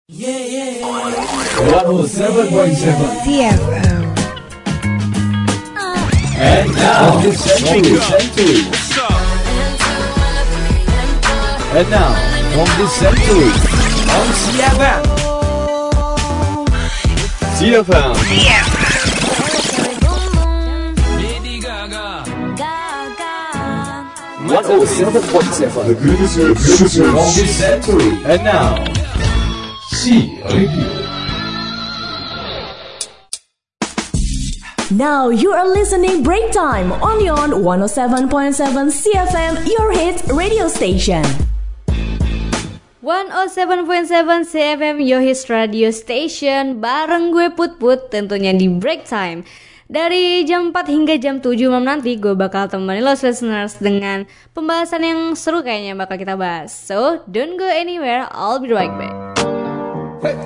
107.7 CFM. And now, this century. And now, from this century, on CFM. CFM. 107.7. The greatest from this century. And now, C Radio. Now you are listening Break Time only on 107.7 CFM, your hit radio station. 107.7 CFM, your hit radio station. Bareng gue Put tentunya di Break Time. Dari jam 4 hingga jam 7 malam nanti gue bakal temani lo listeners dengan pembahasan yang seru kayaknya bakal kita bahas. So, don't go anywhere, I'll be right back. Hey.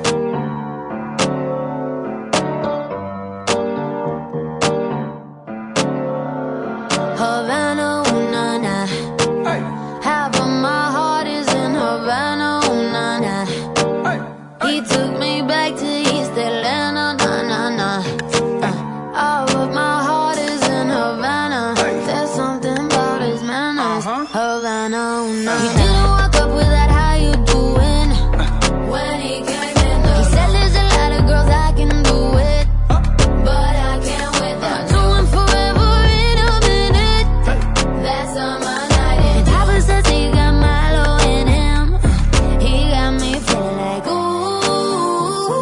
Havana, ooh, nah, nah. Hey. Half of my heart is in Havana, ooh, nah, nah. Hey. He took me back to East Atlanta, nah, nah, nah. All of my heart is in Havana. Hey. There's something about his manners. Havana, ooh, nah, nah. He didn't walk up with that, how you doing? When he came in, he said there's a lot of girls I can do it, but I can't with that. Doing forever in a minute. That's on my night. And Papa says he got Milo in him. He got me feeling like ooh.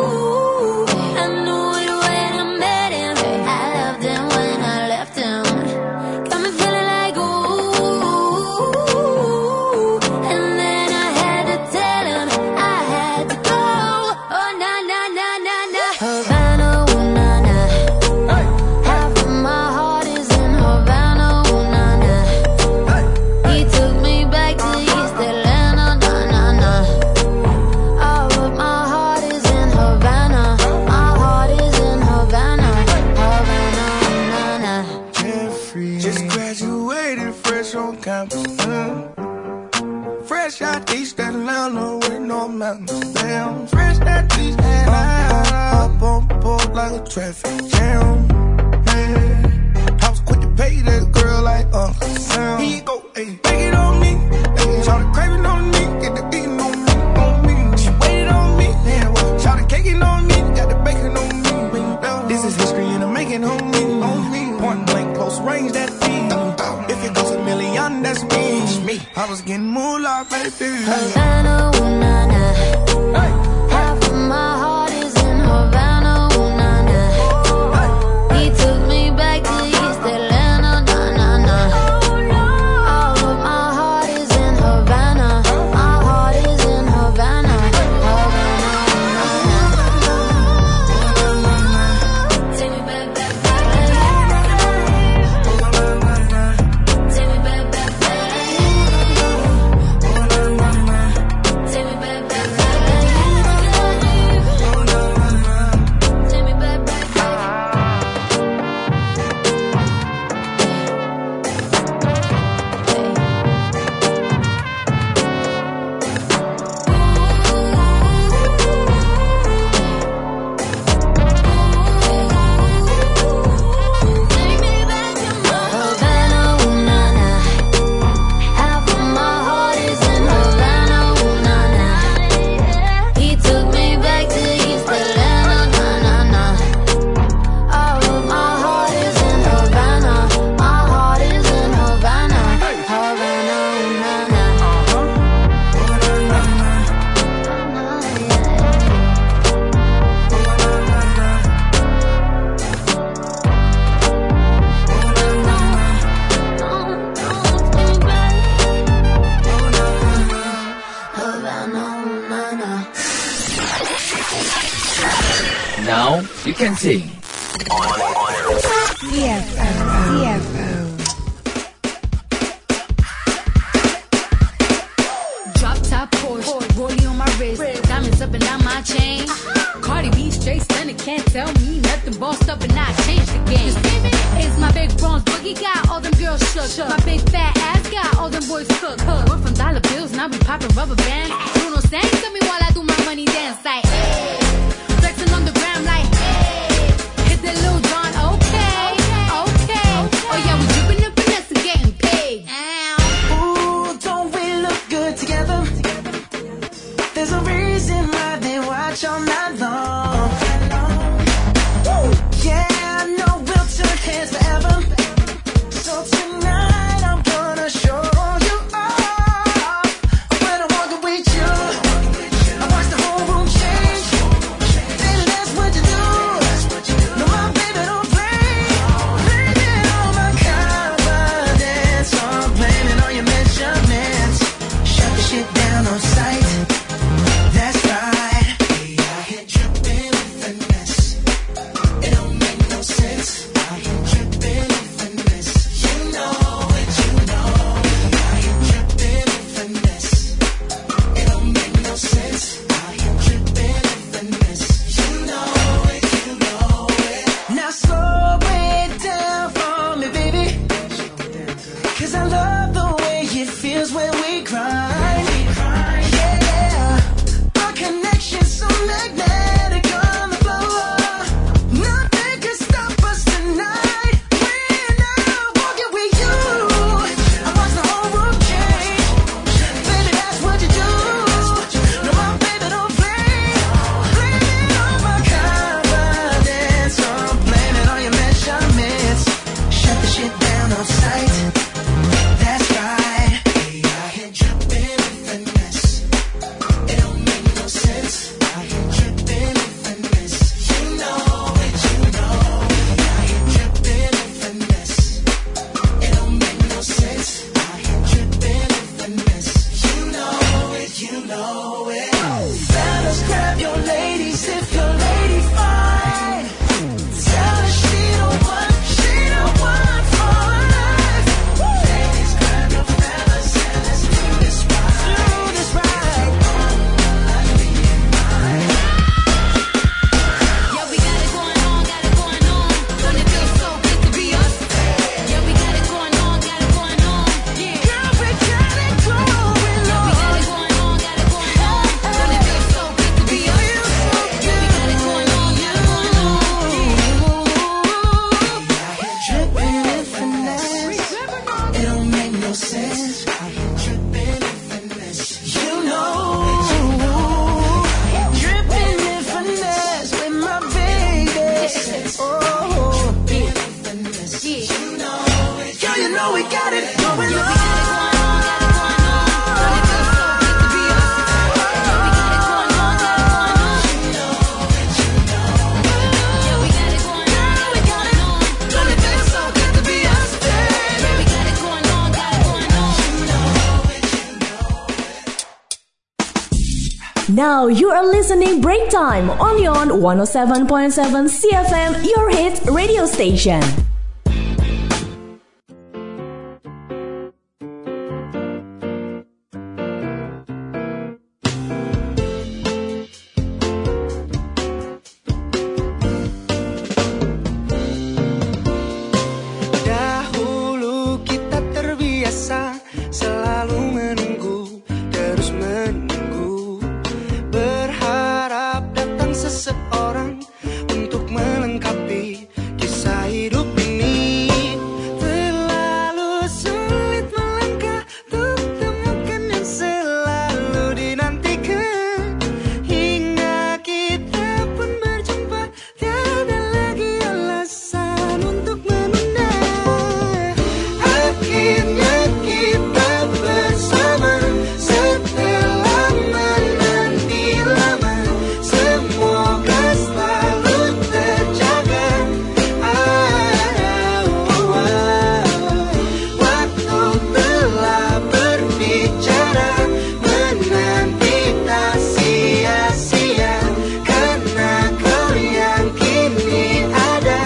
I knew it when I met him. I loved him when I left him. Got me feeling like ooh. And then I had to tell him I had to go. Oh na na na na na. Havana, ooh na na. Half of my heart is in Havana, ooh na na. He took me back to East Atlanta, na na na. All of my heart is in Havana. My heart is in Havana, Havana, na na. Jeffrey, just graduated fresh on campus. Fresh out East Atlanta with no mountains. Damn, fresh out East Atlanta. Up on board like a traffic jam. Man, I was quick to pay that girl like Uncle Sam. Here you go, ayy, take it on me. Ayy, shout craving on me, get the eating on me, on me. She waited on me, man, well, shout caking on me, got the bacon on me. This is history and I'm making on me, on me. Point blank, close range, that beat. If it goes a million, that's me. I was getting moolah, baby. Havana, ooh na na. Half of my heart is in Havana, ooh na na. He took me back to East Atlanta, na na na. All of my heart is in Havana. My heart is in Havana, Havana, na na. Take me back, back, back. Take me back, back, back. Take me back, back, back. Take me back, back, back. Havana, ooh na na. Half of my heart is in Havana, ooh na na. He took me back to East Atlanta, na na na. All of my heart is in Havana. My heart is in Havana, Havana, ooh na na. Now, you can sing. CFM. CFM. Drop top Porsche, rollie on my wrist, diamonds up and down my chain. Cardi B straight stunning, can't tell me nothing. Bossed up and I changed the game. It's my big bronze boogie, got all them girls shook. My big fat ass got all them boys cooked. We're from dollar bills, now we popping rubber bands. Bruno sang to me while I do my money dance. touch all night long. Yeah, I know we'll turn hands forever. So tonight I'm gonna show you off. When I walk with you, I watch the whole room change. Baby, that's what you do. No, my baby don't play. Blaming all my confidence, I'm blaming all your measurements. Shut the shit down on sight. That's right. Hey, I hit tripping with finesse. It don't make no sense. I hit tripping with finesse. You know it, you know. I hit tripping with finesse. It don't make no sense. I hit tripping with finesse. You know it, you know it. Now slow it down for me, baby. 'Cause I love the way it feels when we grind. Yeah, our connection's so magnetic on the floor. Nothing can stop us tonight. When I'm walking with you, I watch the whole room change. Baby, that's what you do. No, my baby don't play. Blaming all my confidence, I'm blaming all your measurements. Shut the shit down on sight. That's right. Hey, I hit tripping with finesse. It don't make no sense. I hit tripping with finesse. You know it, you know. I hit tripping with finesse. It don't make no sense. I hit tripping with finesse. You know it, you know it. Fellas, grab your ladies if your lady fine. Tell her she don't want for life. Ladies, grab your fellas and let's do this right. Do this right. Yeah, we got it going on, got it going on. Don't it feel so good to be us? Yeah, we got it going on, got it going on. Yeah, Girl, we got it going yeah, we got on. it going on, got it going on. Don't it feel so good to be us? Yeah, we got it going on, got it going on. I hit tripping with finesse. It don't make no sense. I hit tripping with finesse. You know. Tripping with finesse with my baby. Oh. You know it. Girl, you know we got it going on. Now you are listening Break Time only on 107.7 CFM, your hit radio station. Dahulu kita terbiasa selalu menunggu, terus menunggu, berharap datang seseorang untuk melengkapi kisah hidup ini. Terlalu sulit melangkah untuk temukan yang selalu dinantikan, hingga kita pun berjumpa, tiada lagi alasan untuk menunda. Akhirnya kita bersama setelah menanti lama. Semoga selalu terjaga. Waktu telah berbicara, menanti tak sia-sia, karena kau yang kini ada.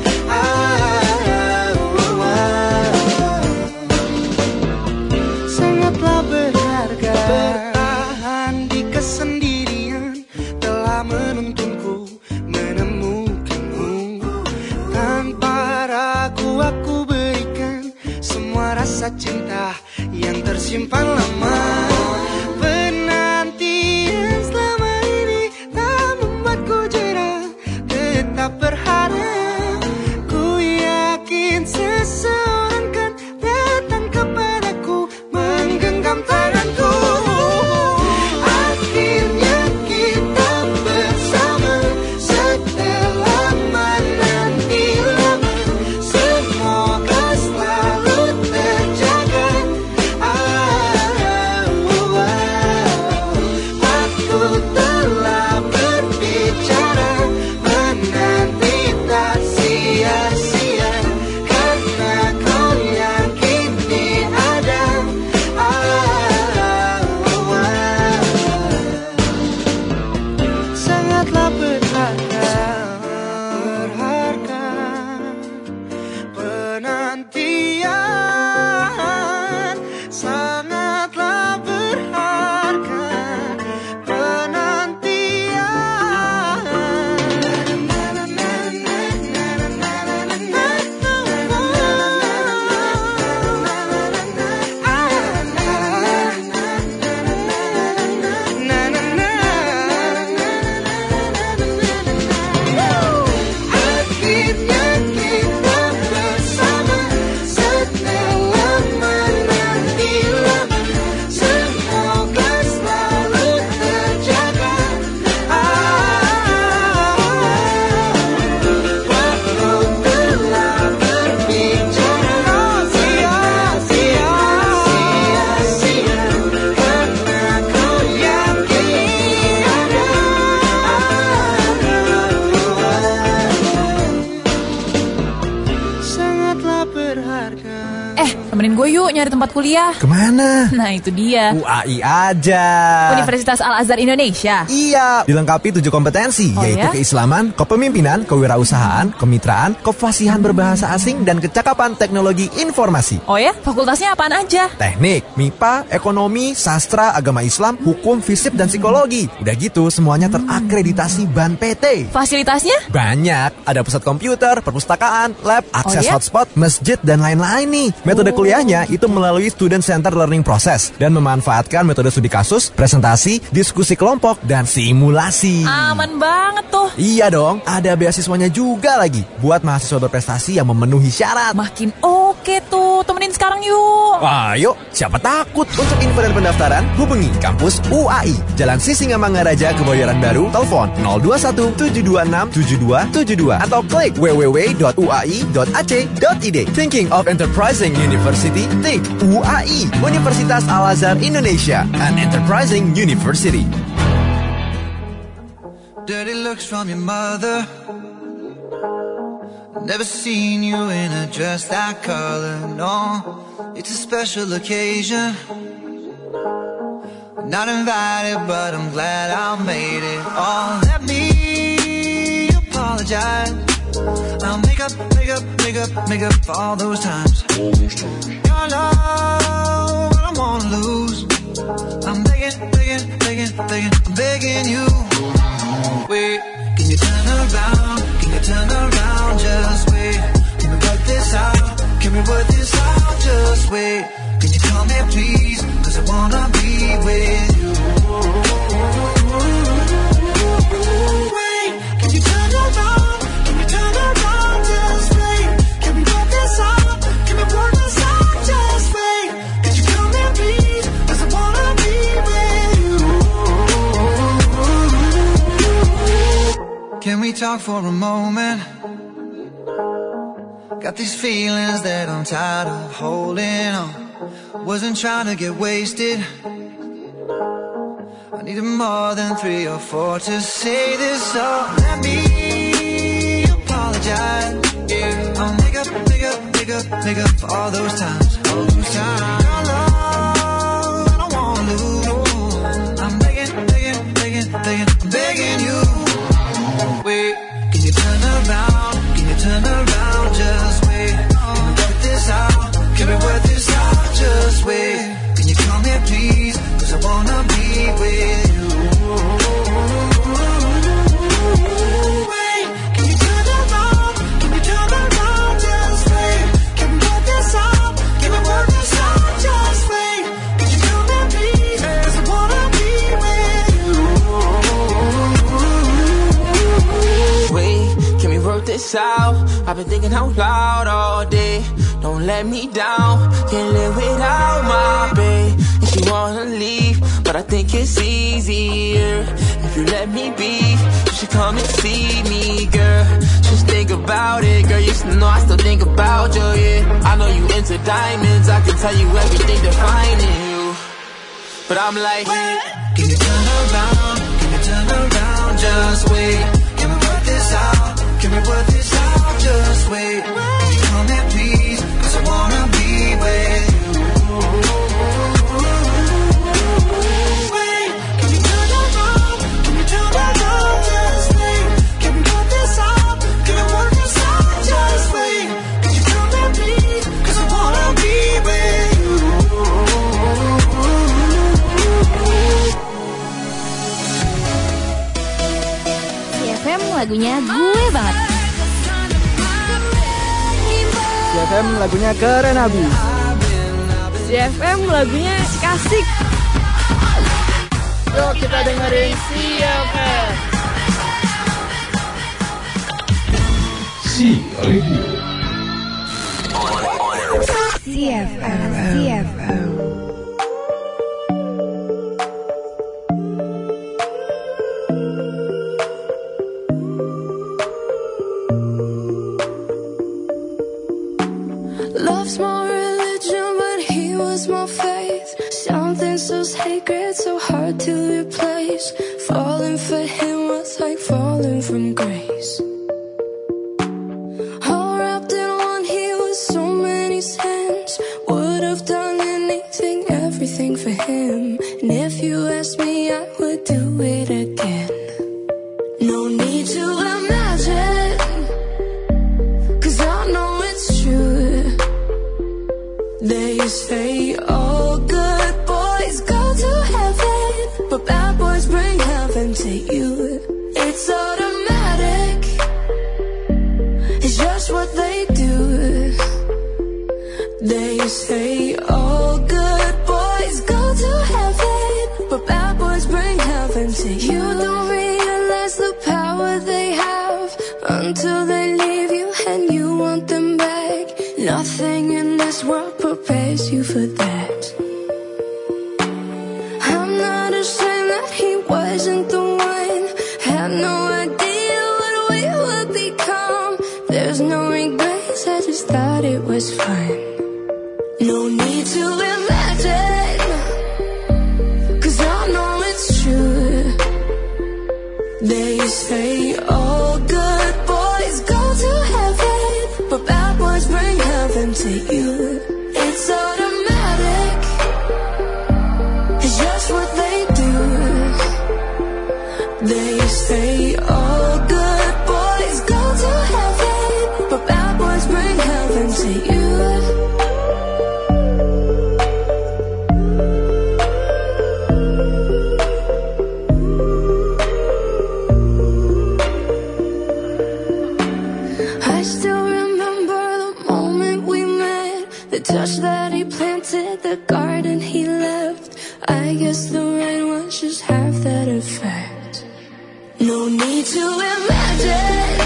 Sangatlah berharga. Bertahan di kesendirian telah menuntunku menemukanmu. Tanpa ragu aku berikan semua rasa cinta yang tersimpan lama. Penantian selama ini tak membuatku jera, tetap berharap. Ku yakin seseorang kan datang kepadaku, menggenggam tanganku. Akhirnya kita yuk nyari tempat kuliah. Kemana? Nah itu dia. UAI aja. Universitas Al-Azhar Indonesia. Iya, dilengkapi 7 kompetensi, yaitu keislaman, kepemimpinan, kewirausahaan, kemitraan, kefasihan berbahasa asing, dan kecakapan teknologi informasi. Oh ya, fakultasnya apaan aja? Teknik, MIPA, ekonomi, sastra, agama Islam, hukum, fisip, dan psikologi. Udah gitu, semuanya terakreditasi BAN PT. Fasilitasnya? Banyak, ada pusat komputer, perpustakaan, lab, akses hotspot, masjid, dan lain-lain nih. Metode kuliahnya itu melalui Student Center Learning Process dan memanfaatkan metode studi kasus, presentasi, diskusi kelompok, dan simulasi. Aman banget tuh. Iya dong, ada beasiswanya juga lagi buat mahasiswa berprestasi yang memenuhi syarat. Makin oke tuh, temenin sekarang yuk. Ayo, siapa takut? Untuk info dan pendaftaran, hubungi kampus UAI, Jalan Sisingamangaraja, Kebayoran Baru, telepon 021 726 7272 atau klik www.uai.ac.id. Thinking of Enterprising University? Think UAI, Universitas Al-Azhar Indonesia, an enterprising university. Dirty looks from your mother. Never seen you in a dress that color, no. It's a special occasion. Not invited, but I'm glad I made it. Oh, let me apologize. I'll make up for all those times. Your love, I don't wanna lose. I'm begging, I'm begging you. Wait, can you turn around? Can you turn around? Just wait. Can we work this out? Can we work this out? Just wait. Can you come here, please? 'Cause I wanna be with you. Wait, can you turn around? Can you turn around? Just wait. Can we work this out? Can we work this out? Just wait. Can you come here, please? 'Cause I wanna be with you. Can we talk for a moment? Got these feelings that I'm tired of holding on. Wasn't trying to get wasted. I needed more than 3 or 4 to say this, so let me apologize. Yeah, I'll make up for all those times. Your love, I don't wanna lose. I'm begging, I'm begging you. Wait, can you turn around? Can you turn around? Just wait. Can we work this out? Can we work this out? Just wait. Can you come here, please? 'Cause I wanna be with you. Wait, can you turn around? Can you turn around? Just wait. Can we work this out? Can we work this out? Just wait. Can you come here, please? 'Cause I wanna be with you. Wait, can we work this out? I've been thinking out loud all day. Don't let me down, can't live without my babe. And she wanna leave, but I think it's easier if you let me be. You should come and see me, girl. Just think about it, girl. You should know I still think about you, yeah. I know you into diamonds, I can tell you everything defining you. But I'm like, can you turn around? Can you turn around? Just wait. Can we work this out? Can we work this out? Just wait. Can you come here, please? 'Cause I wanna be with you. Wait, can you turn around? Can you turn around? Just wait. Can we work this out? Can we work this out? Just wait. Can you come here, please? 'Cause I wanna be with you. CFM lagunya gue banget. CFM lagunya keren abis. CFM lagunya kasik. Yuk kita dengerin CFM. C-Radio. CFM. Love's my religion, but he was my faith. Something so sacred, so hard to replace. Falling for him was like falling from grace. All wrapped in one, he was so many sins. Would have you. It's automatic. It's just what they do. They say all good boys go to heaven, but bad boys bring heaven to you. You don't realize the power they have until they leave you and you want them back. Nothing in this world prepares you for that. I'm not ashamed that he wasn't the one. Had no idea what we would become. There's no regrets, I just thought it was fun. No need to imagine, 'cause I know it's true. They say all good boys go to heaven, but bad boys bring heaven to you. It's automatic. It's just what they do. They say all good boys go to heaven, but bad boys bring heaven to you. I still remember the moment we met, the touch that he planted, the garden he left. I guess the rain was just half that effect. No need to imagine,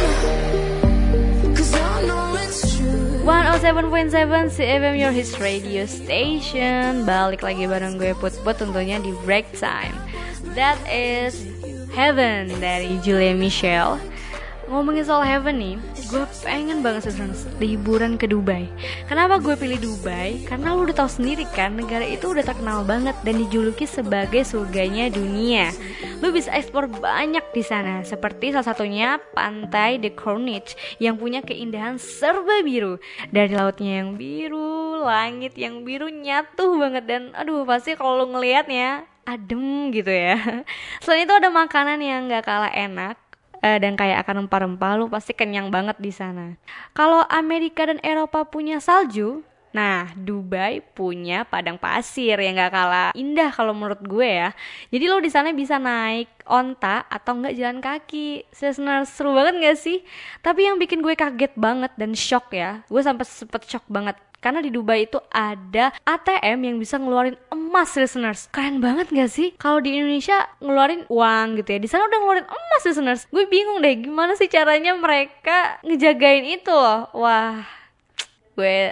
'cause I know it's true. 107.7 CFM Your Hits Radio Station. Balik lagi bareng gue Put-Put tentunya di Break Time. That is Heaven dari Julia Michelle. Ngomongin soal heaven nih, gue pengen banget liburan ke Dubai. Kenapa gue pilih Dubai? Karena lu udah tahu sendiri kan, negara itu udah terkenal banget dan dijuluki sebagai surganya dunia. Lu bisa eksplor banyak di sana, seperti salah satunya pantai The Corniche yang punya keindahan serba biru. Dari lautnya yang biru, langit yang biru nyatu banget, dan aduh pasti kalau lu ngelihatnya adem gitu ya. Selain itu ada makanan yang gak kalah enak dan kayak akan rempah-rempah, lu pasti kenyang banget di sana. Kalau Amerika dan Eropa punya salju, nah Dubai punya padang pasir yang gak kalah indah kalau menurut gue ya. Jadi lo di sana bisa naik onta atau enggak jalan kaki. Seru banget gak sih? Tapi yang bikin gue kaget banget dan shock ya, gue sempet shock banget. Karena di Dubai itu ada ATM yang bisa ngeluarin emas, listeners. Keren banget gak sih? Kalau di Indonesia ngeluarin uang gitu ya, di sana udah ngeluarin emas, listeners. Gue bingung deh gimana sih caranya mereka ngejagain itu loh. Wah, gue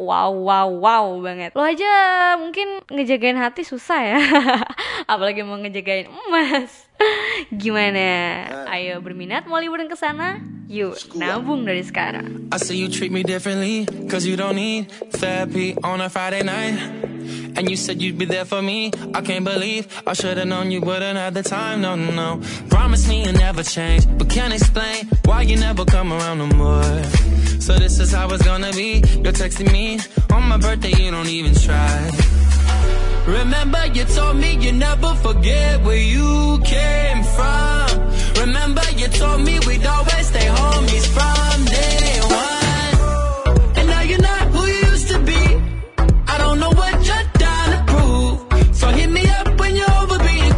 wow banget. Lo aja mungkin ngejagain hati susah ya. Apalagi mau ngejagain emas. Gimana? Ayo berminat mau liburan ke sana? Yuk, nabung dari sekarang. I say you treat me differently, 'cause you don't need therapy on a Friday night. And you said you'd be there for me. I can't believe I should've known you wouldn't have the time. No. Promise me you'll never change, but can't explain why you never come around no more. So this is how it's gonna be. You're texting me on my birthday, you don't even try. Remember you told me you never forget where you came from. Remember you told me we'd always stay homies from day one. And now you're not who you used to be. I don't know what you're trying to prove, so hit me up when you're over being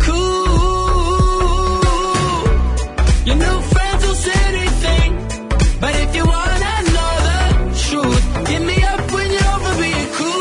cool. Your new friends will say anything, but if you wanna know the truth, hit me up when you're over being cool.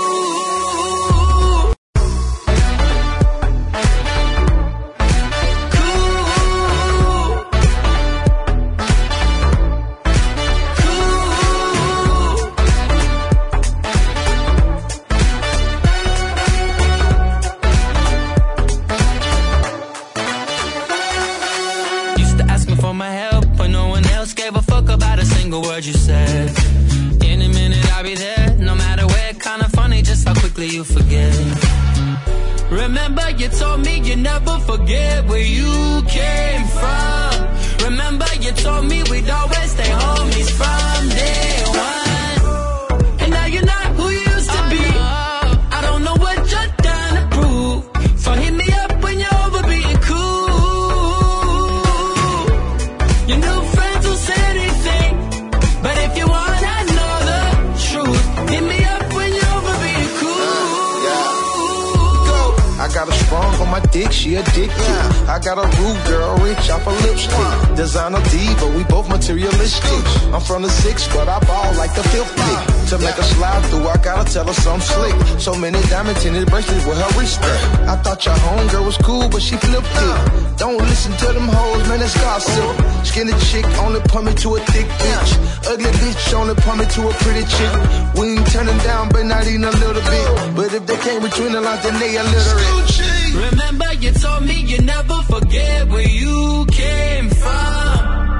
Word you said. In a minute I'll be there, no matter where. Kinda funny just how quickly you forget. Remember you told me you never forget where you came from. Remember you told me we'd always stay homies from day one. And now you're not who you used to be. I don't know what you're trying to prove, so hit me up when you're over being cool. Your new friends will say anything, but if you wanna know the truth, hit me up when you're over being cool. I got a sprung on my dick dick, she addicted. I got a rude girl, rich off a lipstick. Designer diva, we both materialistic. I'm from the 6, but I ball like the 5th pick. To make her slide through, I gotta tell her some slick. So many diamond tinted bracelets with her wrist. I thought your homegirl was cool, but she flipped it. Don't listen to them hoes, man, that's gossip. Skinny chick only put me to a thick bitch. Ugly bitch only put me to a pretty chick. We ain't turning down, but not even a little bit. But if they came between the lines, then they illiterate. Remember you told me you never forget where you came from.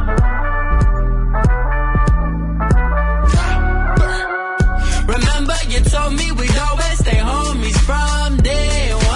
Remember you told me we'd always stay homies from day one.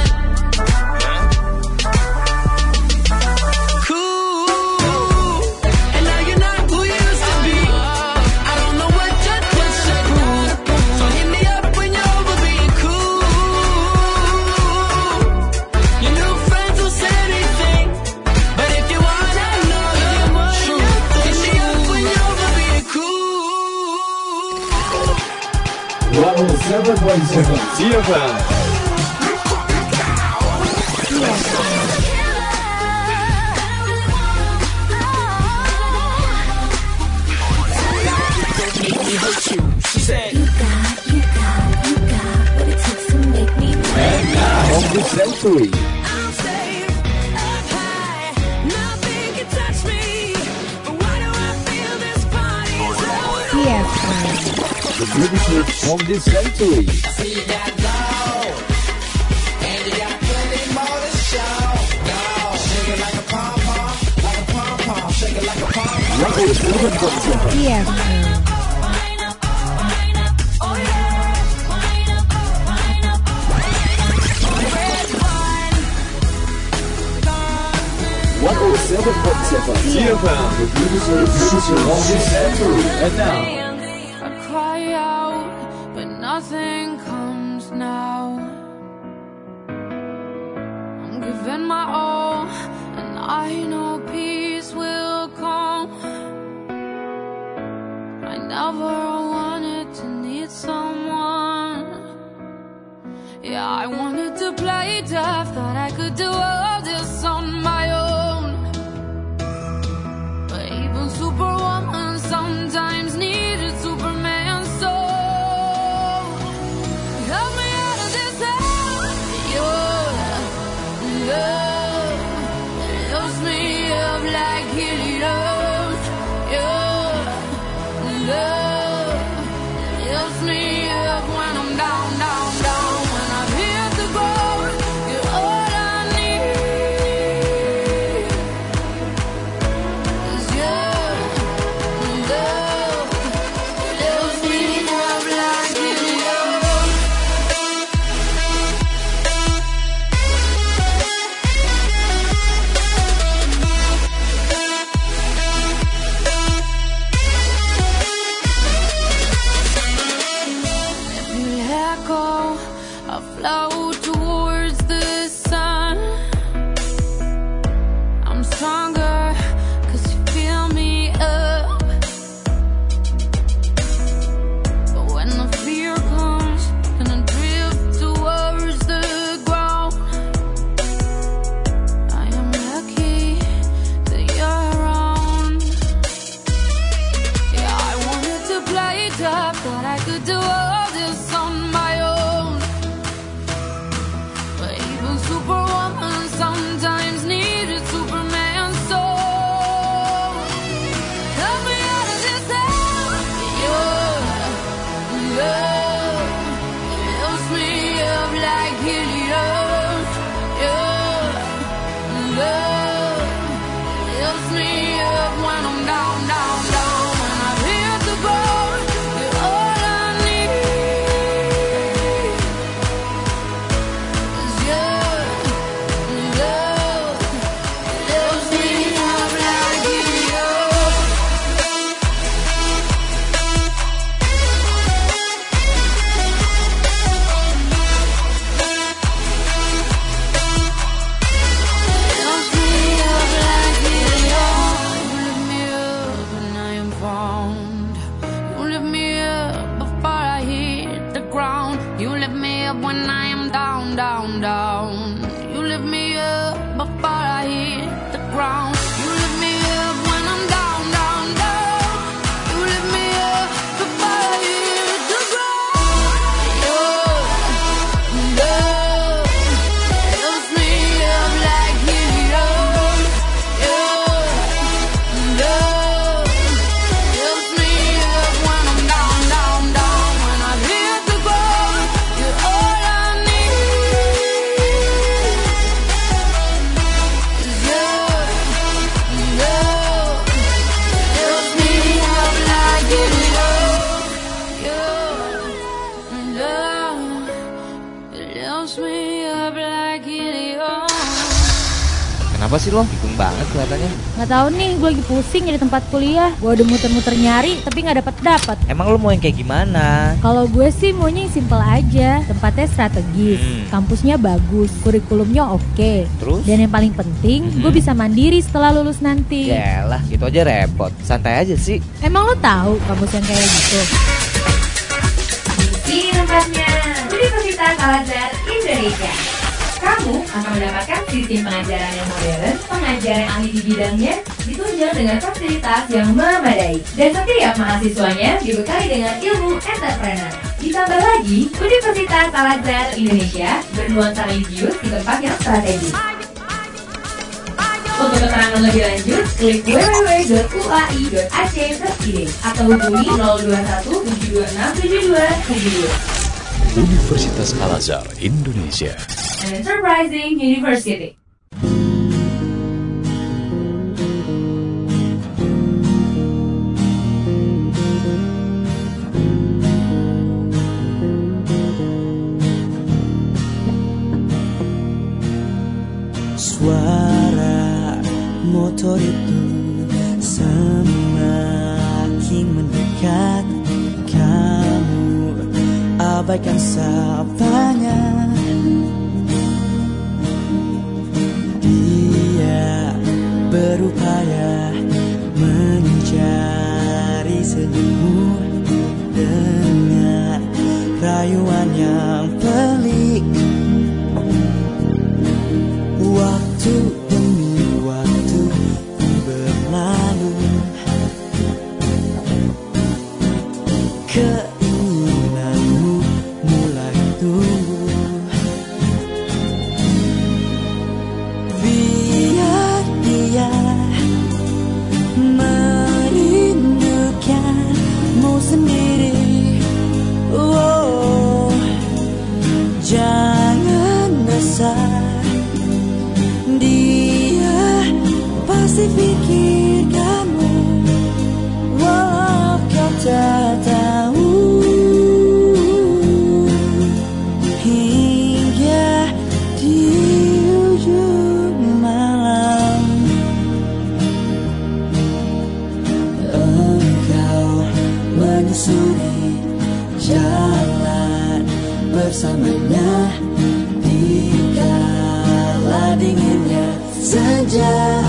She said, you got what it takes to make me mad. And now, of the century. I'm safe up high, nothing can touch me. But why do I feel this body's The British hit of the century. I see you got low, and you got plenty more to show. Go, shake it like a pom-pom, like a pom-pom, shake it like a pom-pom. The British hit of the century. And now, I cry out, but nothing comes now. I'm giving my all, and I know peace will come. I never wanted to need someone. Yeah, I wanted to play tough, thought I could do all this on my own. But even Superwoman sometimes needed Superman, so help me out of this hell. Your love lifts me up like heroes. Your love lifts me up when I'm down, down, down. When I've hit the ground, you're all I need. Kenapa sih lo? Bingung banget kelihatannya. Nggak tahu nih, gue lagi pusing di tempat kuliah. Gue udah muter-muter nyari, tapi nggak dapat. Emang lo mau yang kayak gimana? Kalau gue sih maunya yang simple aja. Tempatnya strategis, kampusnya bagus, kurikulumnya oke. Terus? Dan yang paling penting, gue bisa mandiri setelah lulus nanti. Yalah, gitu aja repot. Santai aja sih. Emang lo tahu kampus yang kayak gitu? Di tempatnya Universitas Al-Azhar Indonesia. Kamu akan mendapatkan sistem pengajaran yang modern, pengajaran ahli di bidangnya, ditunjang dengan fasilitas yang memadai. Dan setiap mahasiswanya dibekali dengan ilmu entrepreneur. Ditambah lagi, Universitas Al-Azhar Indonesia bernuansa religius di tempat yang strategis. Untuk keterangan lebih lanjut, klik www.uai.ac.id atau hubungi 021 726 7272. Universitas Al-Azhar Indonesia. An enterprising university. Suara motor itu semakin mendekat. Kamu abaikan sapanya. Dia berupaya mencari senyummu dengan rayuan yang pelik. Waktu demi waktu berlalu, keinginanmu mulai tumbuh. Biar dia merindukanmu sendiri. Oh, jangan resah. Dia pasti pikir kamu, walau kau tak tahu. Hingga di ujung malam, engkau menyusuri jalan bersamanya. Di kala dinginnya senja,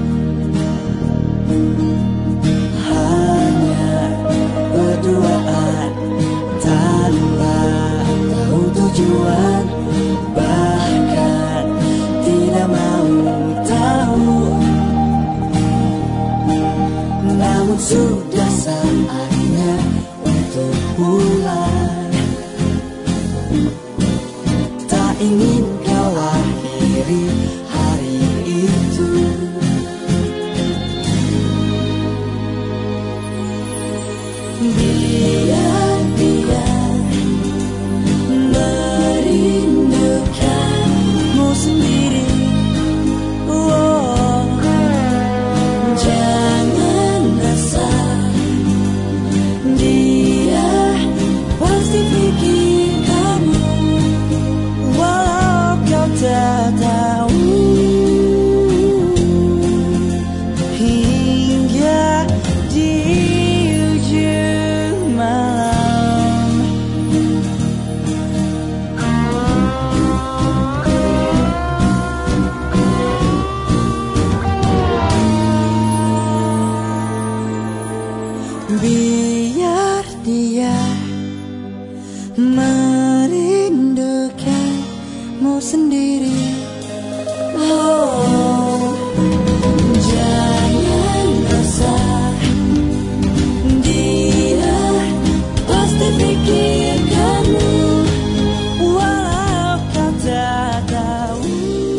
hanya berduaan tanpa tahu tujuan, bahkan tidak mau tahu. Namun sudah saatnya untuk pulang. Tak ingin kau akhiri hari itu. Biar dia merindukanmu sendiri. Oh, jangan resah. Dia pasti pikir kamu, walau kau tak tahu. Hingga di ujung malam, biar dia merindukanmu sendiri. Oh, jangan resah. Dia pasti pikir kamu, walau kau tak tahu.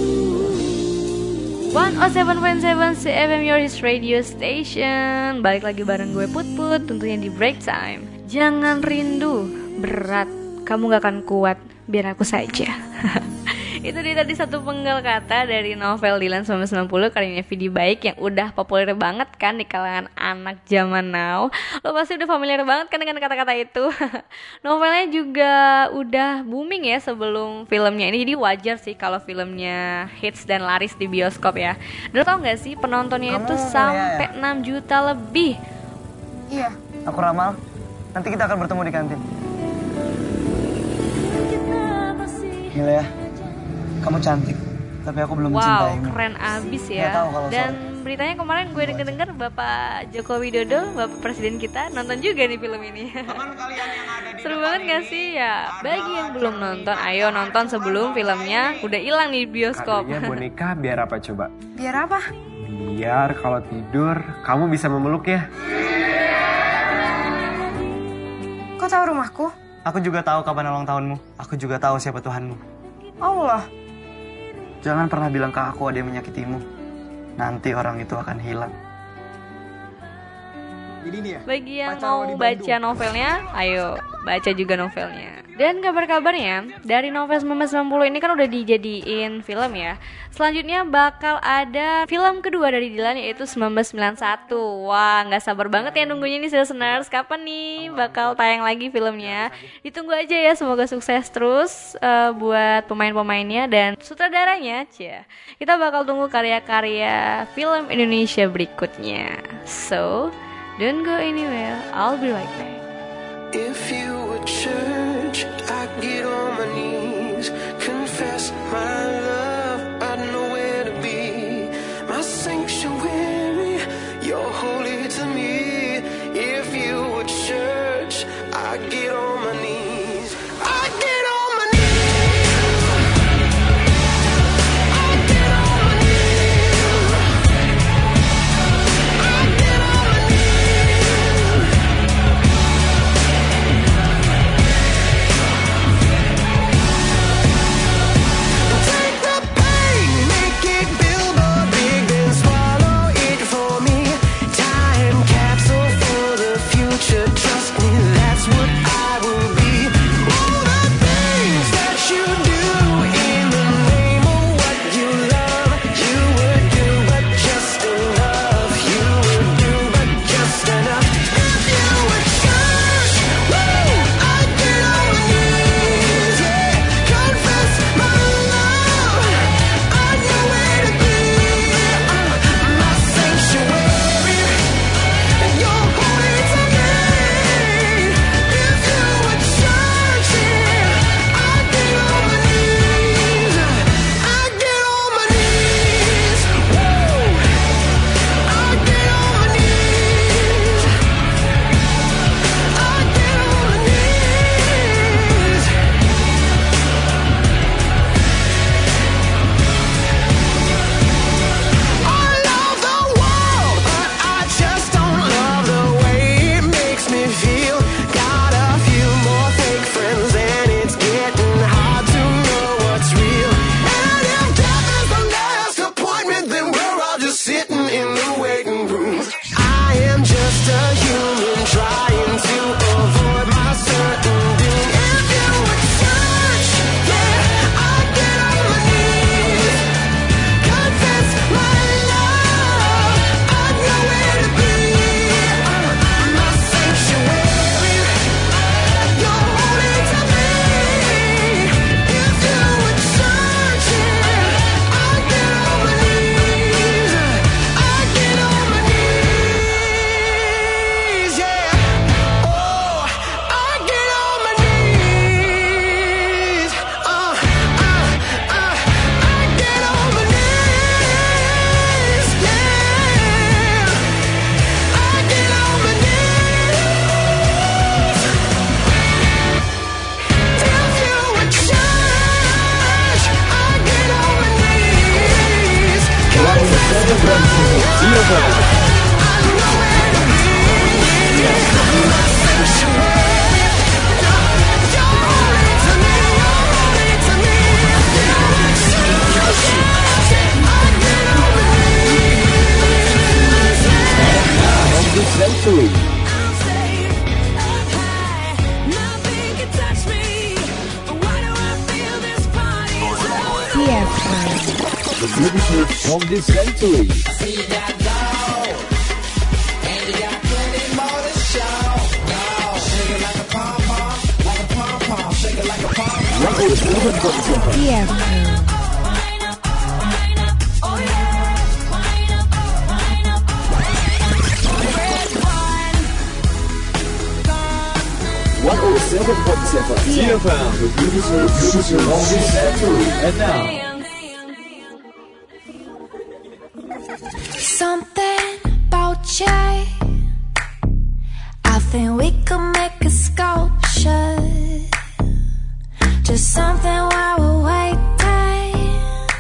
107.7 CFM Your Hits Radio Station. Balik lagi bareng gue Put-Put, tentunya di break time. Jangan rindu, berat, kamu gak akan kuat, biar aku saja. Itu dia tadi satu penggal kata dari novel Dilan 1990 karyanya Vidi Baik yang udah populer banget kan di kalangan anak zaman now. Lo pasti udah familiar banget kan dengan kata-kata itu. Novelnya juga udah booming ya sebelum filmnya ini, jadi wajar sih kalau filmnya hits dan laris di bioskop ya. Dan lo tau gak sih penontonnya itu sampai 6 juta lebih. Iya, aku ramal. Nanti kita akan bertemu di kantin. Gila ya, kamu cantik, tapi aku belum mencintaimu. Wow, keren abis ya. Dan beritanya kemarin gue denger Bapak Joko Widodo, Bapak Presiden kita nonton juga nih film ini. Seru banget gak sih ya? Bagi yang belum nonton, ayo nonton sebelum filmnya udah hilang di bioskop. Kadonya boneka biar apa coba? Biar apa? Biar kalau tidur kamu bisa memeluk ya. Kok tahu rumahku? Aku juga tahu kapan ulang tahunmu. Aku juga tahu siapa Tuhanmu. Allah. Jangan pernah bilang ke aku ada yang menyakitimu. Nanti orang itu akan hilang. Bagi yang mau baca novelnya, ayo baca juga novelnya. Dan kabar-kabarnya dari novel 1990 ini kan udah dijadiin film ya. Selanjutnya bakal ada film kedua dari Dilan yaitu 1991. Wah, nggak sabar banget ya nunggunya nih listeners. Kapan nih bakal tayang lagi filmnya? Ditunggu aja ya, semoga sukses terus buat pemain-pemainnya dan sutradaranya. Kita bakal tunggu karya-karya film Indonesia berikutnya. So, don't go anywhere, I'll be right back. If you were church, I'd get on my knees, confess my love, I'd know where to be. My sanctuary, you're holy to me. If you were church, I'd get on my knees, I'd get on my knees, I'd get on my knees, I'd get on my knees. of the century. CFM, the producer of the century. And now, Something about you, I think we could make a sculpture. Just something while we're waiting.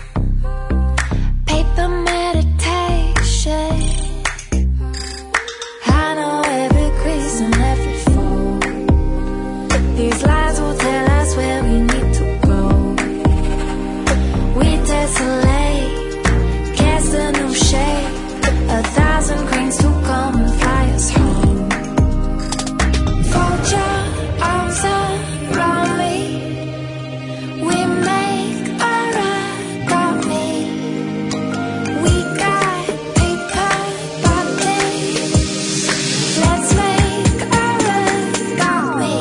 Paper meditation. I know every crease and every fold. These lines will tell us where we need to go. We desolate, cast a new shape. 1,000 cranes to come and fly us home. Fold your arms around me. We make a rug of me. We got paper bodies. Let's make a rug of me.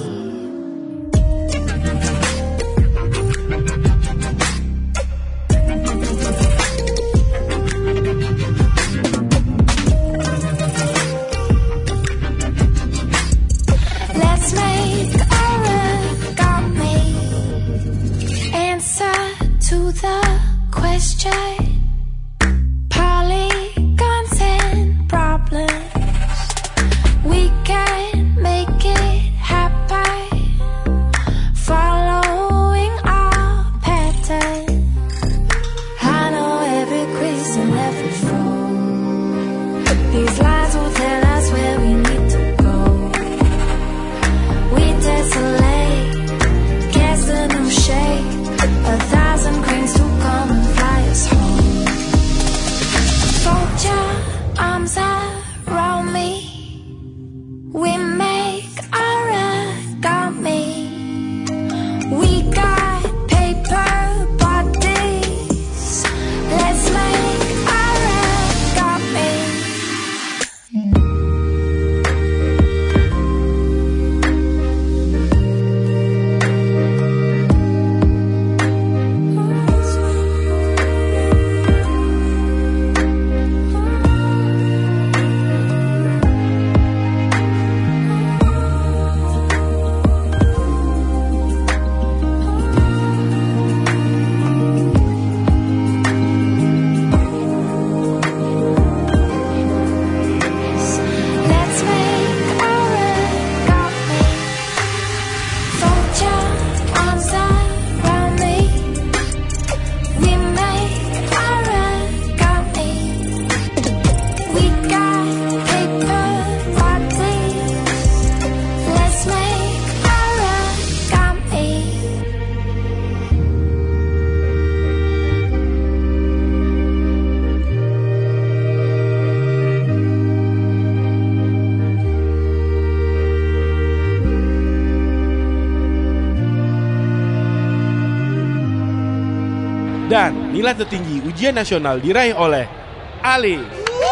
Let's make a rug of me. Answer to the question. Polygons and problems. We can make it happen. Following our pattern. I know every crease and every fold. These lines will tell us where we need to go. We desolate, cast a new shape. 1,000 cranes to come and fly us home. Fold your arms around me. We make a rug of me. We got paper bodies. Let's make a rug of me. Let's make a rug of me. Fold your arms around me. We make a rug of me. We got paper bodies. Let's make a rug of me. Dan nilai tertinggi ujian nasional diraih oleh Alif.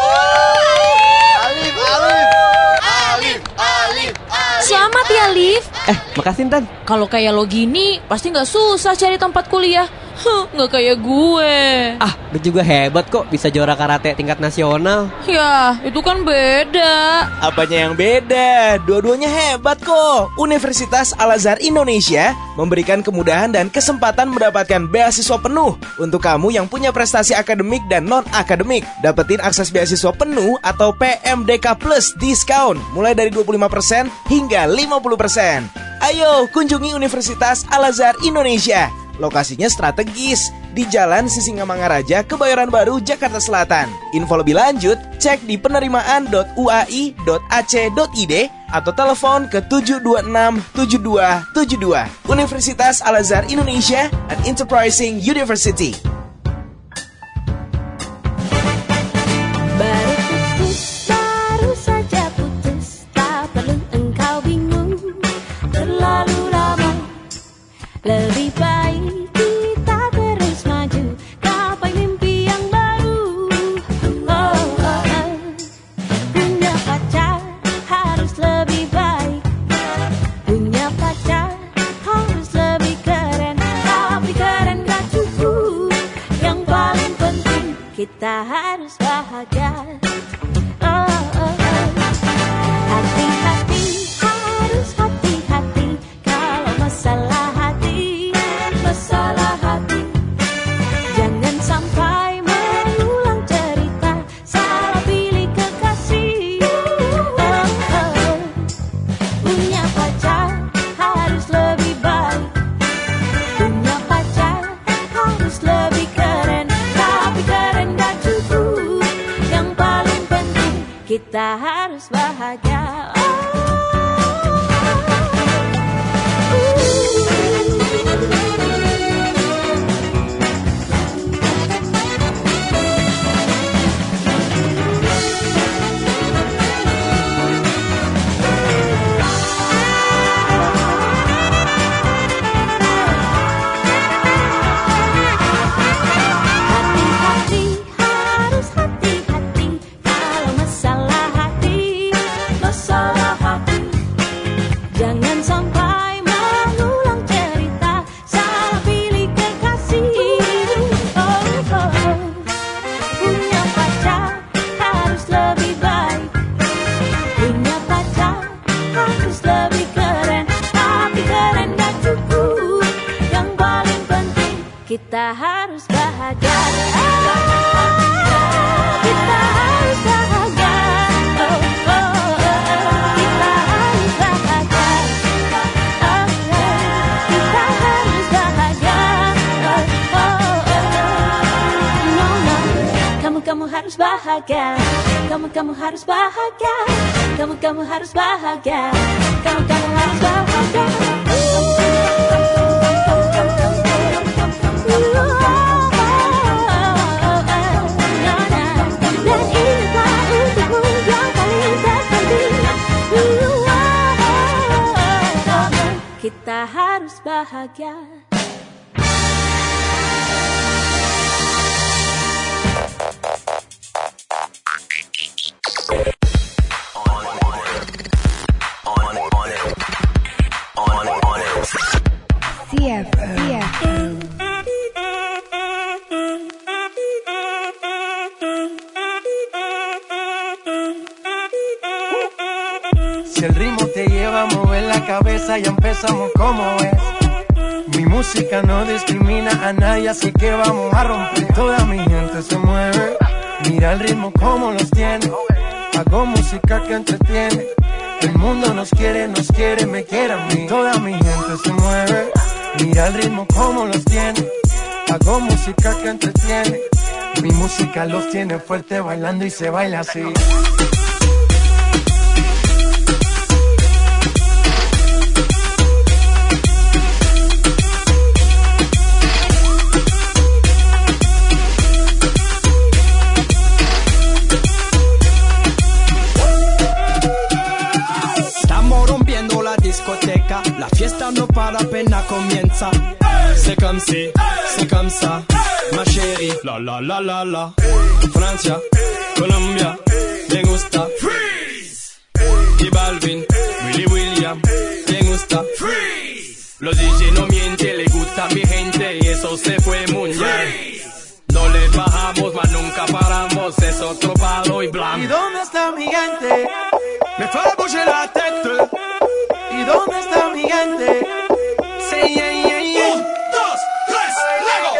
Selamat ya, Liv. Makasih Intan. Kalau kayak lo gini, pasti nggak susah cari tempat kuliah. Nggak kayak gue. Lu juga hebat kok bisa juara karate tingkat nasional. Ya, itu kan beda. Apanya yang beda? Dua-duanya hebat kok. Universitas Al-Azhar Indonesia memberikan kemudahan dan kesempatan mendapatkan beasiswa penuh untuk kamu yang punya prestasi akademik dan non-akademik. Dapetin akses beasiswa penuh atau PMDK Plus diskon mulai dari 25% hingga 50%. Ayo kunjungi Universitas Al-Azhar Indonesia. Lokasinya strategis di Jalan Sisingamangaraja, Kebayoran Baru, Jakarta Selatan. Info lebih lanjut cek di penerimaan.uai.ac.id atau telepon ke 726-7272. Universitas Al-Azhar Indonesia, an enterprising university. Baru saja putus, tak perlu engkau bingung. Terlalu lama, lebih baik kita terus maju. Gapai mimpi yang baru. kita harus bahagia. Kita harus bahagia. Kita harus bahagia. Kita harus bahagia. Kita harus bahagia. Kamu harus bahagia. Kamu harus bahagia. Kamu harus bahagia. Kamu harus bahagia. Kita harus bahagia. Si el ritmo te lleva a mover la cabeza, ya empezamos como es. Mi música no discrimina a nadie, así que vamos a romper. Toda mi gente se mueve, mira el ritmo como los tiene. Hago música que entretiene. El mundo nos quiere, me quiere a mí. Toda mi gente se mueve, mira el ritmo como los tiene. Hago música que entretiene. Mi música los tiene fuerte bailando y se baila así. La fiesta no para, apenas comienza. C'est comme ça, ma chérie. La la la la la. Francia, Colombia, me gusta. Freeze. Y Balvin, Willy William, me gusta. Freeze. Los DJ no mienten, le gusta a mi gente y eso se fue muy bien. No le bajamos, mas nunca paramos, es otro palo y blanco. ¿Y dónde está mi gente? Me fait bouger la tête. ¿Y dónde está mi gente? Sí, yeah, yeah, yeah. 1, 2, 3, Lego.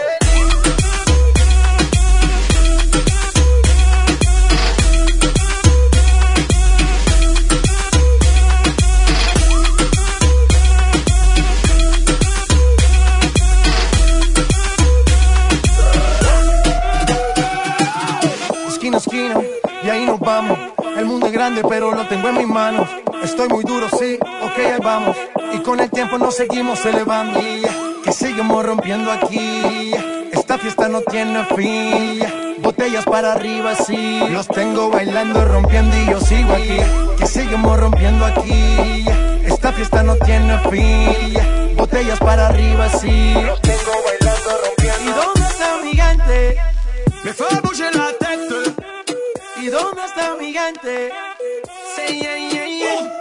Esquina, esquina, y ahí nos vamos. El mundo es grande, pero lo tengo en mis manos. Estoy muy duro, sí, ok, ahí vamos. Y con el tiempo nos seguimos elevando. Que seguimos rompiendo aquí. Esta fiesta no tiene fin. Botellas para arriba, sí. Los tengo bailando, rompiendo y yo sigo aquí. Que seguimos rompiendo aquí. Esta fiesta no tiene fin. Botellas para arriba, sí. Los tengo bailando, rompiendo. ¿Y dónde está mi gente? Me fait bouger la tête. ¿Y dónde está mi gente? Sí, yeah, yeah, yeah. 1, 2,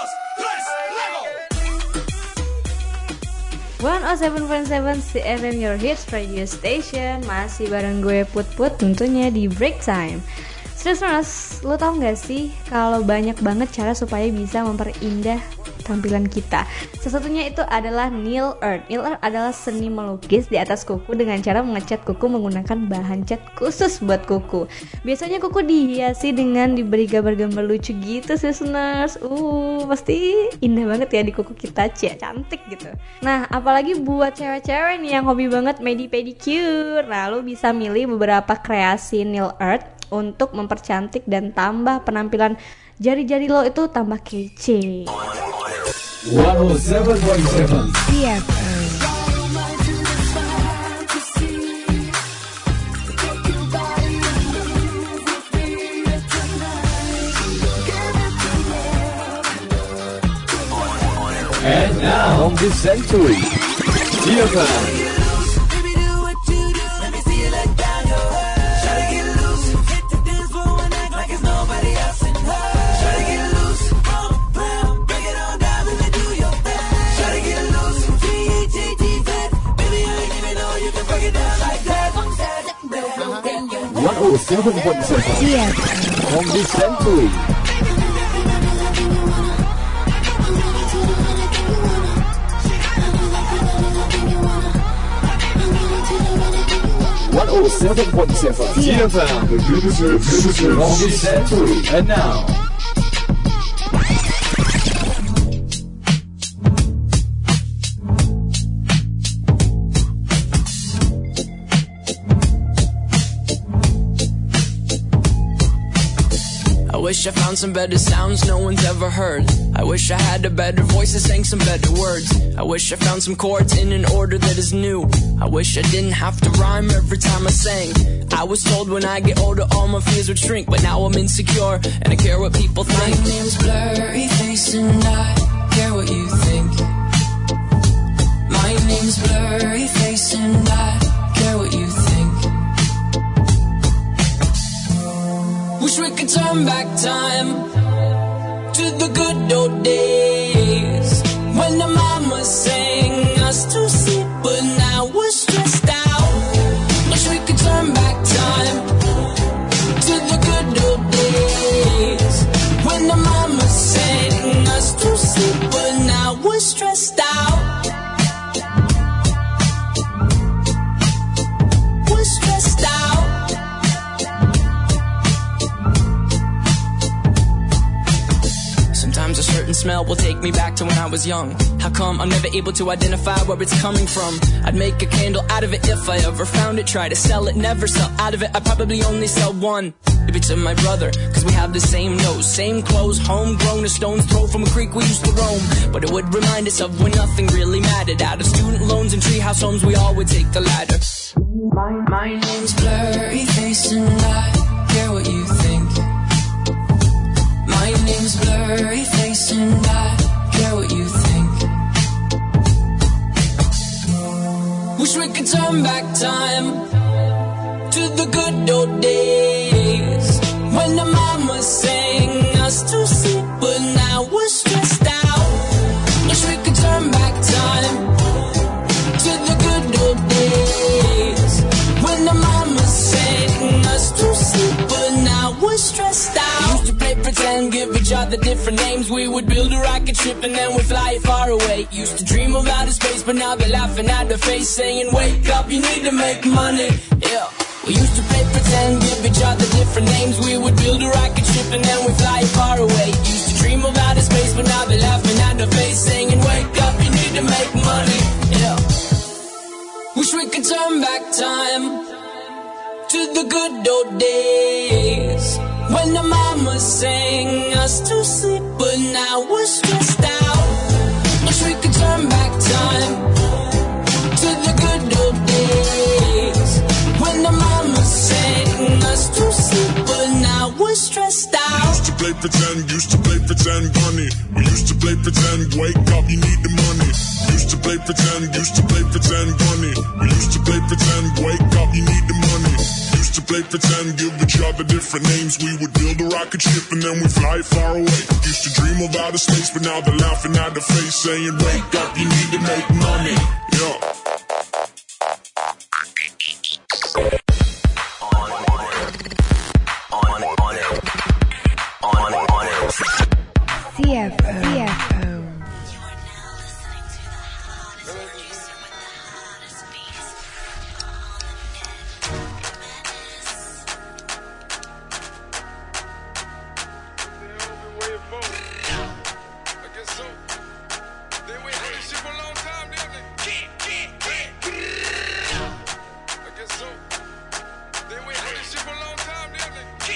3, Lego. 107.7 CFM Your Hits Radio Station. Masih bareng gue Put tentunya di Break Time. Serius, lo tau gak sih kalau banyak banget cara supaya bisa memperindah tampilan kita. Salah satunya itu adalah nail art. Nail art adalah seni melukis di atas kuku dengan cara mengecat kuku menggunakan bahan cat khusus buat kuku. Biasanya kuku dihiasi dengan diberi gambar-gambar lucu gitu, listeners. Pasti indah banget ya di kuku kita, cantik gitu. Nah, apalagi buat cewek-cewek nih yang hobi banget pedicure. Nah, lo bisa milih beberapa kreasi nail art untuk mempercantik dan tambah penampilan jari-jari lo itu tambah kece. 107.7 CFM. And now of the century, CFM. Oh, 7.7 from this century. What 7.7 CFM, the producer of this century. And now, I wish I found some better sounds no one's ever heard. I wish I had a better voice that sang some better words. I wish I found some chords in an order that is new. I wish I didn't have to rhyme every time I sang. I was told when I get older all my fears would shrink, but now I'm insecure and I care what people think. My name's Blurry Face and I care what you think. My name's Blurry Face and I care what you think. Wish we could turn back time to the good old days when the mama sang us to sleep, but now we're stressed out. Wish we could turn back time to the good old days when the mama sang us to sleep, but now we're stressed out. We're stressed out. Sometimes a certain smell will take me back to when I was young. How come I'm never able to identify where it's coming from? I'd make a candle out of it if I ever found it. Try to sell it, never sell out of it. I'd probably only sell one. Maybe to my brother, cause we have the same nose, same clothes, homegrown, a stone's throw from a creek we used to roam. But it would remind us of when nothing really mattered. Out of student loans and treehouse homes, we all would take the ladder. My name's Blurry Face and I care what you think. My name's Blurry Face and I care what you think. Wish we could turn back time to the good old days when the mama sang us to sleep, but now we're stressed out. Wish we could turn back time to the good old days when the mama sang us to sleep, but now we're stressed out. Used to play pretend, give each other different names. We would build a rocket ship and then we'd fly far away. Used to dream of outer space, but now they're laughing at the face, saying, wake up, you need to make money. Yeah. We used to play pretend, give each other different names. We would build a rocket ship and then we'd fly far away. Used to dream of outer space, but now they're laughing at the face, saying, wake up, you need to make money. Yeah. Wish we could turn back time to the good old days when the mama sang us to sleep, but now we're stressed out. Wish we could turn back time to the good old days when the mama sang us to sleep, but now we're stressed out. Used to play pretend, bunny. We used to play pretend, wake up, you need the money. Used to play pretend, bunny. We used to play pretend, wake up, you need the money. Used to play pretend, give each other different names. We would build a rocket ship and then we fly far away. Used to dream of outer space, but now they're laughing at the face, saying, wake up, you need to make money. Yeah. CFM. I guess so. They wait for this shit for a long time, didn't they?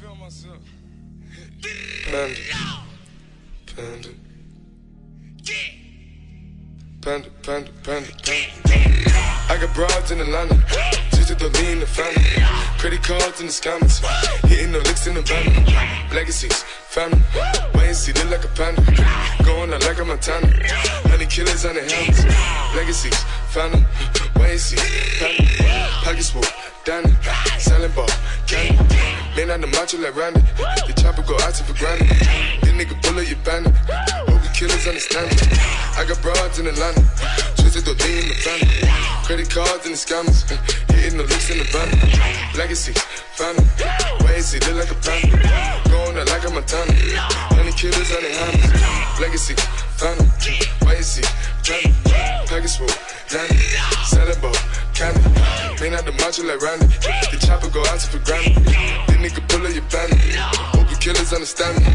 Panda, panda, panda, panda. I got broads in Atlanta, just to lean the family. Credit cards in the scammers, hitting the licks in the van. Legacies, family, wait and see, look like a panda. Going out like a Montana, honey killers on the helmets. Legacies, family, wait and see, family. Pockets full, Danny, selling ball, candy. Man on the macho like Randy, the chopper go out to for granted. This nigga pull up your bandit, hope the killers understand it. I got broads in Atlanta, twisted the lean in the family. Credit cards and the scammers, hitting the licks in the van. Legacy, family, wait and see, look like a panda. Going out like a Montana, honey killers on the hammers. Legacy, family, wait and see, family. Package full, Danny, selling ball, candy. Man out the macho like Randy, the chopper go out to for granted. This nigga pull up your bandit, hope the killers understand me.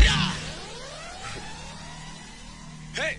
Hey!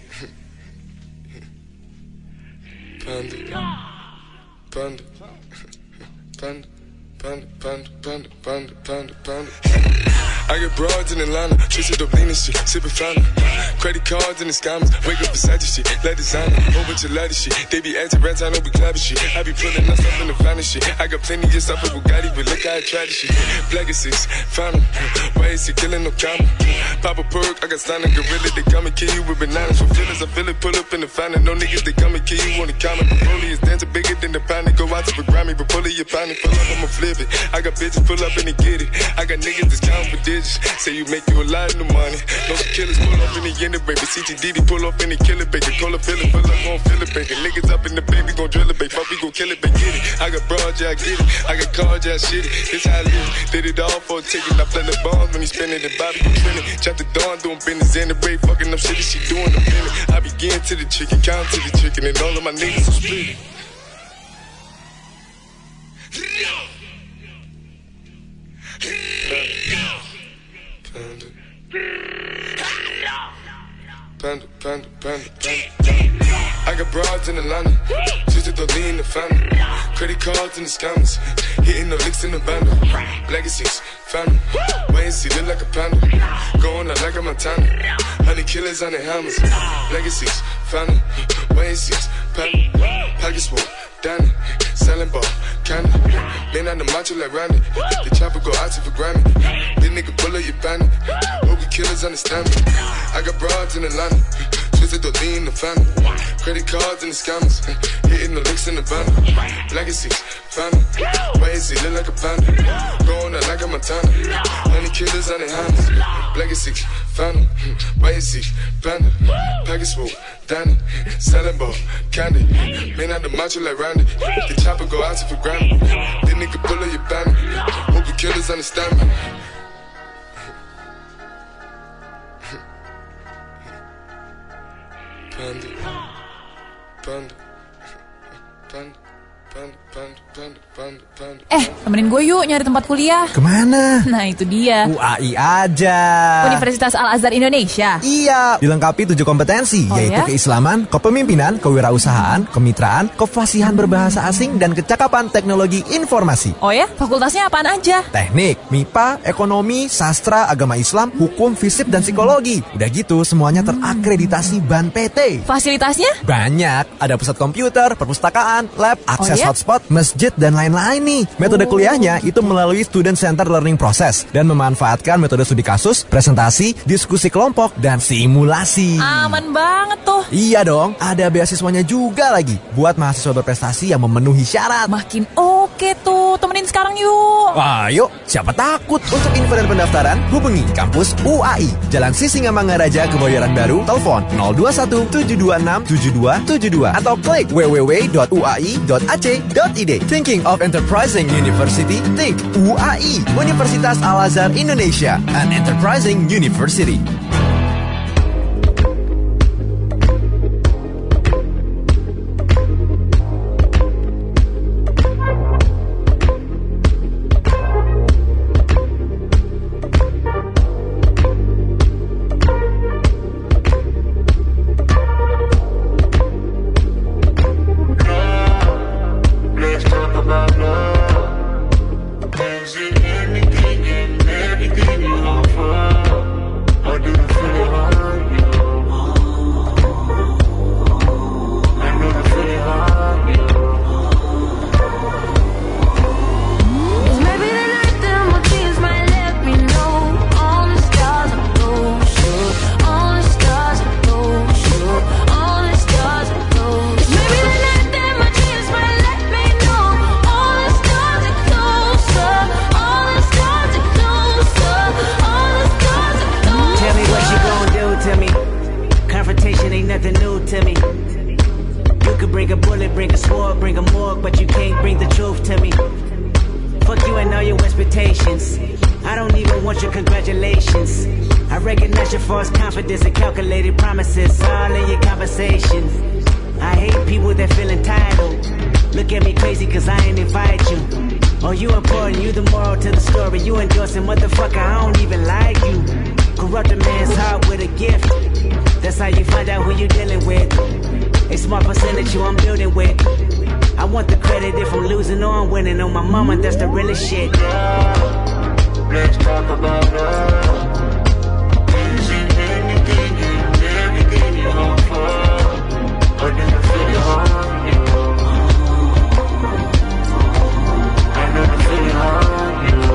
Panda, panda, panda, panda, panda, panda, panda, panda, panda. I get broads in Atlanta, twisted up lean and shit, sippin' fountain. Credit cards and the scammers, wake up beside your shit, let designer, whole bunch of ladder shit. They be acting rats, I know we clapping shit. I be pulling us up in the finest shit. I got plenty of stuff with Bugatti, but look how I try this shit. Legacies, found 'em, why is he killing no comma? Pop a perk, I got stunning gorilla, they come and kill you with bananas. For feelings, I feel it, pull up in the fountain. No niggas, they come and kill you on the counter. Broly is dancing bigger than the pound. Go out to the Grammy, but pull it, your pound, pull up, I'ma flip it. I got bitches, pull up and they get it. I got niggas that's counting for digits. Say you make you a lot of money. No killers pull up in the end of baby. CTDD pull up in the killer baby. Call a feeling, pull up, gon' feel it, baby. Niggas up in the baby, gon' drill it, baby. Fuck, we gon' kill it, baby. Get it. I got broad, yeah, I get it. I got cards, yeah, I shit it. This how I live. Did it all for a ticket. I play the bombs when he spinning the Bobby, you trending. Chop the dawn, doing business in the break. Fucking up shit, she doing the minute. I begin to the chicken, count to the chicken, and all of my niggas are split. Panda, panda, panda, panda. I got broads in Atlanta, twisted the lean in the family. Credit cards and the scammers, hitting the licks in the band. Legacies, family, wait and see, look like a panda. Going out like a Montana, honey killers on the hammers. Legacies, family, wait and see, panda. Package full, Danny, selling ball, candy. Man on the macho like Randy, the chopper go out to for Grammy. This nigga pull up your bandit, hope the killers understand me. I got broads in Atlanta, twisted the lean in the family. Credit cards and the scammers, hitting the licks in the van. Legacies, family, wait and see, look like a panda. Going out like a Montana, honey killers on the hammers. Legacies, family, wait and see, panda. Package full, Danny, selling ball, candy. Man out the macho like Randy, the chopper go out to for Grammy. This nigga pull up your bandit, hope the killers understand me. Panda, panda, panda, panda, panda, panda, panda, panda. Temenin gue yuk nyari tempat kuliah. Kemana? Nah itu dia. UAI aja. Universitas Al-Azhar Indonesia. Iya, dilengkapi 7 kompetensi, yaitu keislaman, kepemimpinan, kewirausahaan, kemitraan, kefasihan berbahasa asing, dan kecakapan teknologi informasi. Oh ya? Fakultasnya apaan aja? Teknik, MIPA, ekonomi, sastra, agama Islam, hukum, fisip, dan psikologi. Udah gitu, semuanya terakreditasi BAN PT. Fasilitasnya? Banyak, ada pusat komputer, perpustakaan, lab, akses hotspot, masjid, dan lain-lain nih. Metode kuliahnya itu melalui student center learning process dan memanfaatkan metode studi kasus, presentasi, diskusi kelompok, dan simulasi. Aman banget tuh. Iya dong, ada beasiswanya juga lagi buat mahasiswa berprestasi yang memenuhi syarat. Makin oke tuh, temenin sekarang yuk. Wah, yuk, siapa takut? Untuk info dan pendaftaran, hubungi kampus UAI, Jalan Sisingamangaraja, Kebayoran Baru, telepon 021 726 7272 atau klik www.uai.ac.id. Thinking of enterprising university? Think UAI, Universitas Al-Azhar Indonesia, an enterprising university. Anything and everything. to me. Fuck you and all your expectations. I don't even want your congratulations. I recognize your false confidence and calculated promises all in your conversation. I hate people that feel entitled. Look at me crazy cause I ain't invite you. Oh, you important, you the moral to the story. You endorsing, motherfucker, I don't even like you. Corrupt a man's heart with a gift. That's how you find out who you dealing with. A small percentage you I'm building with. I want the credit if I'm losing or I'm winning. On my mama, that's the realest shit. Let's talk about love. Easy, anything and everything you offer. I never feel your heart, you. I never feel your heart, you.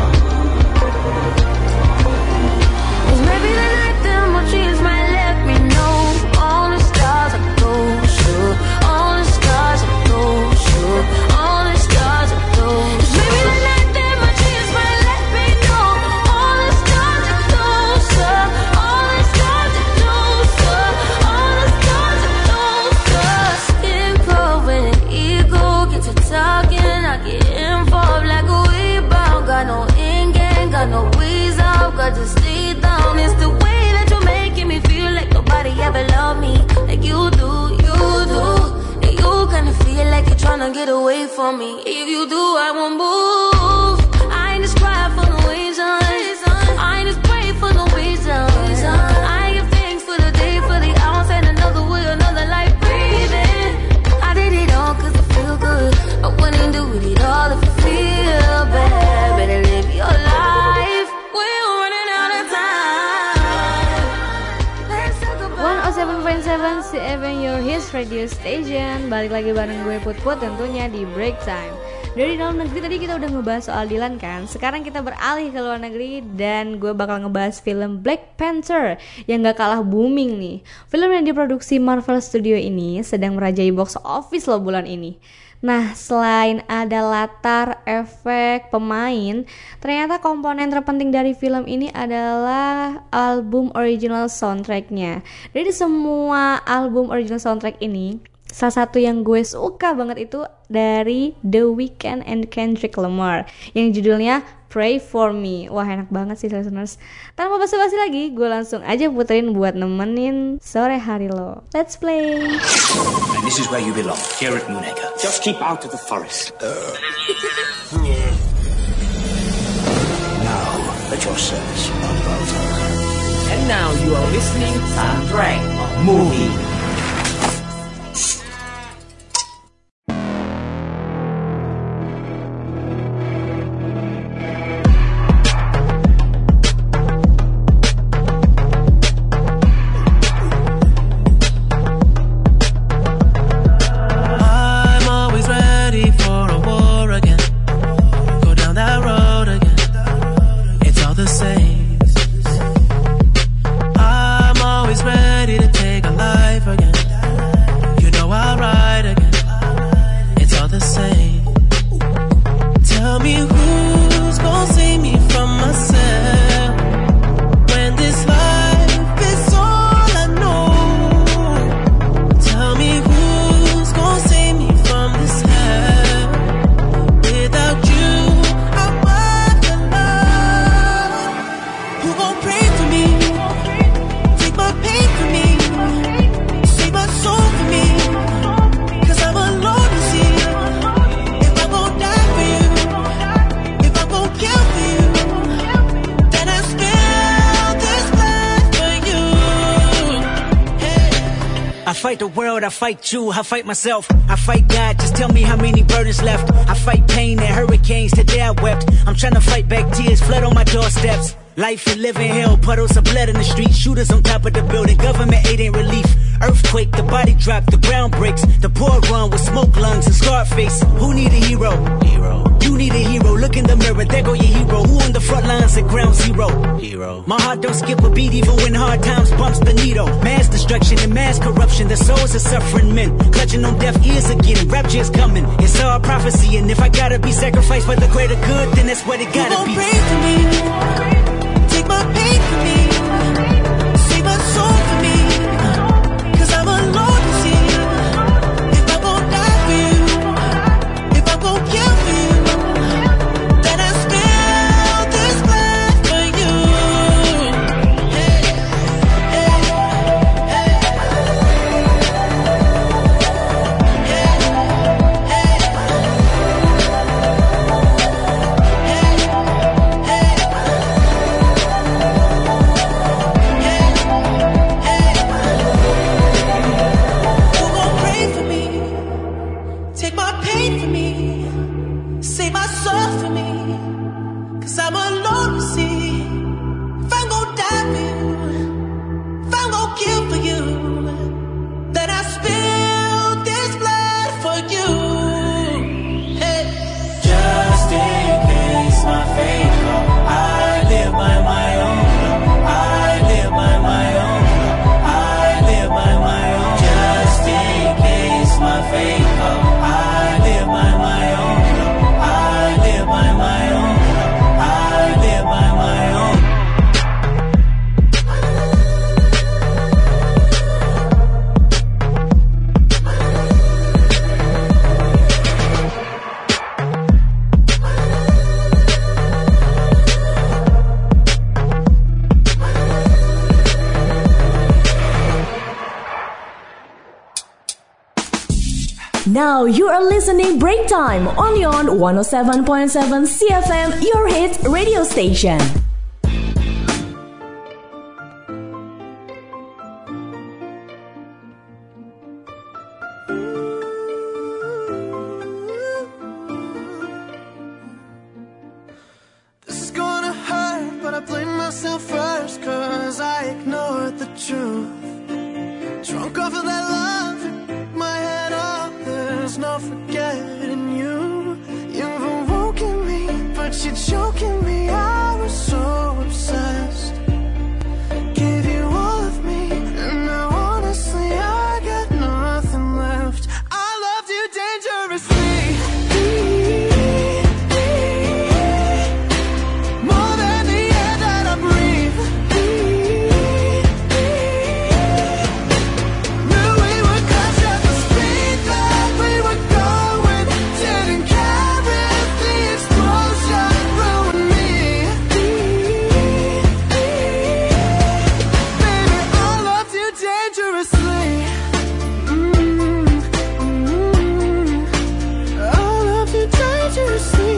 Cause maybe the night that my dreams might let me know. All the stars are closer. All the stars are closer. All the stars are closer. Cause maybe the night that my dreams might let me know. All the stars are closer. All the stars are closer. All the stars are closer. Skin cold when an ego gets to talking. I get involved like a rebound. Got no in game, got no ways out. Got to stay down. It's the way that you're making me feel like nobody ever loved me like you do, you do. And you kinda feel like you're tryna get away from me. If you do, I won't move. I ain't just cry for no reason. I ain't just pray for no reason. I give thanks for the day, for the hours, and another way, another life breathing. I did it all cause I feel good. I wouldn't do it all if I feel bad. Better live your life. We're running out of time. Let's talk about 107.7 CFM Your Hits Radio Station. Balik lagi bareng gue Put tentunya di Break Time. Dari dalam negeri tadi kita udah ngebahas soal Dylan kan. Sekarang kita beralih ke luar negeri dan gue bakal ngebahas film Black Panther yang gak kalah booming nih. Film yang diproduksi Marvel Studio ini sedang merajai box office loh bulan ini. Nah, selain ada latar, efek, pemain, ternyata komponen terpenting dari film ini adalah album original soundtracknya. Dari semua album original soundtrack ini, salah satu yang gue suka banget itu dari The Weeknd and Kendrick Lamar yang judulnya Pray For Me. Wah, enak banget sih listeners. Tanpa basa-basi lagi, gue langsung aja puterin buat nemenin sore hari lo. Let's play. And this is where you belong, here at Moonacre. Just keep out of the forest. Now, at your service, Alberto. And now you are listening Soundtrack Movie. fight the world, I fight you, I fight myself, I fight God, just tell me how many burdens left. I fight pain and hurricanes, today I wept. I'm trying to fight back tears, flood on my doorsteps. Life and living hell, puddles of blood in the street, shooters on top of the building, government aid ain't relief. Earthquake, the body drop, the ground breaks, the poor run with smoke lungs and scarred face. Who need a hero? You need a hero, look in the mirror, there go your hero. Who on the front lines at ground zero? My heart don't skip a beat even when hard times bumps the needle. Mass destruction and mass corruption, the souls of suffering men, clutching on deaf ears again, rapture is coming. It's all prophecy, and if I gotta be sacrificed for the greater good, then that's what it gotta be. Pray for me, take my pain for me, save my soul for me, 'cause I'm alone to see if I'm gon' die for you, if I'm gon' kill for you. save my soul for me, 'cause I'm alone to see if I'm gon' die for you, if I'm gon' kill for you, then I spill this blood for you. Hey. Just in case my fate come, I live by my own law. I live by my own law. I live by my own. Just in case my fate come, I live by my own law. I live by my own law. I live by my own. Now you are listening Break Time only on 107.7 CFM, your hit radio station. This is gonna hurt, but I blame myself first, 'cause I ignored the truth. Drunk off of that love, my head up, there's no forgetting you. You've awoken me, but you're choking me. I was so obsessed. Gave you all of me, and now honestly I got nothing left. I loved you dangerously. More than the air that I breathe. Knew we would crash at the speed that we were going. Didn't care if the explosion ruined me. Baby, I loved you dangerously. I love you dangerously.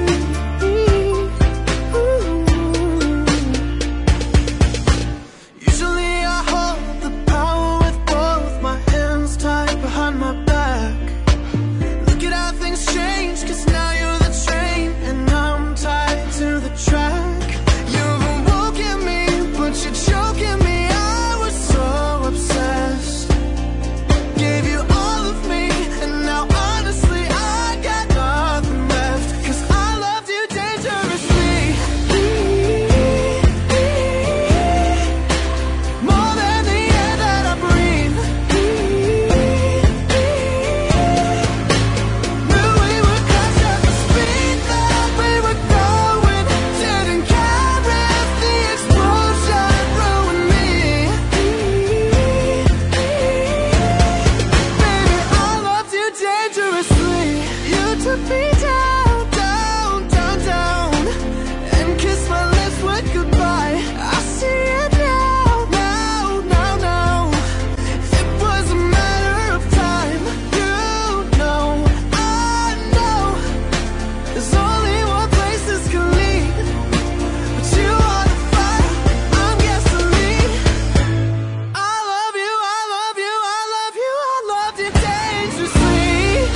Usually I hold the power with both my hands tied behind my back. Look at how things change, 'cause now you're the train and I'm tied to the track. You've awoken me, but you're choking me. I was so obsessed. Gave you all of me, and now honestly I got nothing left, 'cause I loved you dangerously. More than the air that I breathe. Knew we would crash at the speed that we were going. Didn't care if the explosion ruined me. Baby, I loved you dangerously. You took me down, down, down, down, and kissed my lips with goodbye. I see it now, now, now, now. It was a matter of time. You know, I know. There's only one place this can lead, but you are the fire, I'm gasoline. I love you, I love you, I love you, I loved you dangerously.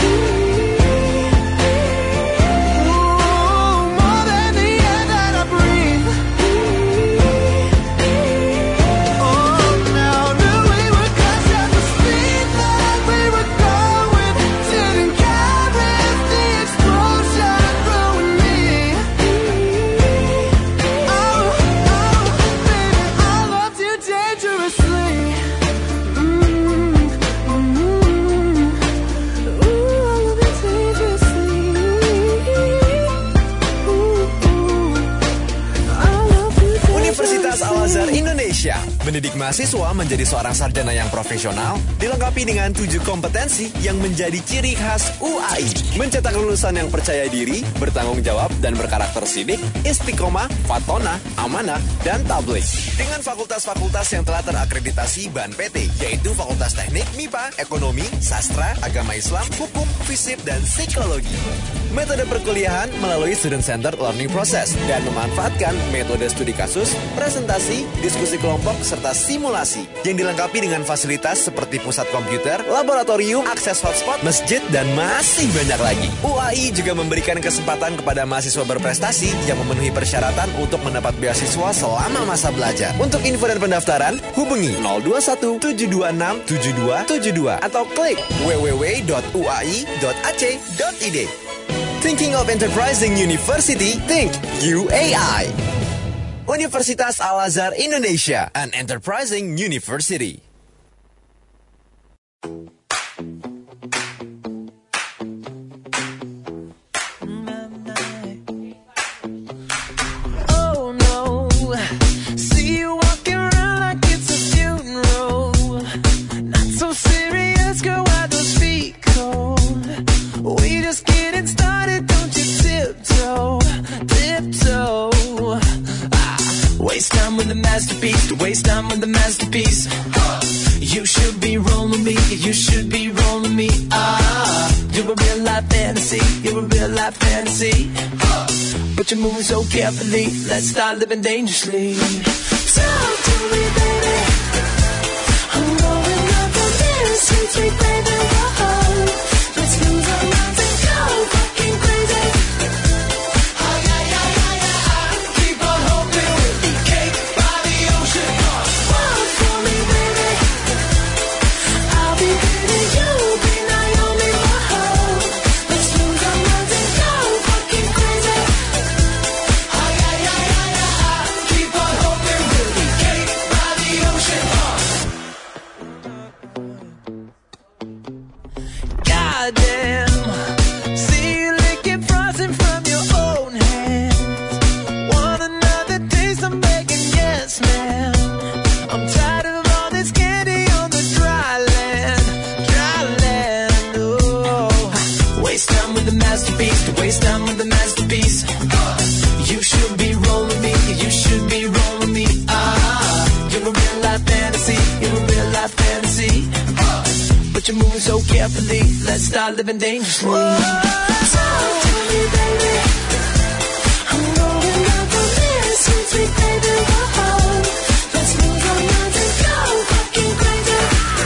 Ooh, more than the air that I breathe. Oh, now knew we would crash at the speed that we were going. Didn't care if the explosion ruined me. Oh, baby, I loved you dangerously. Ooh, I love you dangerously. Universitas Al-Azhar Indonesia mendidik mahasiswa menjadi seorang sarjana yang profesional, dilengkapi dengan 7 kompetensi yang menjadi ciri khas UAI. Mencetak lulusan yang percaya diri, bertanggung jawab, dan berkarakter sidik, istiqomah, fatona, amanah, dan tabligh. Dengan fakultas-fakultas yang telah terakreditasi BAN PT, yaitu Fakultas Teknik, MIPA, Ekonomi, Sastra, Agama Islam, Hukum, Fisip, dan Psikologi. metode perkuliahan melalui student-centered learning process dan memanfaatkan metode studi kasus, presentasi, diskusi kelompok, serta simulasi yang dilengkapi dengan fasilitas seperti pusat komputer, laboratorium, akses hotspot, masjid, dan masih banyak lagi. UAI juga memberikan kesempatan kepada mahasiswa berprestasi yang memenuhi persyaratan untuk mendapat beasiswa selama masa belajar. Untuk info dan pendaftaran, hubungi 021 726 7272 atau klik www.uai.ac.id. Thinking of enterprising university? Think UAI. Universitas Al-Azhar Indonesia, an enterprising university. Oh no, see you walking around like it's a funeral. Not so serious, girl, why those feet cold? We just getting started, don't you tiptoe, tiptoe. Waste time with the masterpiece, to waste time with the masterpiece. You should be rolling me, you should be rolling me. You're a real life fantasy, you're a real life fantasy. But you're moving so carefully, let's start living dangerously. Talk to me, baby. I'm going up the stairs, sweet, sweet baby. Whoa. Let's lose our minds and go fucking crazy. Keep on hoping we'll be cake by the ocean. Walk for me, baby. I'll be pretty, you'll be Naomi. Whoa. Let's lose our minds and go fucking crazy. Keep on hoping we'll be cake by the ocean. Goddamn. See you licking frosting from your own hands. Want another taste? I'm begging, yes, ma'am. I'm tired of all this candy on the dry land, dry land. Oh, waste time with the masterpiece, to waste time with the masterpiece. You should be rolling me, you should be rolling me. You're a real life fantasy, you're a real life fantasy. But you're moving so carefully, let's start living dangerously. Talk to me, baby. I'm going up the stairs, sweet, sweet baby. Whoa. Let's lose our minds and go fucking crazy.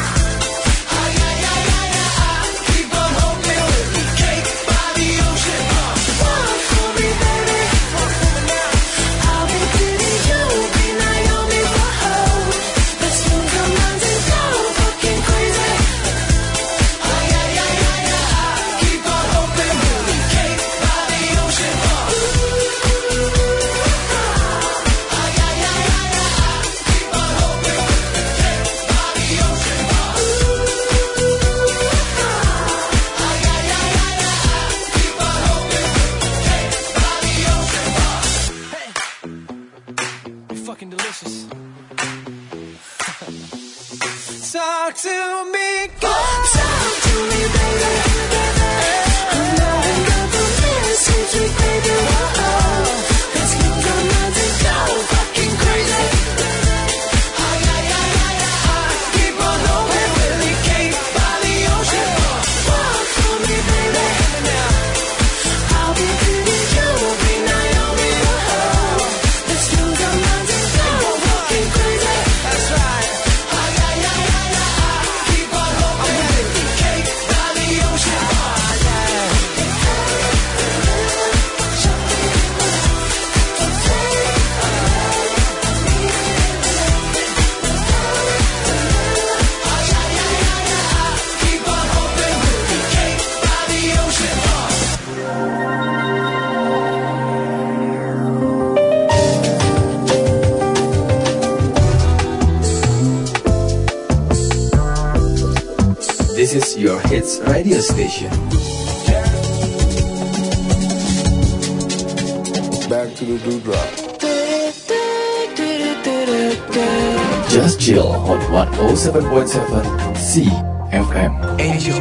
Keep on hoping we'll be cake by the ocean. Walk for me, baby. I'll be pretty, you'll be Naomi. Whoa. Let's lose our minds and go fucking crazy. Keep on hoping we'll be cake by the ocean. Keep on hoping we'll be cake by the ocean. Keep on hoping we'll be cake by the ocean. Hey, you're fucking delicious. Talk to me, girl. Talk to me, baby. I'm going up the stairs, sweet, sweet baby. Whoa. Let's lose our minds and go fucking crazy. Keep on hoping we'll be cake by the ocean. Walk for me, baby. I'll be pretty, you'll be Naomi. Whoa. Let's lose our minds and go fucking crazy. That's right. Keep on hoping we'll be cake by the ocean. Keep on hoping we'll be cake by the ocean. This is your hits radio station. Back to the dewdrop. Just chill on 107.7 CFM. Enjoy.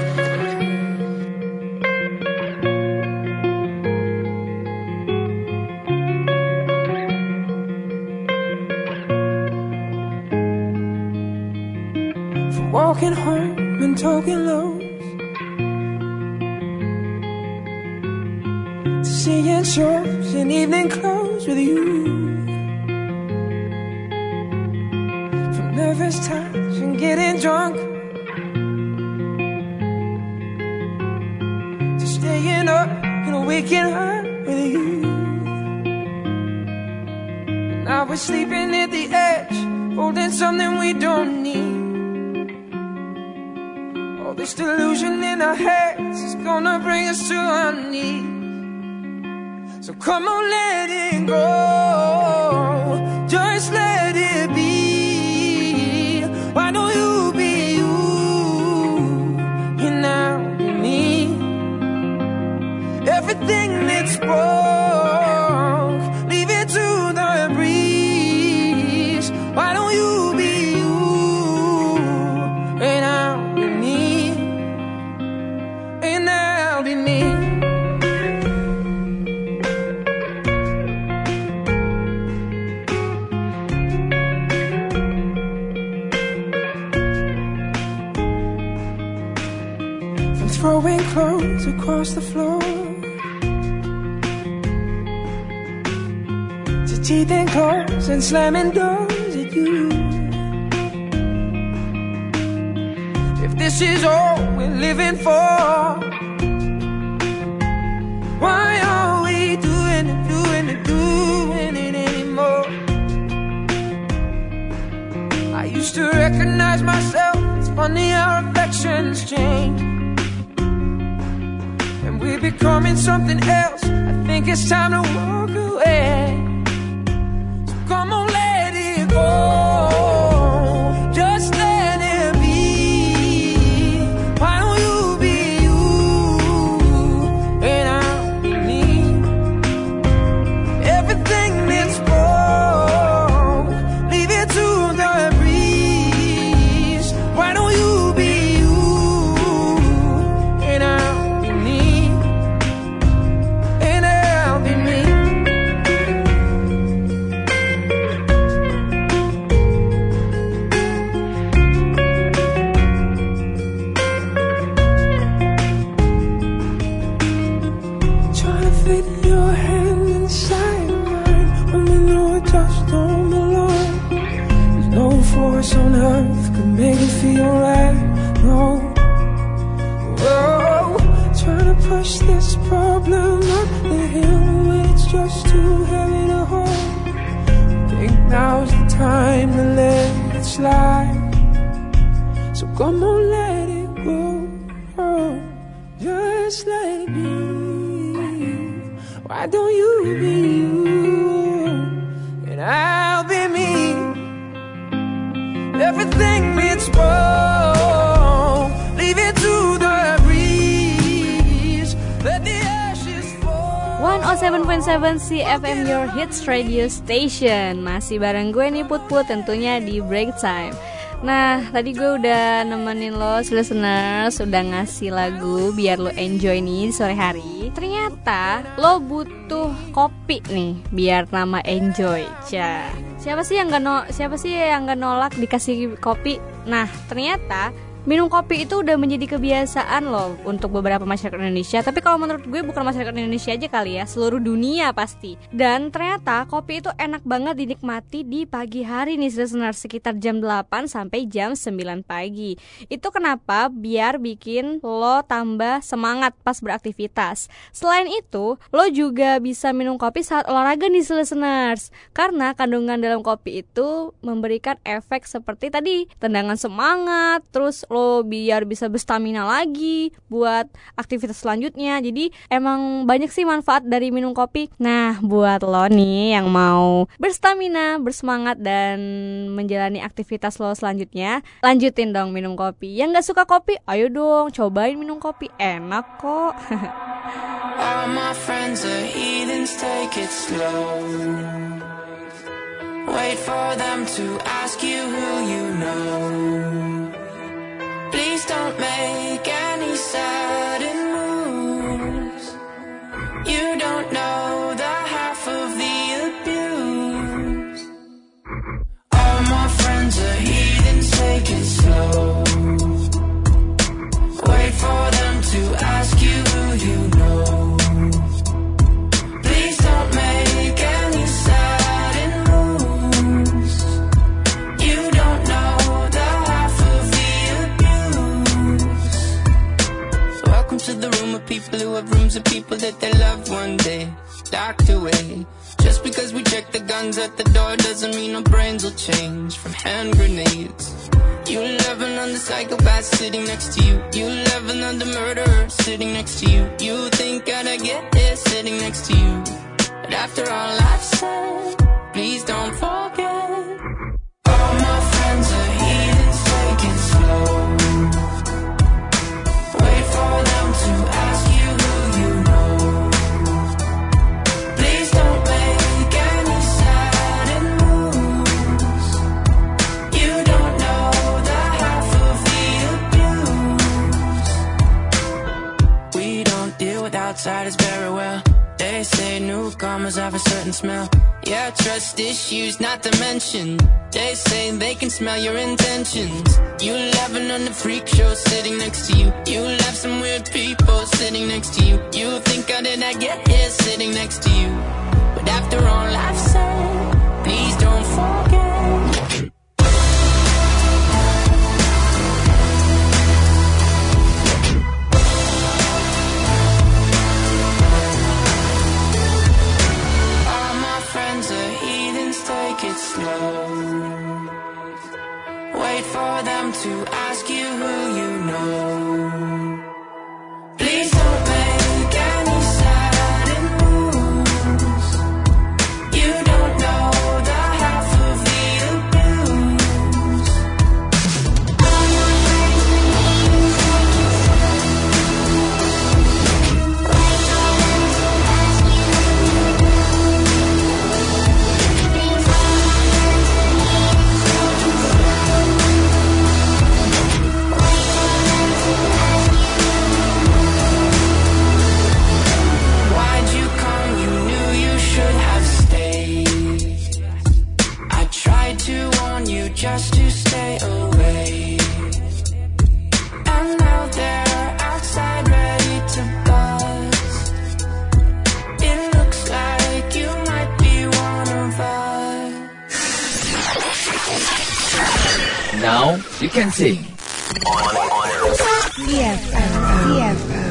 From walking home and talking lows, seeing shows in evening clothes with you. From nervous touch and getting drunk to staying up and waking up with you. Now we're sleeping at the edge, holding something we don't need. All this delusion in our heads is gonna bring us to our knees. So come on, let it go, just let it be. Why don't you be you, and I'll be me. Everything that's broke, leave it to the breeze. Why don't you be you, and I'll be me, and I'll be me. Throwing clothes across the floor to teething claws and slamming doors at you. If this is all we're living for, why are we doing it anymore? I used to recognize myself. It's funny how affections change. We're becoming something else. I think it's time to walk away. So come on, let it go, just let it be. Why don't you be you, and I'll be me. Everything that's broke, leave it to the breeze. Why don't you be you, and I'll be me. Force on earth could make it feel right. No, whoa, trying to push this problem up the hill when it's just too heavy to hold. Think now's the time to let it slide. So come on, let it go, oh, just let it be. Why don't you be you, and I'll be me. Everything it's broke, leave it to the breeze. Let the ashes fall. 107.7 CFM Your Hits Radio Station. Masih bareng gue nih Put-Put, tentunya di Break Time. Nah, tadi gue udah nemenin lo, listeners, udah ngasih lagu biar lo enjoy nih di sore hari. Ternyata lo butuh kopi nih biar nama enjoy. Siapa sih yang nggak nolak dikasih kopi? Nah, ternyata minum kopi itu udah menjadi kebiasaan loh untuk beberapa masyarakat Indonesia. Tapi kalau menurut gue bukan masyarakat Indonesia aja kali ya, seluruh dunia pasti. Dan ternyata kopi itu enak banget dinikmati di pagi hari nih listener, sekitar jam 8 sampai jam 9 pagi. Itu kenapa? Biar bikin lo tambah semangat pas beraktivitas. Selain itu, lo juga bisa minum kopi saat olahraga nih listeners. Karena kandungan dalam kopi itu memberikan efek seperti tadi, tendangan semangat, terus lo biar bisa berstamina lagi buat aktivitas selanjutnya. Jadi emang banyak sih manfaat dari minum kopi. Nah, buat lo nih yang mau berstamina, bersemangat dan menjalani aktivitas lo selanjutnya, lanjutin dong minum kopi. Yang gak suka kopi, ayo dong cobain minum kopi, enak kok. All my friends are heathens, take it slow. Wait for them to ask you who you know. Please don't make any sudden moves. You don't know the half of the abuse. All my friends are heathens, take it slow. Wait for them to ask you who you know. day locked away. Just because we check the guns at the door doesn't mean our brains will change from hand grenades. You love another psychopath sitting next to you. You love another murderer sitting next to you. You think I'd get here sitting next to you. But after all I've said, please don't forget. All my friends are heathens, take it slow. Wait for them to ask you who you know. Please don't make any sudden moves. You don't know the half of the abuse. We don't deal with outsiders very well. They say newcomers have a certain smell. Yeah, trust issues not to mention. They say they can smell your intentions. You laughing on the freak show sitting next to you. You laugh some weird people sitting next to you. You think how did I get here sitting next to you. But after all I've said, please don't forget. Take it slow. Wait for them to ask you who you know. Please don't make any sudden moves. You don't know the half of the abuse. Just to stay away. And now they're outside ready to buzz. It looks like you might be one of us. Now you can sing. CFO.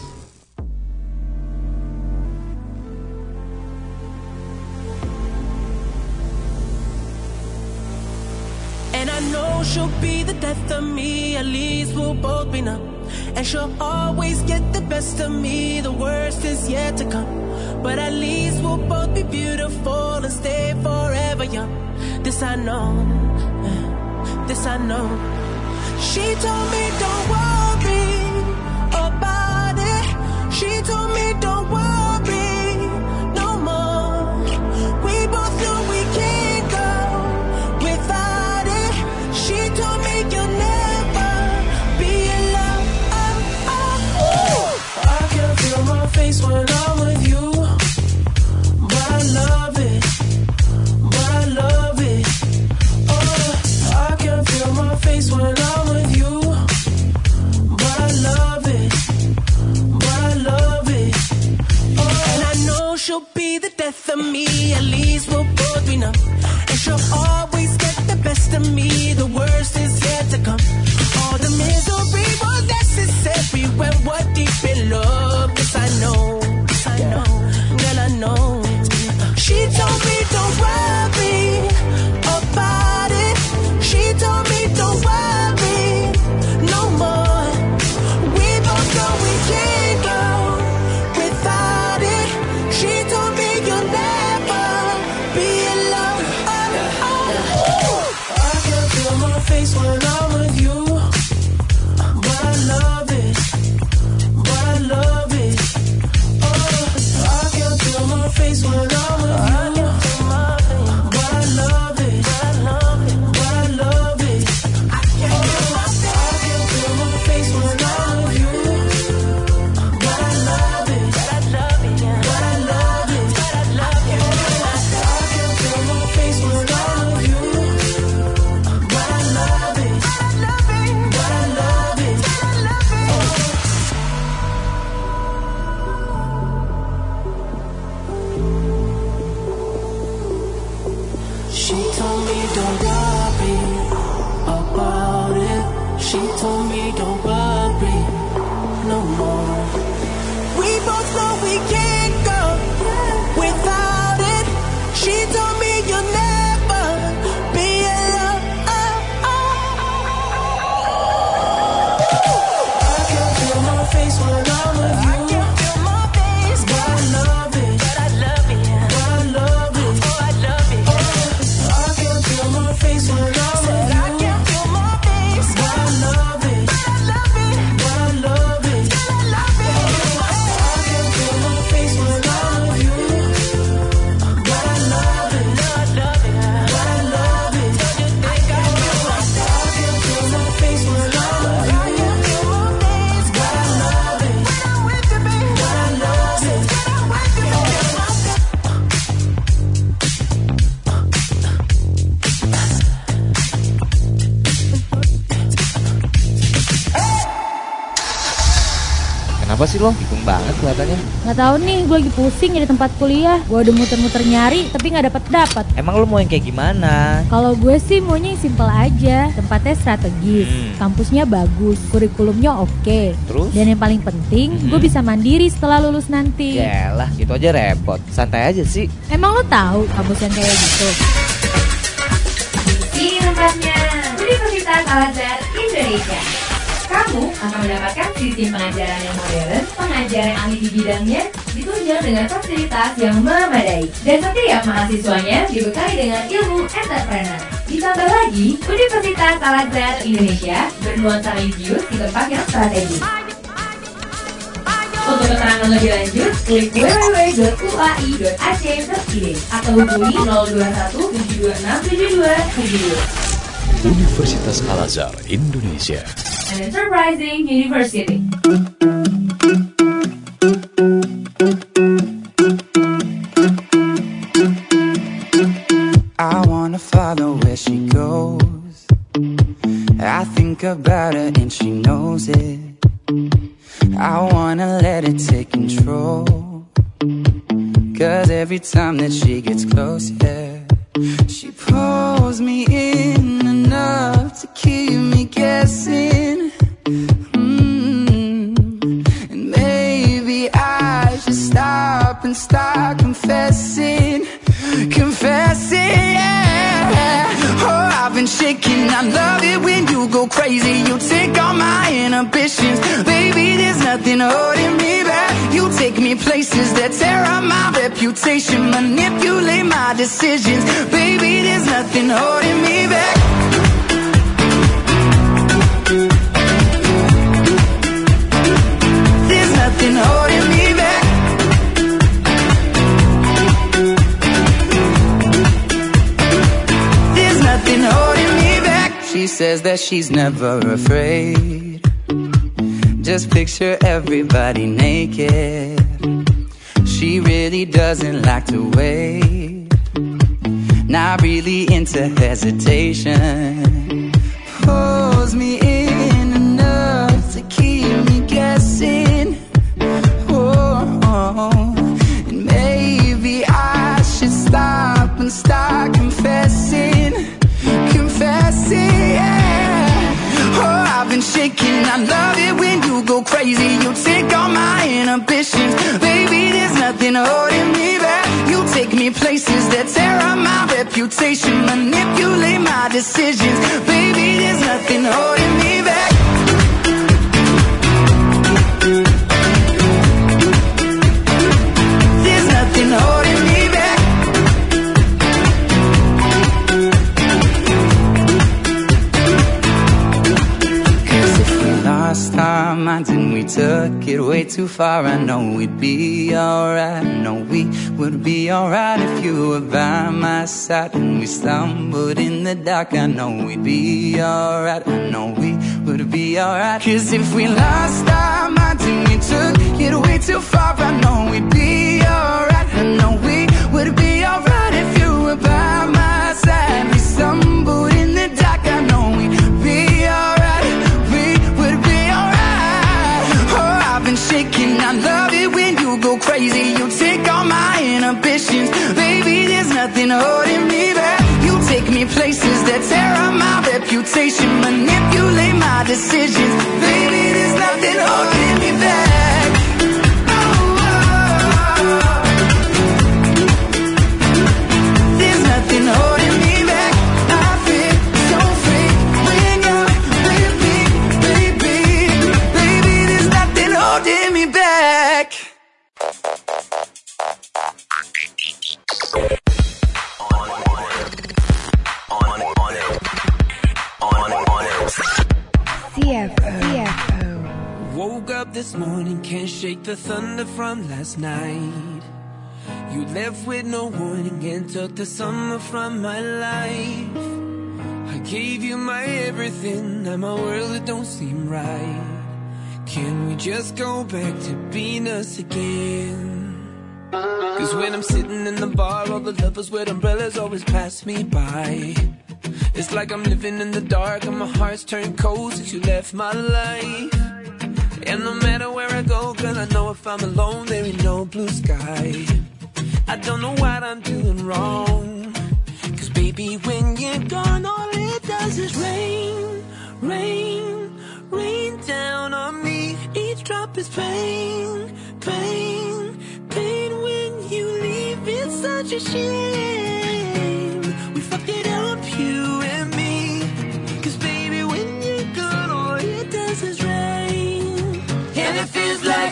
And I know she'll be the death of me, at least we'll both be numb. And she'll always get the best of me, the worst is yet to come. But at least we'll both be beautiful and stay forever young. This I know, this I know. She told me don't worry about it. She told me don't worry no more. We both know we can't go without it. She told me you'll never be alone. I can feel my face when I'm with you, but I love it, but I love it. Oh, I can feel my face when I'm with you, but I love it, but I love it. Oh, and I know she'll be the death of me, at least we'll both be numb. And she'll always get the best of me, the worst is yet to come. All the misery was necessary when we're deep in love. This I know, girl I know. She told me don't worry about it. She told me don't worry no more. We both know we can't go without it. She told me you'll never be alone. I can feel my face when I'm with you, but I love it, but I love it. Oh, I can feel my face when I'm with you, but I love it, but I love it. I can feel my face when I'm with you, but I love it, but I love it, but I love it, but I love it. I can feel my face when I'm with you, but I love it, Kenapa sih lo? Bingung banget kelihatannya. Nggak tahu nih, gue lagi pusing di tempat kuliah. Gue udah muter-muter nyari, tapi nggak dapat. Emang lo mau yang kayak gimana? Kalau gue sih maunya yang simple aja. Tempatnya strategis, kampusnya bagus, kurikulumnya oke. Terus? Dan yang paling penting, gue bisa mandiri setelah lulus nanti. Yalah, gitu aja repot. Santai aja sih. Emang lo tahu kampus yang kayak gitu? Di tempatnya Universitas Al-Azhar Indonesia. Kamu akan mendapatkan sistem pengajaran yang modern, pengajaran ahli di bidangnya, ditunjang dengan fasilitas yang memadai. Dan setiap mahasiswanya dibekali dengan ilmu entrepreneur. Ditambah lagi, Universitas Al-Azhar Indonesia bernuansa religius di tempat yang strategis. Untuk keterangan lebih lanjut, klik www.uai.ac.id atau hubungi 021 726 7272. Universitas Al-Azhar Indonesia. An enterprising university. I wanna follow where she goes. I think about her and she knows it. I wanna let it take control. 'Cause every time that she gets close, yeah, she pulls me in enough to keep me guessing. And maybe I should stop and start confessing, yeah. Oh, I've been shaking. I love it when you go crazy. You take all my inhibitions. Baby, there's nothing holding me back. You take me places that tear up my reputation, manipulate my decisions. Baby, there's nothing holding me back. There's nothing holding me back. There's nothing holding me back. She says that she's never afraid. Just picture everybody naked. She really doesn't like to wait. Not really into hesitation. Pulls me in enough to keep me guessing. And maybe I should stop and start confessing, yeah. Oh, I've been shaking. I love it when you go crazy. You take all my inhibitions. Baby, there's nothing holding me back. You take me places that tear up my reputation, manipulate my decisions. Baby, there's nothing holding me back. There's nothing holding me back. Lost our minds and we took it way too far. I know we'd be alright. I know we would be alright if you were by my side. And we stumbled in the dark. I know we'd be alright. I know we would be alright. 'Cause if we lost our minds and we took it way too far, I know we'd be alright. I know we would be alright if you were by my side. We stumbled in the dark. I know we'd be alright. Shaking, I love it when you go crazy. You take all my inhibitions. Baby, there's nothing holding me back. You take me places that tear up my reputation, manipulate my decisions. Baby, there's nothing holding me back. There's nothing holding me back. I feel so free when you're with me, baby. Baby, there's nothing holding me back. CFO. Woke up this morning, can't shake the thunder from last night. You left with no warning and took the summer from my life. I gave you my everything, now my world it don't seem right. Can we just go back to being us again? 'Cause when I'm sitting in the bar, all the lovers with umbrellas always pass me by. It's like I'm living in the dark and my heart's turned cold since you left my life. And no matter where I go, girl, I know if I'm alone, there ain't no blue sky. I don't know what I'm doing wrong. Cause baby, when you're gone, all it does is rain, rain, rain down on me. Each drop is pain, pain, pain. When you leave, it's such a shame. We fucked it up, you and me. Cause baby, when you're gone, all it does is rain. And it feels like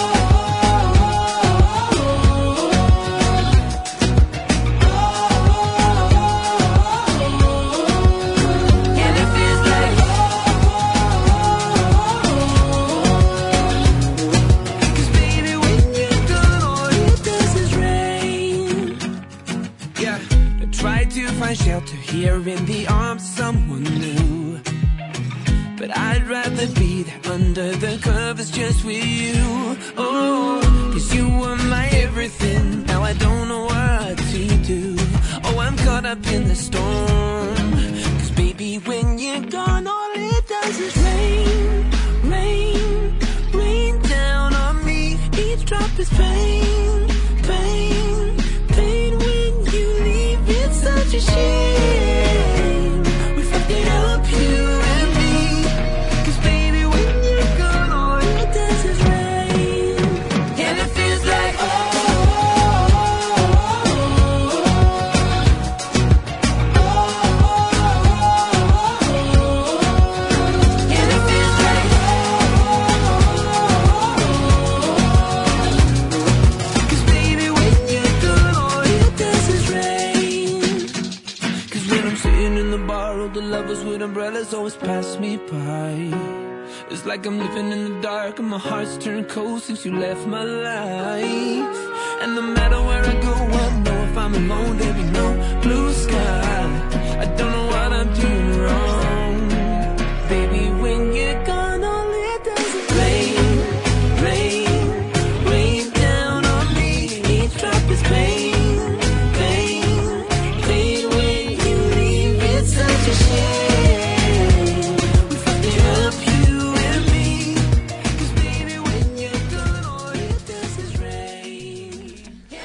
find shelter here in the arms of someone new. But I'd rather be there under the covers just with you. Oh, cause you were my everything. Now I don't know what to do. Oh, I'm caught up in the storm. Cause baby, when you're gone, all it does is rain, rain, rain down on me. Each drop is pain, pain, pain. When you leave, it's such a shame. We fucked it up, you and me. Cause baby, when you're gone, all it does is rain. And it feels like and it feels like cause baby, when you're gone, all it does is rain. Cause when I'm sitting in the bar, all the lovers with umbrellas always pass me by. It's like I'm living in the dark and my heart's turned cold since you left my life. And no matter where I go, I know if I'm alone, there be no blue sky. I don't know what I'm doing wrong. Baby, when you're gone, all it does is rain, rain, rain down on me. Each drop is pain, pain, pain. When you leave, it's such a shame. We fucked it up, you and me. Cause baby, when you're gone, all it does is rain.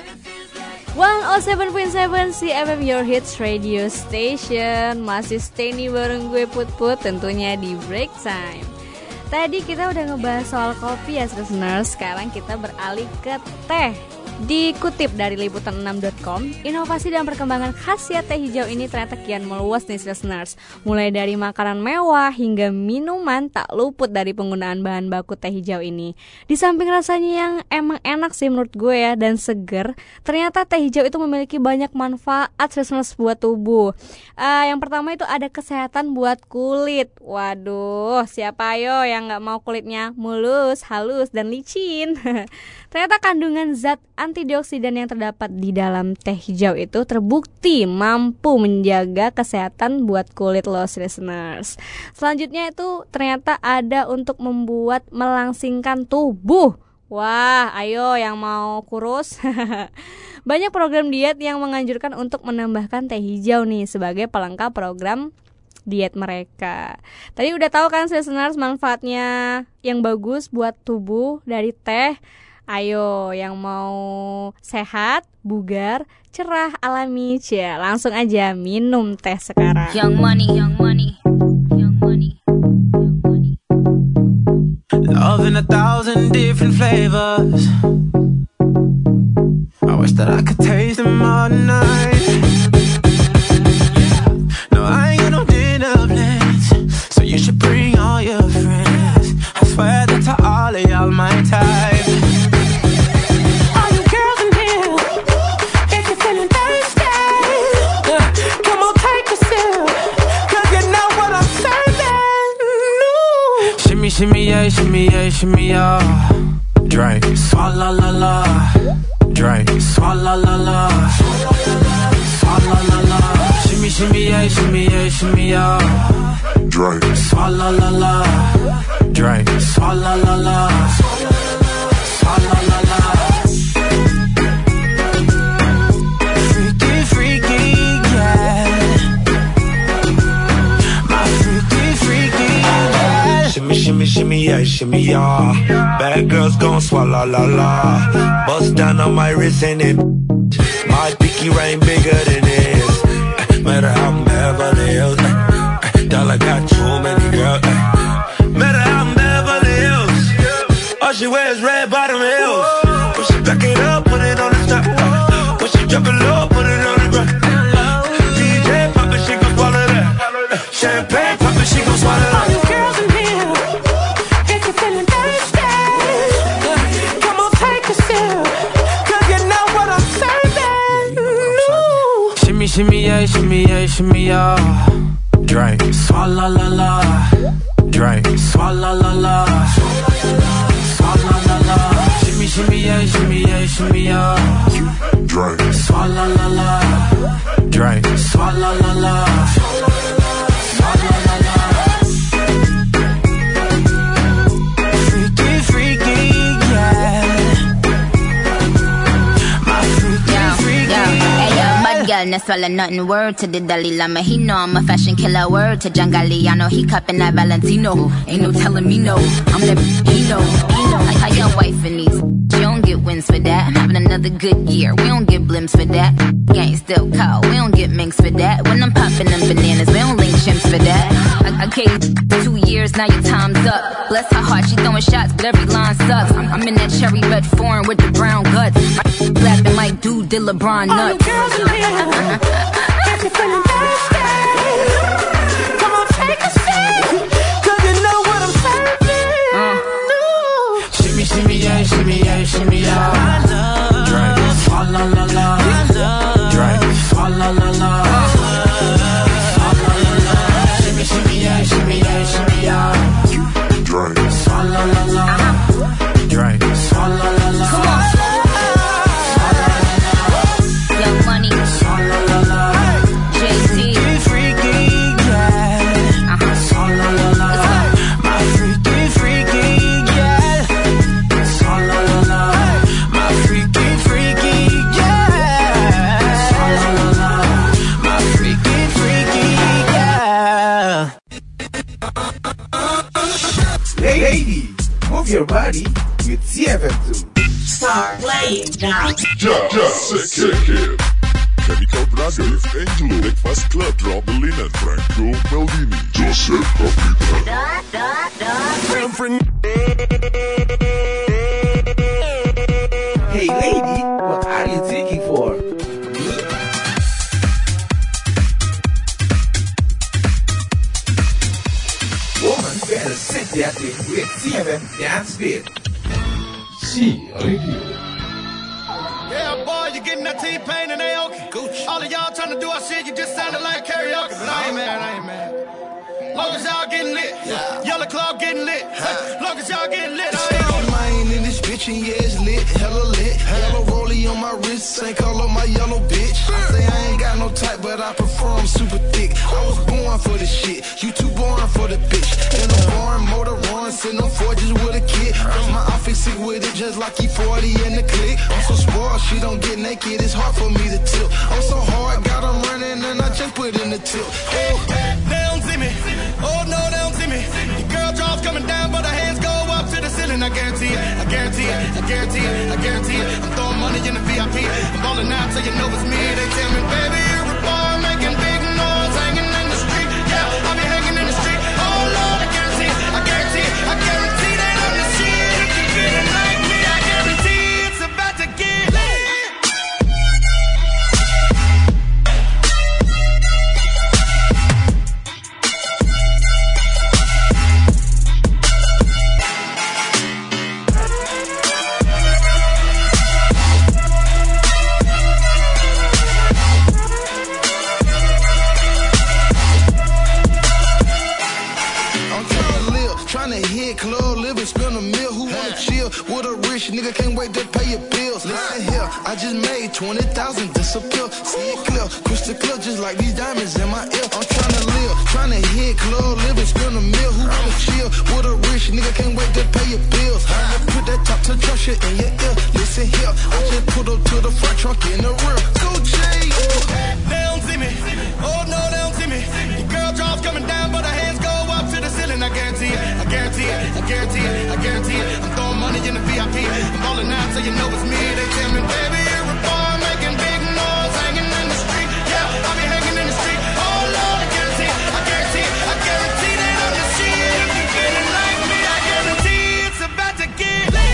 107.7 CFM Your Hits Radio Station. Masih stay nih bareng gue Put-Put, tentunya di Break Time. Tadi kita udah ngebahas soal kopi ya listeners. Sekarang kita beralih ke teh. Dikutip dari liputan6.com, inovasi dan perkembangan khasiat teh hijau ini ternyata kian meluas nih listeners. Mulai dari makanan mewah hingga minuman tak luput dari penggunaan bahan baku teh hijau ini. Di samping rasanya yang emang enak sih menurut gue ya dan seger, ternyata teh hijau itu memiliki banyak manfaat listeners buat tubuh. Yang pertama itu ada kesehatan buat kulit. Waduh, siapa ayo yang gak mau kulitnya mulus, halus, dan licin. Ternyata kandungan zat antioksidan yang terdapat di dalam teh hijau itu terbukti mampu menjaga kesehatan buat kulit lo listeners. Selanjutnya itu ternyata ada untuk membuat melangsingkan tubuh. Wah, ayo yang mau kurus. Banyak program diet yang menganjurkan untuk menambahkan teh hijau nih sebagai pelengkap program diet mereka. Tadi udah tahu kan listeners manfaatnya yang bagus buat tubuh dari teh. Ayo yang mau sehat, bugar, cerah, alami, langsung aja minum teh sekarang. Young money, young money, young money, young money. Love in 1,000 different flavors. I wish that I could taste them all night. No, I ain't got no dinner plans, so you should bring all your friends. I swear that to all of y'all my type. Shimmy yeah, shimmy yeah, shimmy yeah. Drink, swalla la la. Drink, swalla la la. Swalla la la. Shimmy yeah, shimmy yeah, shimmy yeah. Drink, swalla la la. Drink, swalla la la. Swalla la la. Freaky, freaky, yeah. My freaky, freaky, yeah. Shimmy, shimmy, shimmy, yeah, shimmy, yeah. Bad girls gon' swallow, la, la. Bust down on my wrist and it. My pinky ring bigger than this. Matter how I'm Beverly Hills. Dollar got too many girls. Matter how I'm Beverly Hills. All she wears red bottom heels. When she back it up, put it on the top. When she drop it low, put it on the ground. DJ pop it, she gon' swallow that. Champagne pop it, she gon' swallow that. All you girls in here, if you're feeling thirsty, come on, take a sip, 'cause you know what I'm serving. Ooh. Shimmy, shimmy, yeah, shimmy, yeah, shimmy, yeah. Drink, swalla la la. Drink, swalla la la. Swalla la la. Shimmy, shimmy, yeah, shimmy, yeah, shimmy, yeah. Drink, swalla la la. Drink, swalla la la. Swalla la la. Freaky, freaky, yeah. My freaky, freaky. Hey yo, mud girl, no swallow nothing. Word to the Dalai Lama, he know I'm a fashion killer. Word to John Galliano, he cupping that Valentino. Ain't no telling me no, I'm that he know. Like how your wife and these, you don't get wins for that. I'm having another good year, we don't get blimps for that. Gang still call, we don't get minks for that. When I'm popping them bananas, we don't link chimps for that. I gave you 2 years, now your time's up. Bless her heart, she throwing shots, but every line sucks. I'm in that cherry red foreign with the brown guts. Clapping like dude did LeBron nuts. All you girls in here, if you're feeling thirsty, come on, take a sip, 'cause you know what I'm serving. Shimmy, shimmy, yeah, shimmy, yeah, shimmy, yeah. Drink, swalla la la. Drink, swalla la la. Swalla la la. Shimmy, shimmy, yeah, shimmy, yeah, shimmy, yeah. drink, Swalla la la. Drink, swalla la la. Come on. Young Money, Jay-Z, Freaky, yeah. Swalla la la. My freaky, freaky, yeah. Swalla la la. My freaky, freaky, yeah. Swalla la la. My freaky, freaky, yeah. Ladies, move your body with CFM2. Start playing now. Just kick it. Chemical Brothers, Angelo, Breakfast Club, Robin and Franco Maldini, Joseph Capitan. Hey lady, what are you thinking for? Me? Woman better sit that thing with CFM Dance Beat. C Radio. Yeah, boy, you getting that T-Pain and Aoki. Gucci. All of y'all trying to do our shit, you just sounded like karaoke. But I ain't mad. Long as y'all getting lit, Yellow Claw getting lit. Long as y'all getting lit, I ain't mine in this bitch and yeah, it's lit, hella lit. Yellow rollie on my wrist, same color my yellow bitch. I say I ain't got no type, but I prefer them super thick. I was born for this shit, you too boring for the bitch. In a barn, motor run, sitting on forges with a kid. Cause my outfit sick with it, just like E40 in the click. I'm so spoiled, she don't get naked, it's hard for me to tilt. I'm so hard, got them running, and I just put in the tilt. They don't see me. Oh no, they don't see me. The girl draws coming down, but her hands go up to the ceiling. I guarantee it. I guarantee it. I guarantee it. I guarantee it. I'm throwing money in the VIP. I'm balling out so you know it's me. They tell me, baby, you're a boy making big noise, hanging in the street. Yeah, I'll be hanging in the street. Oh Lord, I guarantee it. I guarantee it. I guarantee they don't see it. If you're feeling like me, I guarantee it's about to get lit. Club, live and spend a meal. Who wanna chill with a rich nigga? Can't wait to pay your bills. Listen here, I just made 20,000 disappear. See it clear, crystal clear, just like these diamonds in my ear. I'm trying to live, trying to hit club, live and spend a meal. Who wanna chill with a rich nigga? Can't wait to pay your bills. I put that top to drop shit in your ear. Listen here, I just put up to the front trunk in the rear. Go Jay. They don't see me. Oh no, they don't see me. The girl draws coming down, but her hands go up to the ceiling. I guarantee it. I guarantee it. I guarantee it, I guarantee it. I'm throwing money in the VIP. I'm balling out so you know it's me. They tell me, baby, you're a boy making big noise, hanging in the street. Yeah, I'll be hanging in the street. Oh Lord, I guarantee it, I guarantee it, I guarantee that I'm the shit. If you're feeling like me, I guarantee it's about to get lit.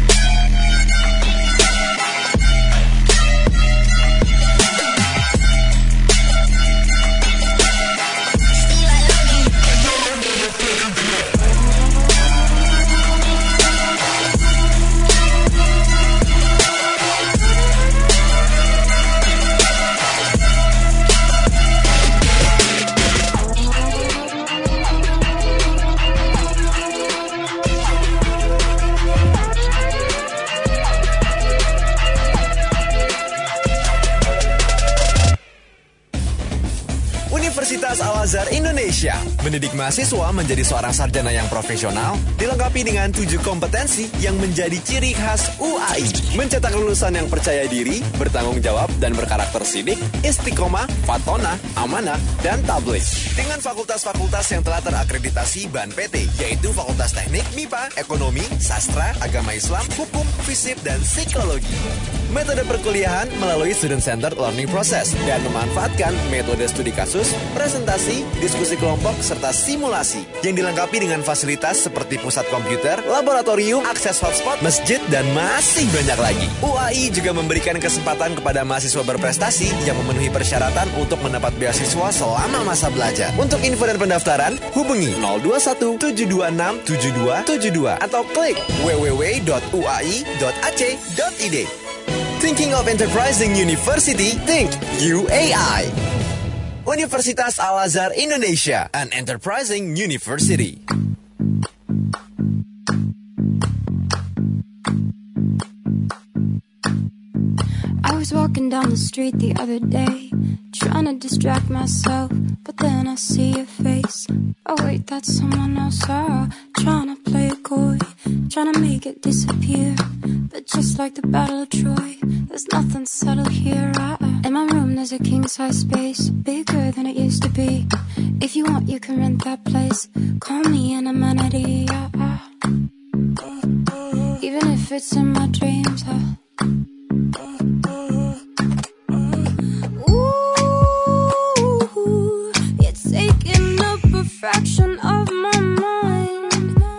Universitas Al-Azhar Indonesia mendidik mahasiswa menjadi seorang sarjana yang profesional, dilengkapi dengan 7 kompetensi yang menjadi ciri khas UAI. Mencetak lulusan yang percaya diri, bertanggung jawab, dan berkarakter sidik, istiqomah, fatona, amanah, dan tabligh. Dengan fakultas-fakultas yang telah terakreditasi BAN PT, yaitu Fakultas Teknik, MIPA, Ekonomi, Sastra, Agama Islam, Hukum, Fisip, dan Psikologi. Metode perkuliahan melalui student-centered learning process dan memanfaatkan metode studi kasus, presentasi, diskusi kelompok, serta simulasi yang dilengkapi dengan fasilitas seperti pusat komputer, laboratorium, akses hotspot, masjid, dan masih banyak lagi. UAI juga memberikan kesempatan kepada mahasiswa berprestasi yang memenuhi persyaratan untuk mendapat beasiswa selama masa belajar. Untuk info dan pendaftaran, hubungi 021 726 7272 atau klik www.uai.ac.id. Thinking of enterprising university? Think UAI. Universitas Al-Azhar Indonesia, an enterprising university. I was walking down the street the other day, trying to distract myself, but then I see your face. Oh wait, that's someone else. Trying to play it coy, trying to make it disappear. But just like the Battle of Troy, there's nothing subtle here. In my room there's a king-size space, bigger than it used to be. If you want you can rent that place, call me an amenity. Even if it's in my dreams. Ooh, you're taking up a fraction of my mind.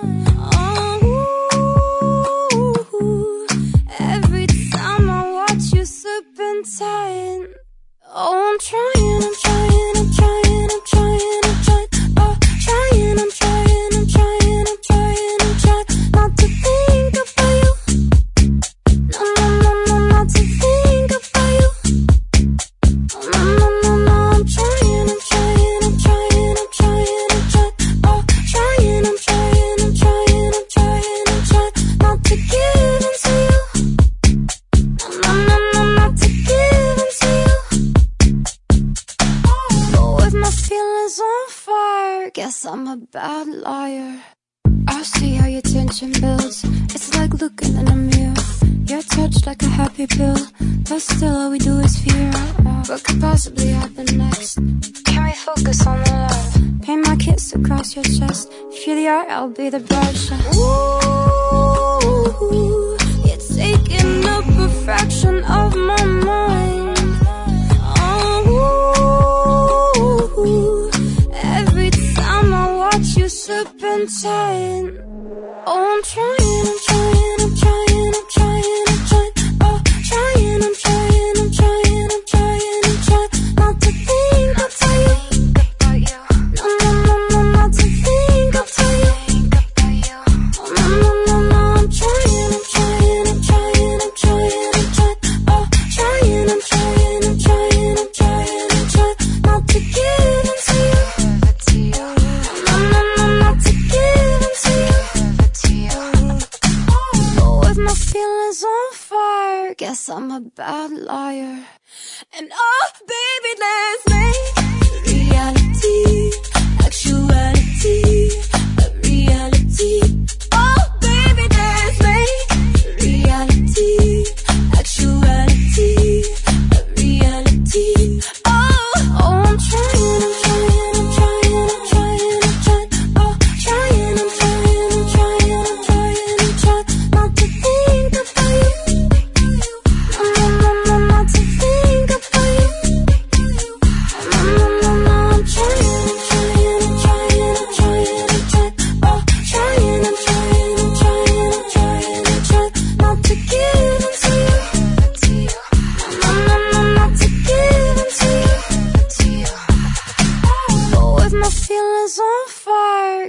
Every time I watch you slipping tight. Oh, I'm trying, I'm trying, I'm trying, I'm trying, I'm trying. Oh, trying, I'm trying, I'm trying, I'm trying, I'm trying not to think about you. No, no, no, no, not to think about you. Oh, no, no, no, no, I'm trying, I'm trying, I'm trying, I'm trying, I'm trying. Oh, trying, I'm trying, I'm trying, I'm trying, I'm trying not to give in to you. No, no, no, not to give in to you. But with my feelings on fire, guess I'm a bad liar. I see how your tension builds. It's like looking in a mirror. Your touch like a happy pill, but still all we do is fear. What could possibly happen next? Can we focus on the love? Paint my kiss across your chest. If you're the art, I'll be the brush. Ooh, you're taking up a fraction of my mind. Ooh, every time I watch you slipping tight. Oh, I'm trying, I'm trying, I'm trying, I'm trying, I'm trying. Oh, trying, I'm trying, I'm trying, I'm trying, I'm trying not to think about you. No, no, no, no, not to think about you. Oh, no, no, no, no, I'm trying, I'm trying, I'm trying, I'm trying, I'm trying. Oh, trying, I'm trying, I'm trying, I'm trying, I'm trying not to give in to you. No, no, no, not to give in to you. But with my feelings on fire, guess I'm a bad liar. And oh, baby, let's make reality, actuality, a reality. Oh, baby, let's make reality, actuality, a reality. Oh, I'm trying, I'm trying, I'm trying, I'm trying, I'm trying. Oh, trying, I'm trying, I'm trying,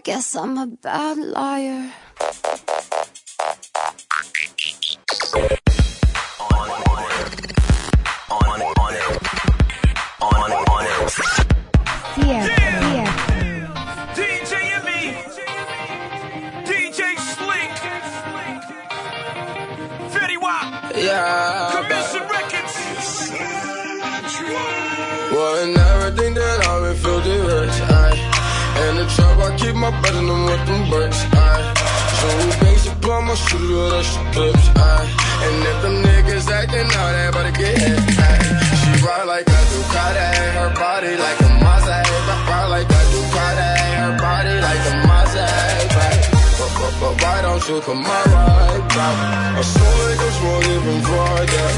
guess I'm a bad liar. DJ Emmy, DJ Slick, Fetty Wap, Commission Records. Wasn't everything that I been filthy rich, in the trap I keep my butt in them with them bricks, so basic plum, I shoot it with extra clips, and if them niggas acting out, everybody get hit, she ride like a Ducati, her body like a Mazda, ride like a Ducati, her body like a Mazda, but why don't you come my ride, I saw it go small even farther.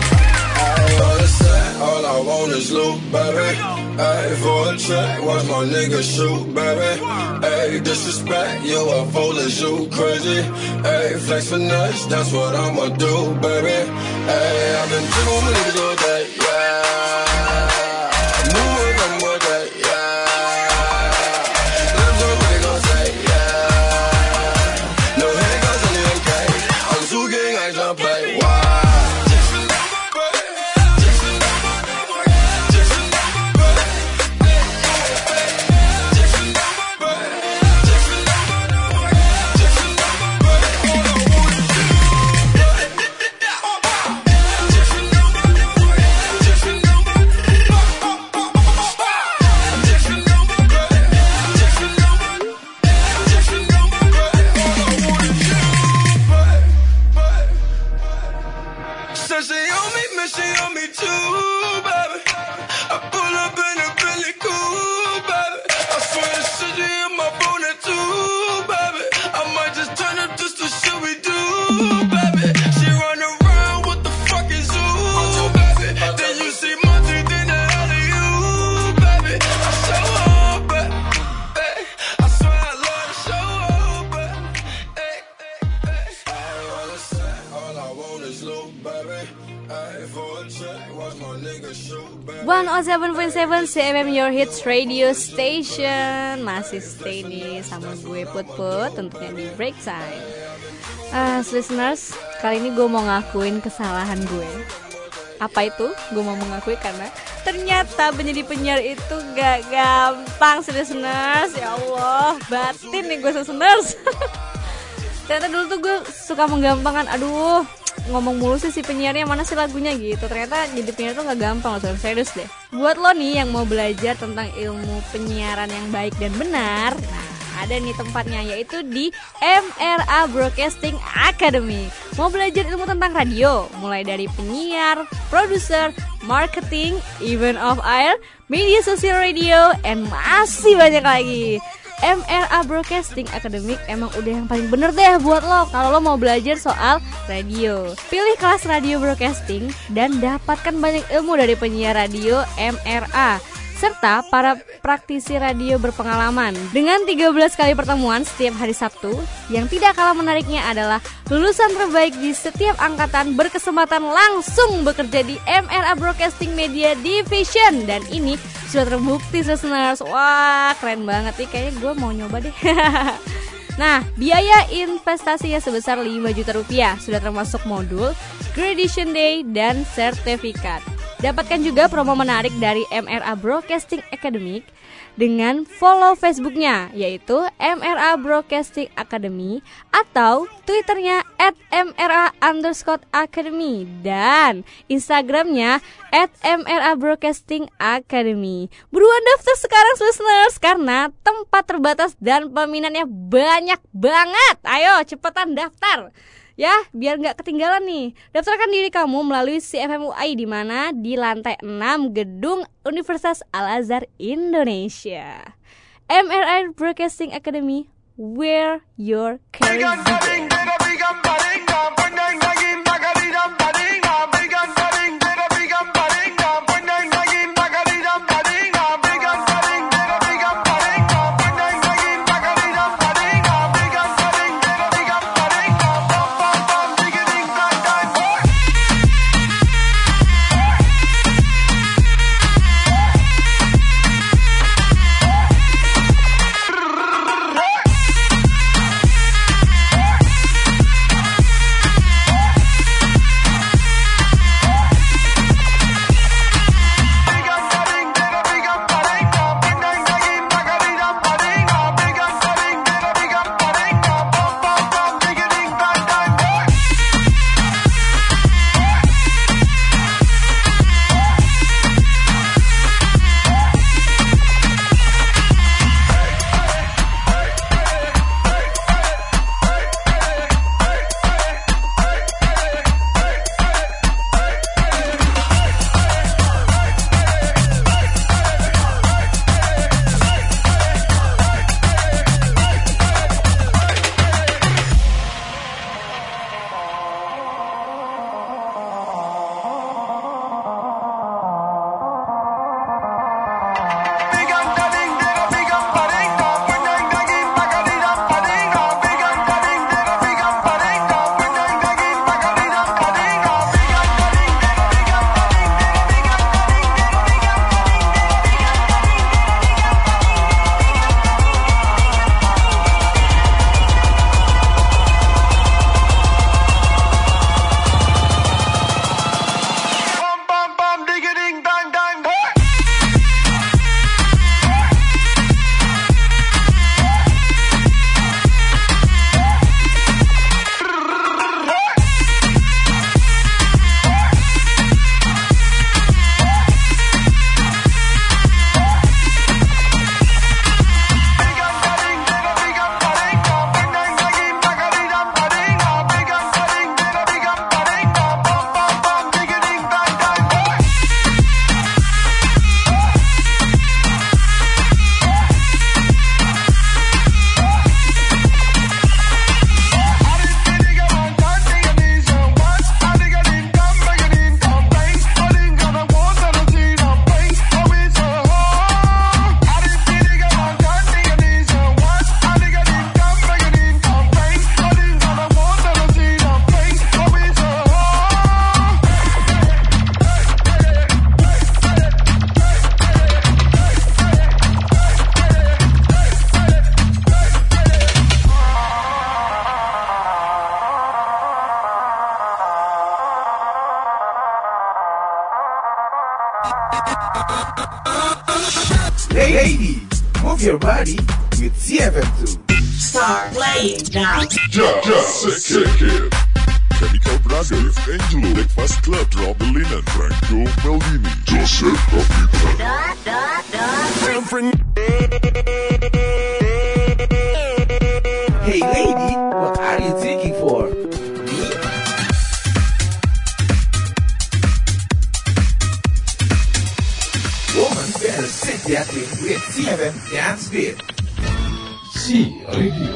All I want is loot, baby. Ay, for a check, watch my nigga shoot, baby. Ay, disrespect, you a fool as you crazy. Ay, flex finesse, that's what I'ma do, baby. Ay, I've been too many niggas all day, yeah. Moving them all day, yeah. Let's go, what they gon' say, yeah. No handguns in the AK, I'm too gang, I don't play, wow. One 107.7 CFM Your Hits Radio Station. Masih stay nih sama gue Put tentunya di break time. Listeners, kali ini gue mau ngakuin kesalahan gue. Apa itu? Gue mau mengakui karena ternyata menjadi penyiar itu gak gampang, listeners. Ya Allah, batin nih gue, listeners. Ternyata dulu tuh gue suka menggampangkan. Aduh, ngomong mulu sih si penyiarnya, mana sih lagunya gitu. Ternyata jadi penyiar tuh gak gampang loh, serius deh. Buat lo nih yang mau belajar tentang ilmu penyiaran yang baik dan benar, ada nih tempatnya, yaitu di MRA Broadcasting Academy. Mau belajar ilmu tentang radio, mulai dari penyiar, produser, marketing, event of air, media sosial radio, and masih banyak lagi. MRA Broadcasting Academy emang udah yang paling bener deh buat lo kalau lo mau belajar soal radio. Pilih kelas radio broadcasting dan dapatkan banyak ilmu dari penyiar radio MRA serta para praktisi radio berpengalaman. Dengan 13 kali pertemuan setiap hari Sabtu, yang tidak kalah menariknya adalah lulusan terbaik di setiap angkatan berkesempatan langsung bekerja di MRA Broadcasting Media Division. Dan ini sudah terbukti, listeners. Wah, keren banget nih, kayaknya gue mau nyoba deh. Nah, biaya investasinya sebesar 5 juta rupiah, sudah termasuk modul, graduation day, dan sertifikat. Dapatkan juga promo menarik dari MRA Broadcasting Academy dengan follow Facebooknya, yaitu MRA Broadcasting Academy, atau Twitternya @MRA_Academy, dan Instagramnya @MRA Broadcasting Academy. Buruan daftar sekarang, listeners, karena tempat terbatas dan peminatnya banyak banget. Ayo cepetan daftar ya, biar nggak ketinggalan nih. Daftarkan diri kamu melalui CFM UI di mana di lantai 6 gedung Universitas Al-Azhar Indonesia. MRA Broadcasting Academy, where your career begins. Ladies, move your body with CFM2. Start playing now. Just kick it. Chemical Brothers, Angelo, Breakfast Club, Drop the Linen, Franco Maldini, Joseph Kapita. Hey lady, what are you thinking for? Me? Woman better sit that thing with CFM Dance Beat. C Radio.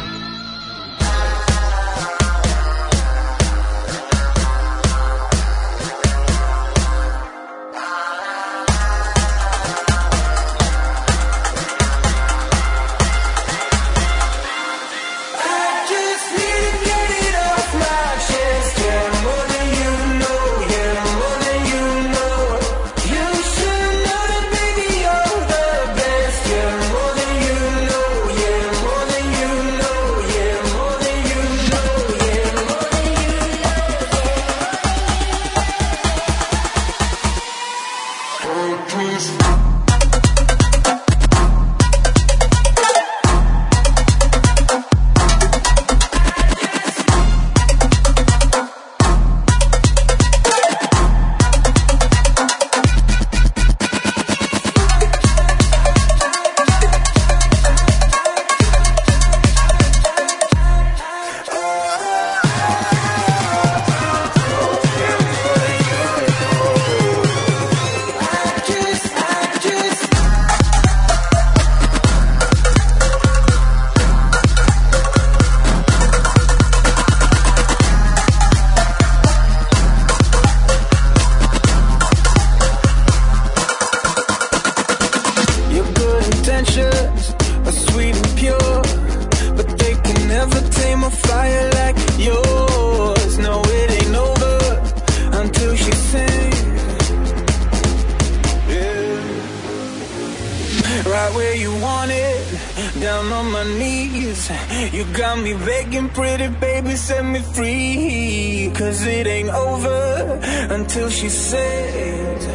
She says,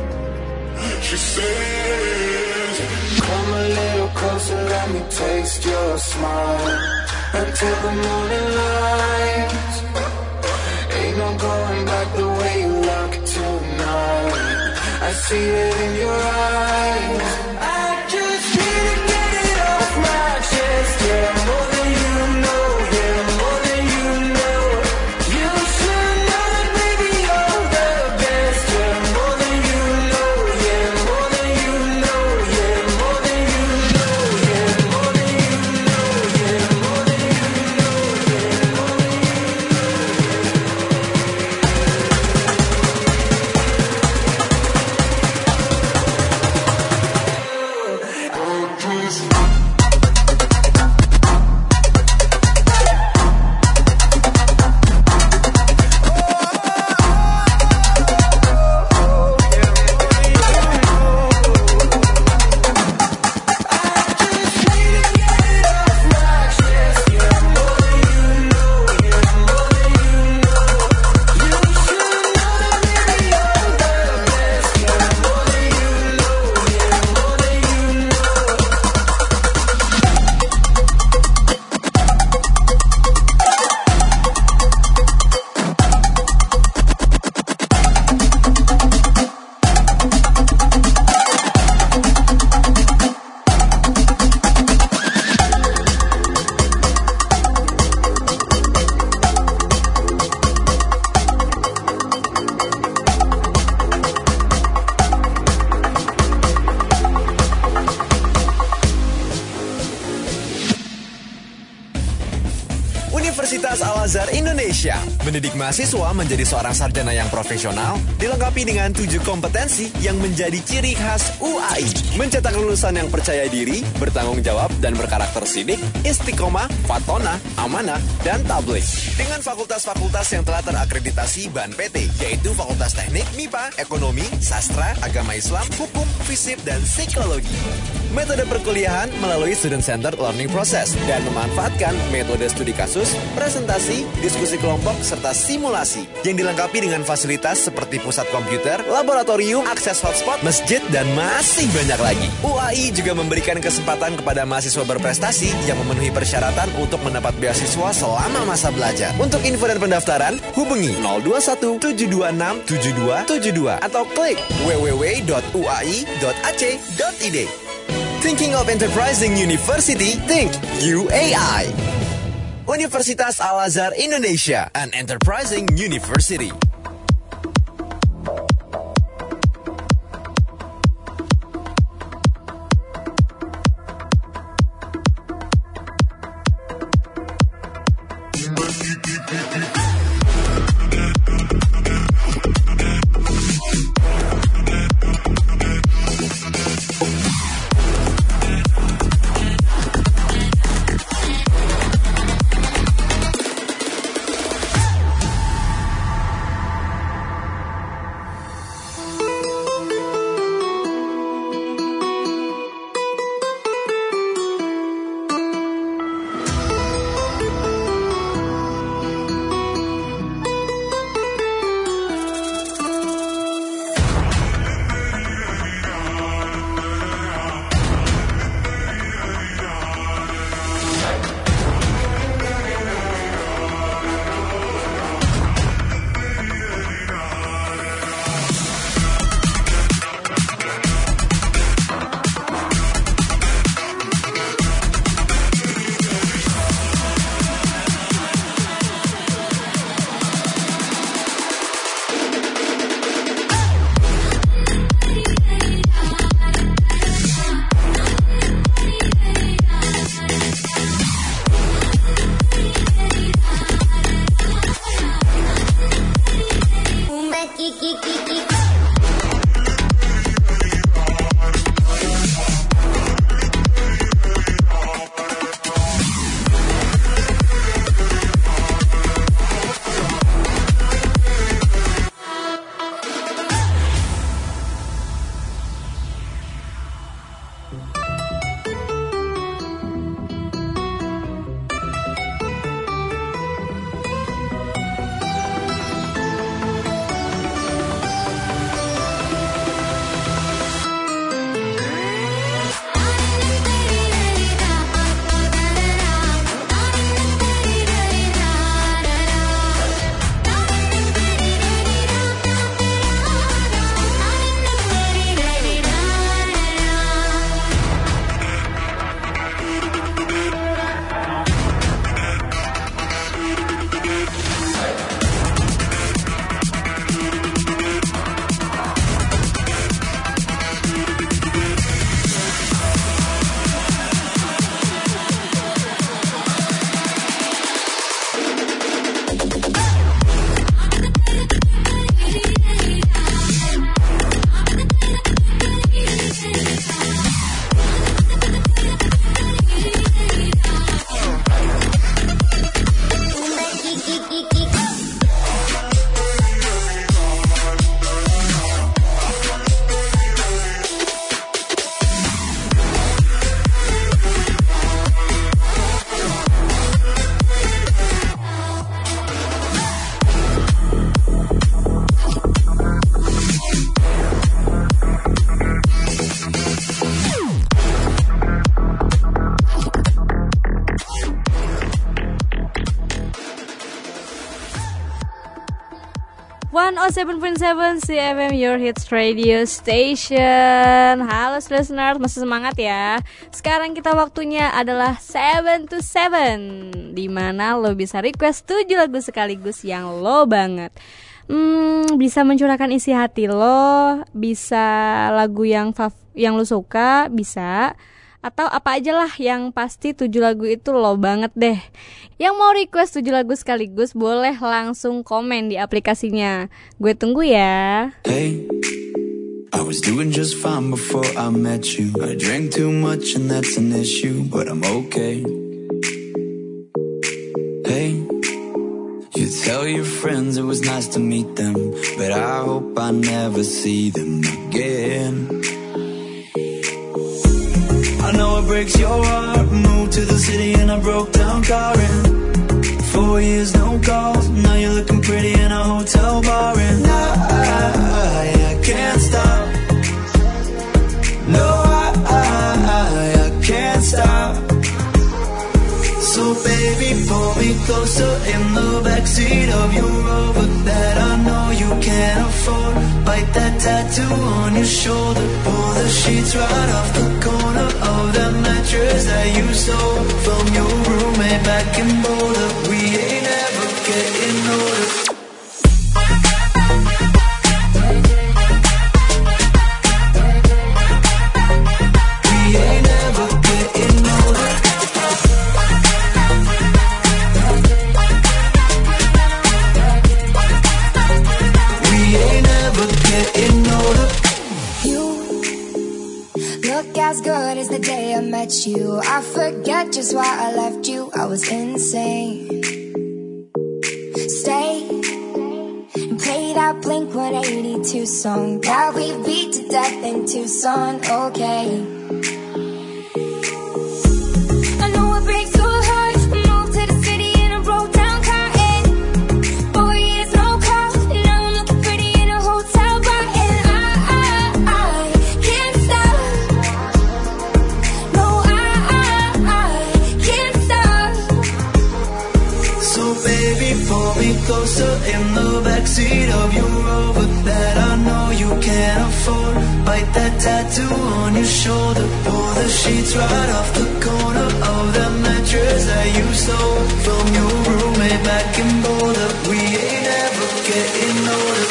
come a little closer, let me taste your smile. Until the morning light, ain't no going back the way you look tonight. I see it in your eyes. I just need to get it off my chest. Yeah, more than you know, yeah, more than you know. You should know that baby you're the best. Yeah, more than you know, yeah, more than you know, yeah, more than you know, yeah, more than you know, yeah, more than you know, yeah, more than you Universitas Al-Azhar Indonesia mendidik mahasiswa menjadi seorang sarjana yang profesional, dilengkapi dengan 7 kompetensi yang menjadi ciri khas UAI. Mencetak lulusan yang percaya diri, bertanggung jawab, dan berkarakter sidik, istiqomah, fatona, amanah, dan tabligh. Dengan fakultas-fakultas yang telah terakreditasi BAN PT, yaitu Fakultas Teknik, MIPA, Ekonomi, Sastra, Agama Islam, Hukum, Fisip, dan Psikologi. Metode perkuliahan melalui Student Centered Learning Process dan memanfaatkan metode studi kasus, presentasi, diskusi diskusi kelompok, serta simulasi yang dilengkapi dengan fasilitas seperti pusat komputer, laboratorium, akses hotspot, masjid, dan masih banyak lagi. UAI juga memberikan kesempatan kepada mahasiswa berprestasi yang memenuhi persyaratan untuk mendapat beasiswa selama masa belajar. Untuk info dan pendaftaran, hubungi 021 726 7272 atau klik www.uai.ac.id. Thinking of enterprising university? Think UAI. Universitas Al-Azhar Indonesia, an enterprising university. Oh, 7.7 CFM Your Hits Radio Station. Halo listeners, masih semangat ya? Sekarang kita waktunya adalah 7 to 7, dimana lo bisa request 7 lagu sekaligus yang lo banget. Bisa mencurahkan isi hati lo, bisa lagu yang lo suka, bisa, atau apa aja lah, yang pasti 7 lagu itu lo banget deh. Yang mau request 7 lagu sekaligus boleh langsung komen di aplikasinya. Gue tunggu ya. Hey, I was doing just fine before I met you. I drank too much and that's an issue, but I'm okay. Hey, you tell your friends it was nice to meet them, but I hope I never see them again. I know it breaks your heart. Moved to the city in a broke down car and 4 years, no calls. Now you're looking pretty in a hotel bar, and I can't stop. No, I can't stop. So baby, pull me closer in the backseat of your Rover that I know you can't afford. Bite that tattoo on your shoulder. Pull the sheets right off the corner of that mattress that you stole from your roommate back in Boulder. We ain't ever getting older. As good as the day I met you. I forget just why I left you. I was insane. Stay and play that Blink-182 song that we beat to death in Tucson. Okay, I know it breaks your heart. Moved to the city in a broke down car. 4 years, no calls. Now I'm looking pretty in a hotel bar, and I can't stop. Pull me closer in the backseat of your Rover that I know you can't afford. Bite that tattoo on your shoulder. Pull the sheets right off the corner of that mattress that you stole from your roommate back in Boulder. We ain't ever getting older.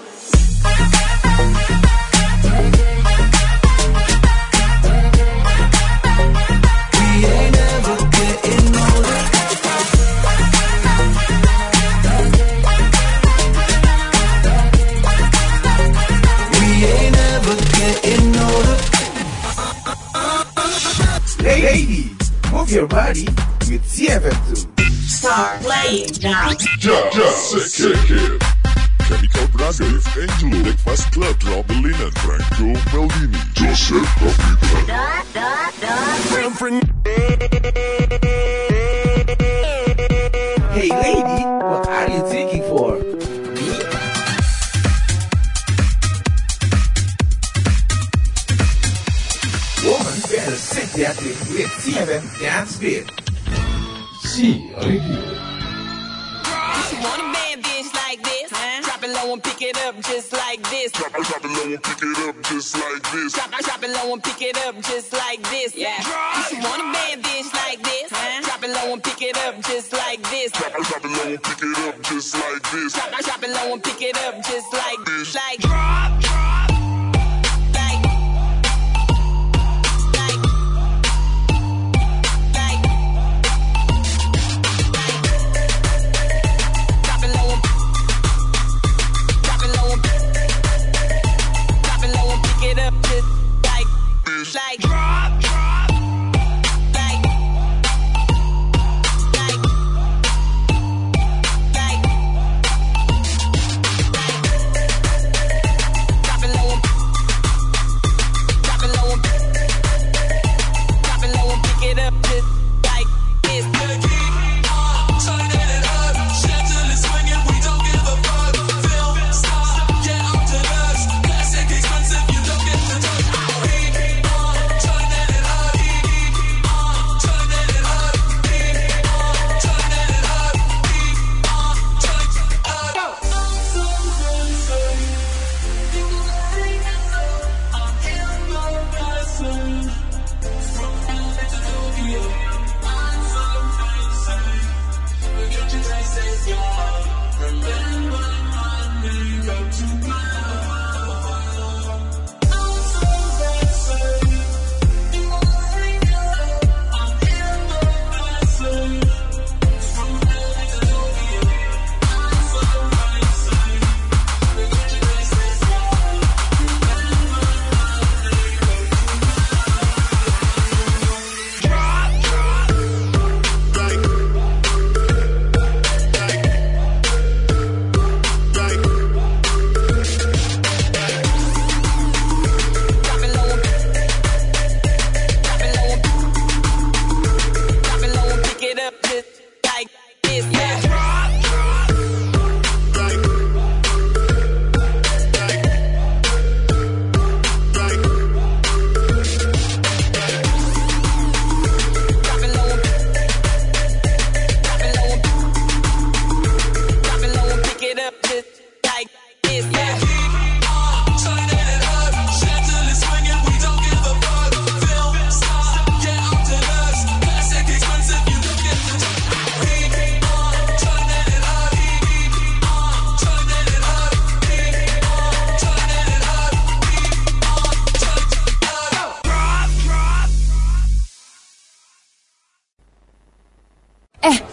Ladies, move your body with CFM2. Start playing now. Just kick it. Chemical Brothers, Angelo, Breakfast Club, Robelin, and Franco Maldini. Joseph Hey lady, what are you thinking for? Me? Woman better sit that thing with CFM Dance Beat. C Radio. You want a bad bitch like this? Drop it low and pick it up just like this. Drop it low and pick it up just like this. Drop it low and pick it up just like this. Yeah. You want a bad bitch like this? Drop it low and pick it up just like this. Drop it low and pick it up just like this. Drop it low and pick it up just like this. Like like drop, like drop it low, drop it low, drop it low and pick it up just like this. Turn it up, Chantilly swinging, we don't give a fuck. Film star, get out to us. Classic expensive, you don't get the touch.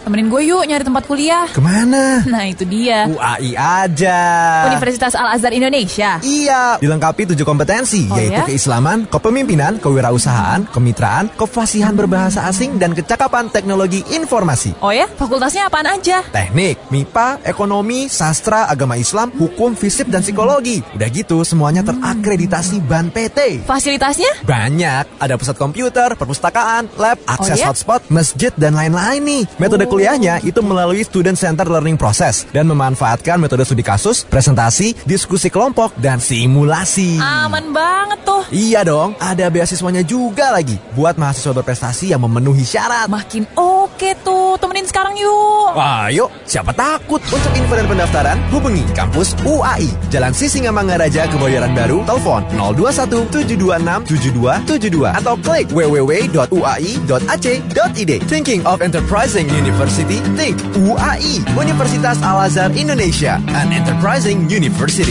temenin gue yuk nyari tempat kuliah. Kemana? Nah itu dia. UAI aja. Universitas Al-Azhar Indonesia. Iya, dilengkapi 7 kompetensi, yaitu ya? keislaman, kepemimpinan, kewirausahaan, kemitraan, kefasihan berbahasa asing, dan kecakapan teknologi informasi. Oh ya? Fakultasnya apaan aja? Teknik, MIPA, ekonomi, sastra, agama Islam, hukum, fisip, dan psikologi. Udah gitu, semuanya terakreditasi BAN PT. Fasilitasnya? Banyak, ada pusat komputer, perpustakaan, lab, akses ya? hotspot, masjid, dan lain-lain nih. Metode kuliahnya itu melalui student center learning process dan memanfaatkan metode studi kasus, presentasi, diskusi kelompok, dan simulasi. Aman banget tuh. Iya dong, ada beasiswanya juga lagi buat mahasiswa berprestasi yang memenuhi syarat. Makin oke tuh, temenin sekarang yuk. Ayo, siapa takut? Untuk info dan pendaftaran, hubungi kampus UAI, Jalan Sisingamangaraja, Kebayoran Baru, telepon 021 726 7272 atau klik www.uai.ac.id. Thinking of Enterprising University? Think UAI, Universitas Al-Azhar Indonesia, an enterprising university.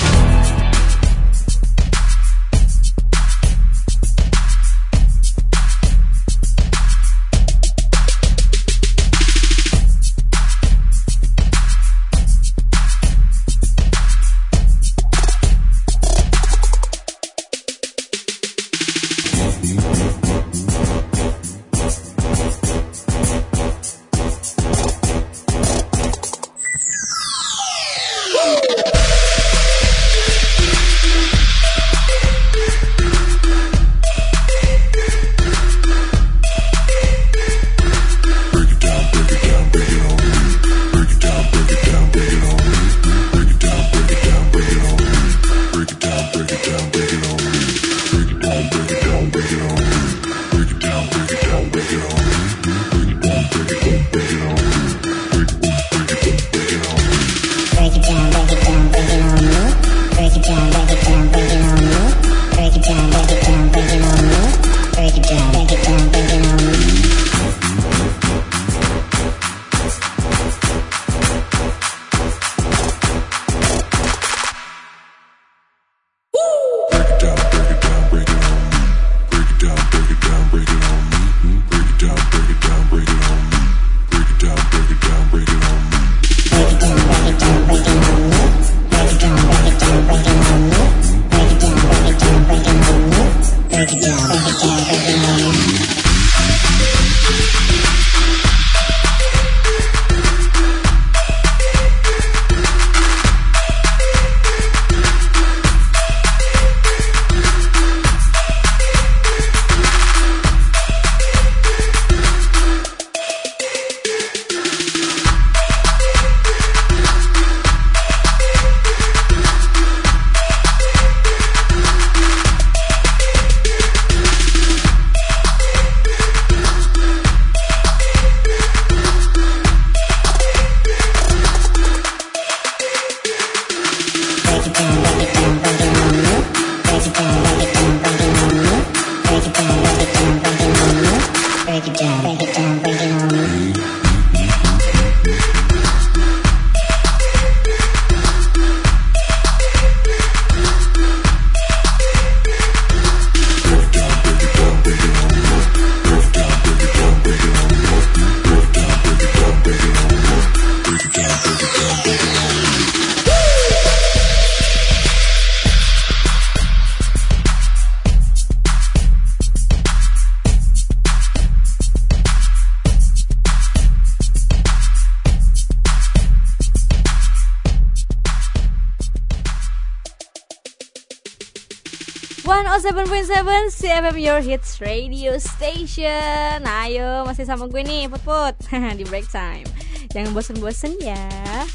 CFM Your Hits Radio Station. Ayo, masih sama gue nih, Put di break time. Jangan bosen-bosen ya.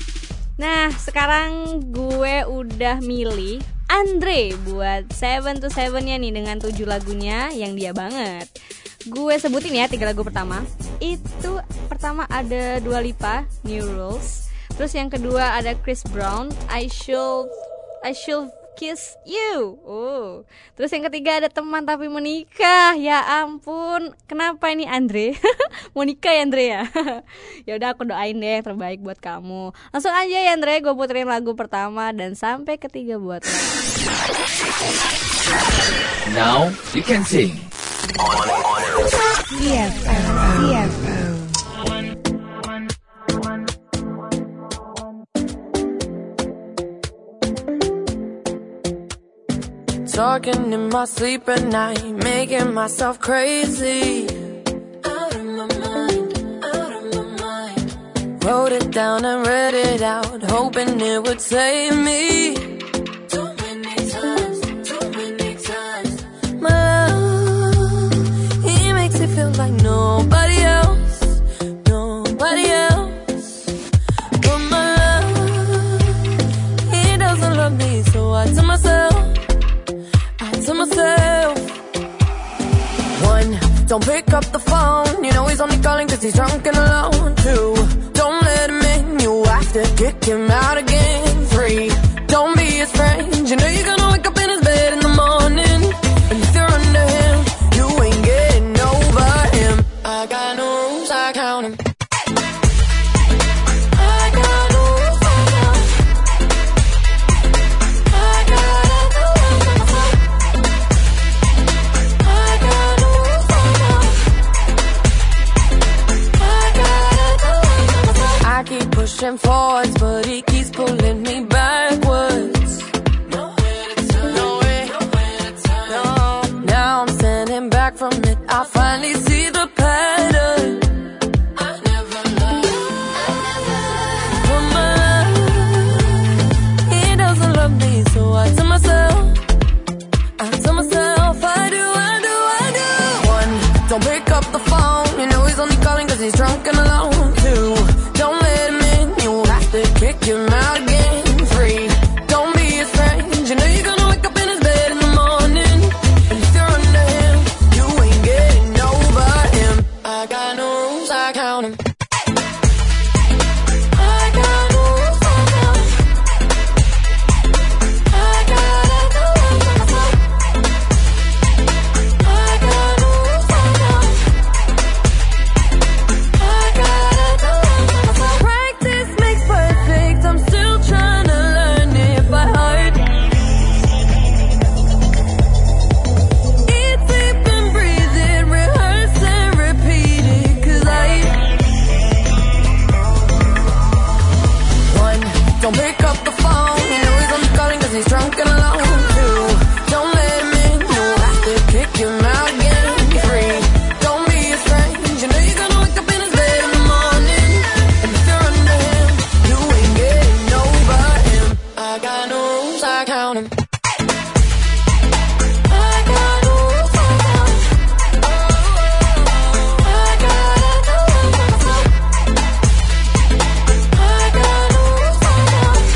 Nah, sekarang gue udah milih Andre buat 7 to 7-nya nih dengan 7 lagunya yang dia banget. Gue sebutin ya 3 lagu pertama. Itu pertama ada Dua Lipa, New Rules. Terus yang kedua ada Chris Brown, I Should Kiss You. Terus yang ketiga ada Teman Tapi Menikah. Ya ampun, kenapa ini Andre? Mau nikah ya Andre ya? Ya udah, aku doain deh yang terbaik buat kamu. Langsung aja ya Andre, gue puterin lagu pertama dan sampai ketiga buat lo. Now you can sing. CFM. talking in my sleep at night, making myself crazy. Out of my mind, out of my mind. Wrote it down and read it out, hoping it would save me. Too many times, my love, he makes it feel like nobody else, nobody else. But my love, he doesn't love me, so I tell myself, one, don't pick up the phone, you know he's only calling cause he's drunk and alone. Two, don't let him in, you have to kick him out again. Three, don't be his friend, you know you're gonna wake up in his bed in the morning. And if you're under him, you ain't getting over him. I got no rules, I count him. Pushing forwards, but he keeps pulling me backwards. Nowhere to turn, nowhere to turn. No. Now I'm standing back from it, I finally see the pattern. I never loved, but my love, he doesn't love me, so I tell myself, I do. One, don't pick up the phone, you know he's only calling cause he's drunk and alone. Two, don't let him in, you have to kick him out again. Three, don't be his friend, you know you're gonna wake up in his bed in the morning. And if you're under him, you ain't getting over him. I got no rules, I count him. I got no rules, I count him. I got no rules, I count him. I got no rules, I count him. Practice makes perfect, I'm still trying to learn it by heart. Eat, sleep and breathe it, rehearse and repeat it, cause one, don't pick up the phone, you know he's only calling cause he's drunk and alone. Two, don't let him in, you have to kick him out again. Three, don't be his friend, you know you're gonna wake up in his bed in the morning. And if you're under him, you ain't getting over him. I got no rules, I count him. I got no rules, I count him. I got no rules, I count him. I got no rules, I count him.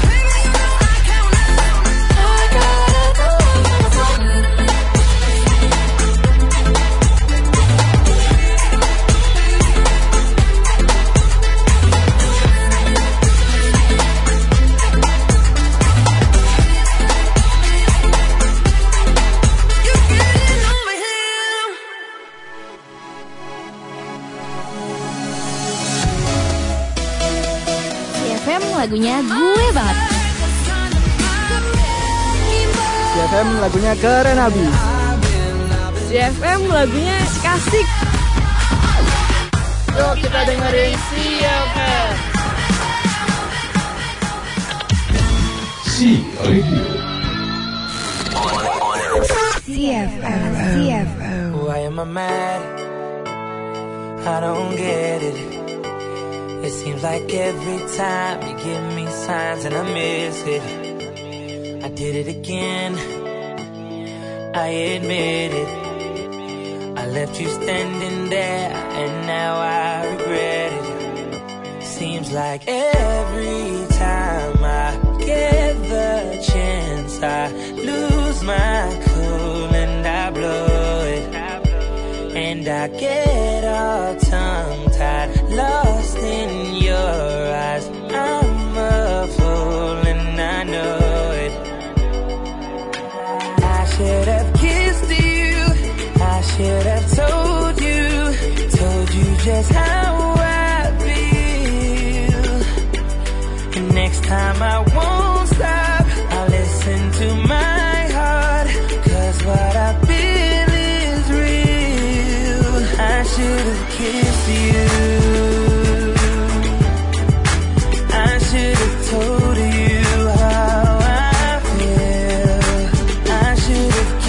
CFM lagunya gue banget. CFM lagunya keren habis. CFM lagunya kasik. Yuk kita dengerin CFM. CFM. Why am I mad? I don't get it. It seems like every time you give me signs and I miss it. I did it again, I admit it. I left you standing there and now I regret it. Seems like every time I get the chance I lose my cool and I blow it. And I get all tongue-tied, lost in your eyes. I'm a fool and I know it. I should have kissed you, I should have told you just how I feel. And next time I won't stop, I'll listen to my heart, 'cause what I feel is real. I should have kissed you, I should have told you how I feel. I should have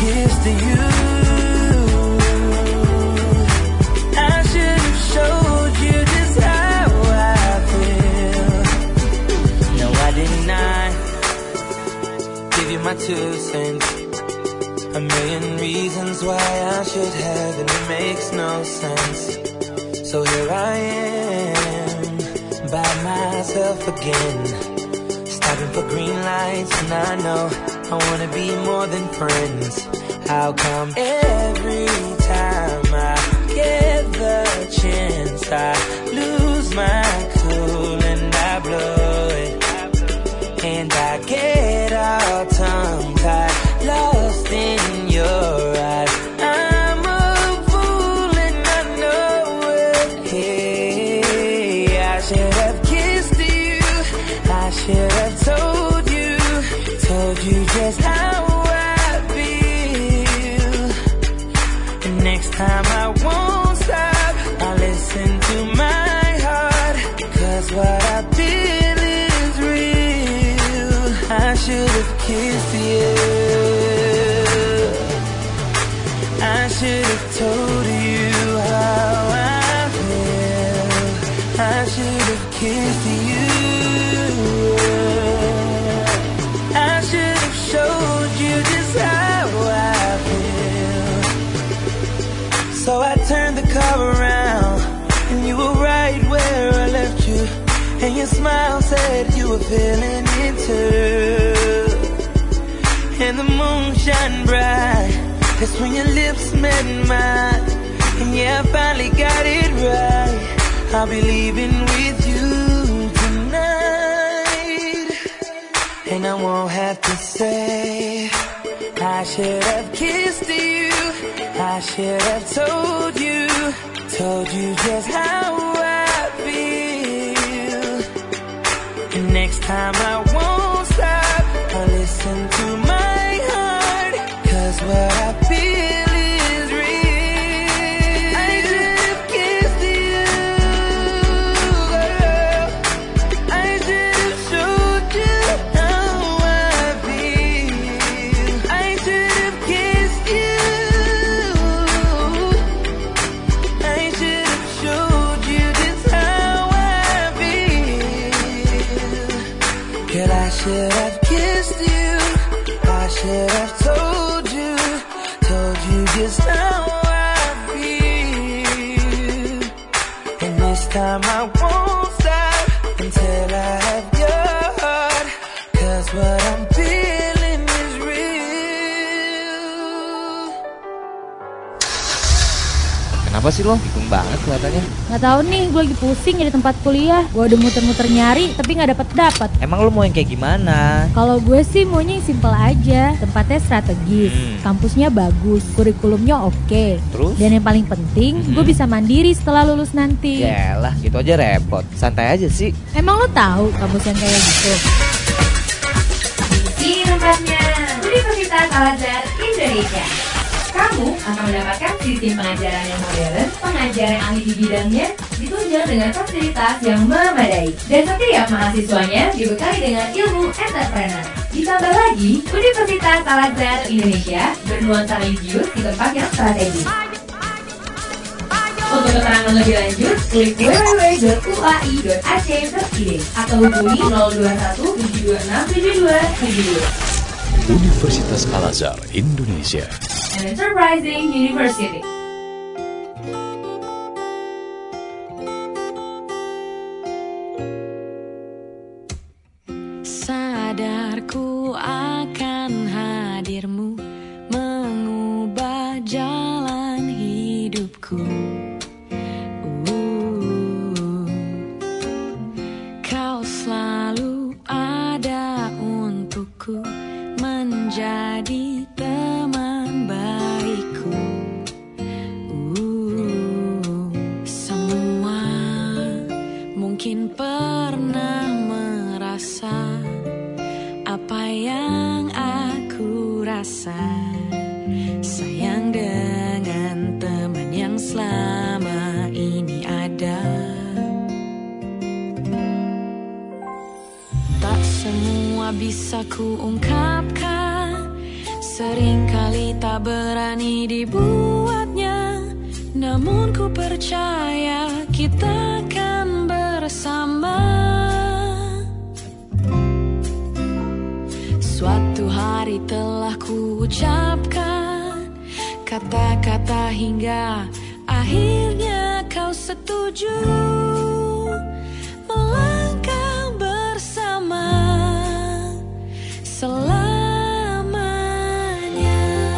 reasons why I should have, and it makes no sense. So here I am, by myself again, stopping for green lights, and I know I wanna be more than friends. How come every time I get the chance, I lose my cool and I blow it, and I get all tongue-tied, lost in your eyes. I'm a fool and I know it. Hey, I should have kissed you, I should have told you just how I feel. And next time I won't stop, I'll listen to my heart, 'cause what I feel is real. I should have kissed you, I should have told you how I feel. I should have kissed you, I should have showed you just how I feel. So I turned the car around, and you were right where I left you, and your smile said you were feeling it too. And the moon shone bright, that's when your lips met mine, and yeah, I finally got it right. I'll be leaving with you tonight, and I won't have to say I should have kissed you, I should have told you just how I feel. And next time I won't stop, I'll listen to my heart, 'cause what I feel is real. I should have kissed you, girl. I should have showed you how I feel. I should have kissed you, I should have showed you just how I feel. Girl, I should have kissed you, I should have told you just how I feel. And this time I won't stop until I have your heart, 'cause what I'm feeling is real. Kenapa sih lo? Bingung banget kelihatannya. Nggak tahu nih, gue lagi pusing di tempat kuliah. Gue udah muter-muter nyari, tapi nggak dapet. Emang lo mau yang kayak gimana? Kalau gue sih maunya yang simple aja. Tempatnya strategis, kampusnya bagus, kurikulumnya oke. Terus? Dan yang paling penting, gue bisa mandiri setelah lulus nanti. Yalah, gitu aja repot. Santai aja sih. Emang lo tahu kampus yang kayak gitu? Di tempatnya Universitas Al-Azhar Indonesia. Kamu akan mendapatkan sistem pengajaran yang modern, pengajaran ahli di bidangnya, ditunjang dengan fasilitas yang memadai. Dan setiap mahasiswanya dibekali dengan ilmu entrepreneur. Ditambah lagi, Universitas Al-Azhar Indonesia bernuansa religius di tempat yang strategis. Untuk keterangan lebih lanjut, klik www.uai.ac.id atau hubungi 021 726 7272. Universitas Al-Azhar Indonesia. An enterprising university. Sadarku akan hadirmu mengubah jalan hidupku. Kau selalu ada untukku, menjadi teman baikku. Semua mungkin pernah merasa apa yang aku rasa. Sayang dengan teman yang selama ini ada. Tak semua bisa ku ungkapkan, seringkali tak berani dibuatnya. Namun ku percaya kita akan bersama. Suatu hari telah ku ucapkan, kata-kata hingga akhirnya kau setuju melangkah bersama selamanya.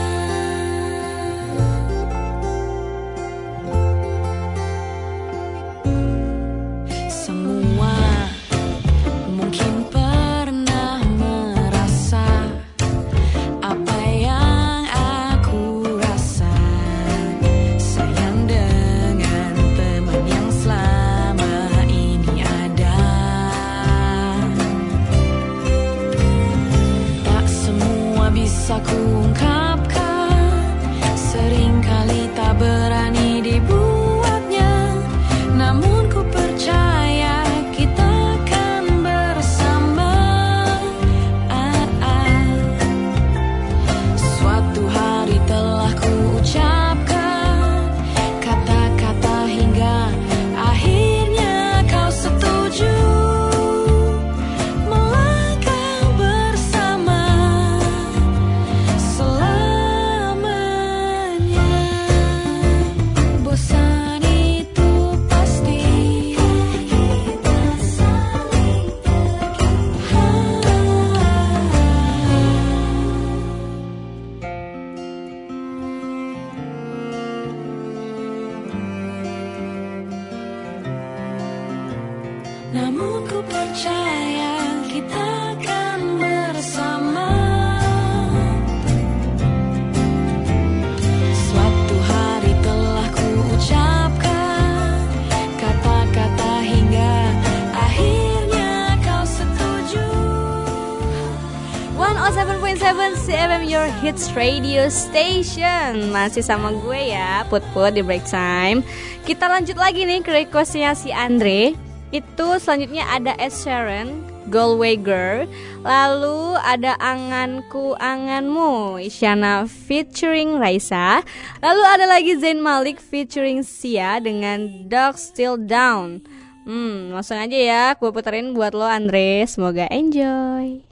Semua mungkin pernah merasa apa yang aku rasa, sayang dengan teman yang selama ini ada. Tak semua bisa kuungkapkan, seringkali tak berani dibuatnya, namun ku percaya kita akan bersama. Suatu hari telah ku ucapkan kata-kata hingga akhirnya kau setuju melangkah bersama selamanya. Bosan itu pasti, kita saling namun ku percaya kita akan bersama. Suatu hari telah ku ucapkan kata-kata hingga akhirnya kau setuju. 107.7 CFM Your Hits Radio Station. Masih sama gue ya, Put-Put di break time. Kita lanjut lagi nih ke requestnya si Andre. Itu selanjutnya ada Ed Sheeran, Galway Girl. Lalu ada Anganku Anganmu, Isyana featuring Raisa. Lalu ada lagi Zayn Malik featuring Sia dengan Dog Still Down. Langsung aja ya, gue puterin buat lo Andre. Semoga enjoy.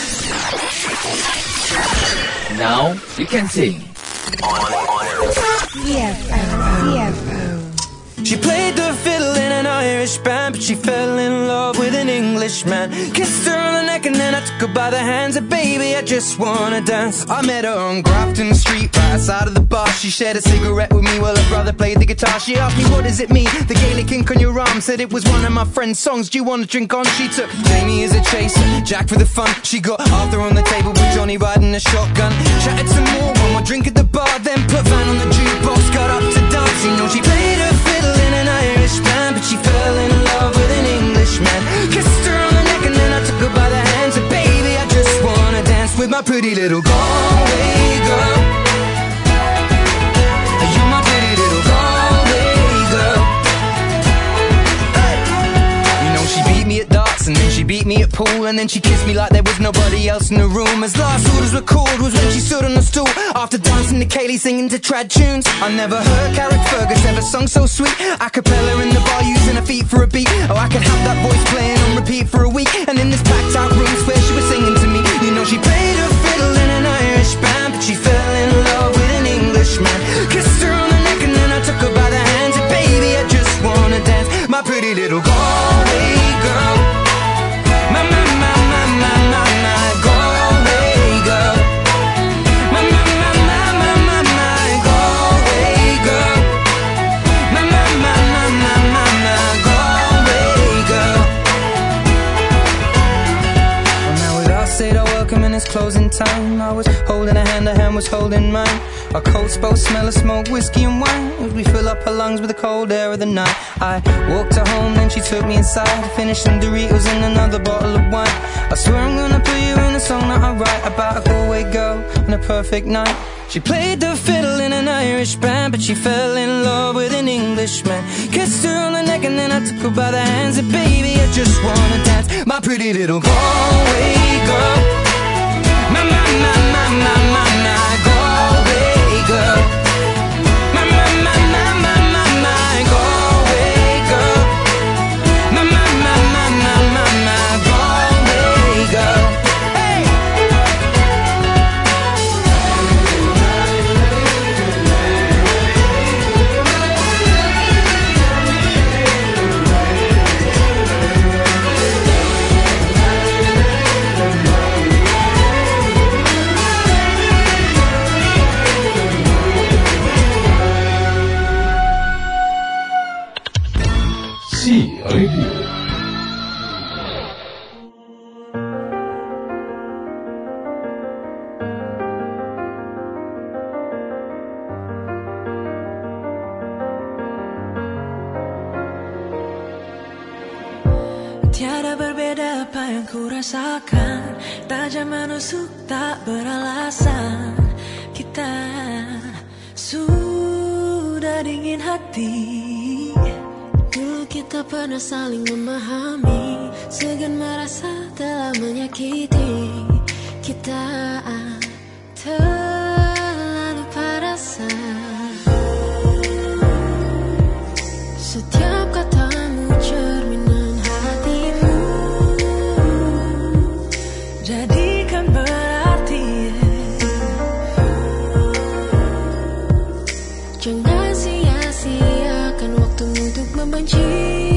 Now you can sing. CFM. She played the fiddle in an Irish band, but she fell in love with an Englishman. Kissed her on the neck and then I took her by the hands. And baby, I just wanna dance. I met her on Grafton Street, right outside of the bar. She shared a cigarette with me while her brother played the guitar. She asked me, what does it mean? The Gaelic ink on your arm. Said it was one of my friend's songs. Do you want to drink on? She took Jamie as a chaser, Jack for the fun. She got Arthur on the table with Johnny riding a shotgun. Chatted some more, one more drink at the bar, then put Van on the jukebox. Got up to dance, you know she played her fiddle in an Irish band, but she fell in love with an Englishman. Kissed her on the neck and then I took her by the hands. And baby, I just wanna dance with my pretty little Galway girl. You're my pretty little Galway girl. Hey. You know she beat me at darts and then she beat me at pool, and then she kissed me like there was nobody else in the room. As last orders were called was when she stood on the stool after dancing to Kaylee singing to trad tunes. I never heard Carrick Fergus ever sung so sweet. A cappella in the bar using her feet for a beat. Oh, I could have that voice playing on repeat for a week. And in this packed out room where she was singing to me. You know she played her fiddle in an Irish band, but she fell in love with an Englishman. Kissed her on the neck and then I took her by the hands. And baby, I just wanna dance, my pretty little Galway girl. My Galway girl. My Galway girl. My Galway girl. Well, now with our said our welcome and it's closing time. I was holding her hand was holding mine. Our coats both smell of smoke, whiskey and wine, as we fill up her lungs with the cold air of the night. I walked her home, then she took me inside, finished some Doritos and another bottle of wine. I swear I'm gonna put you in a song that I write about a Galway girl and a perfect night. She played the fiddle in an Irish band, but she fell in love with an Englishman. Kissed her on the neck and then I took her by the hands. And baby, I just wanna dance, my pretty little Galway girl. My Galway girl. My Galway girl. My Galway girl. Hey. Tiada berbeda apa yang ku rasakan, tajam menusuk tak beralasan. Kita sudah dingin hati. Dulu kita pernah saling memahami, segan merasa telah menyakiti. Kita terlalu perasa. Setiap katamu cerminan hatimu, jadikan berarti. Jangan sia-siakan waktumu untuk membenci.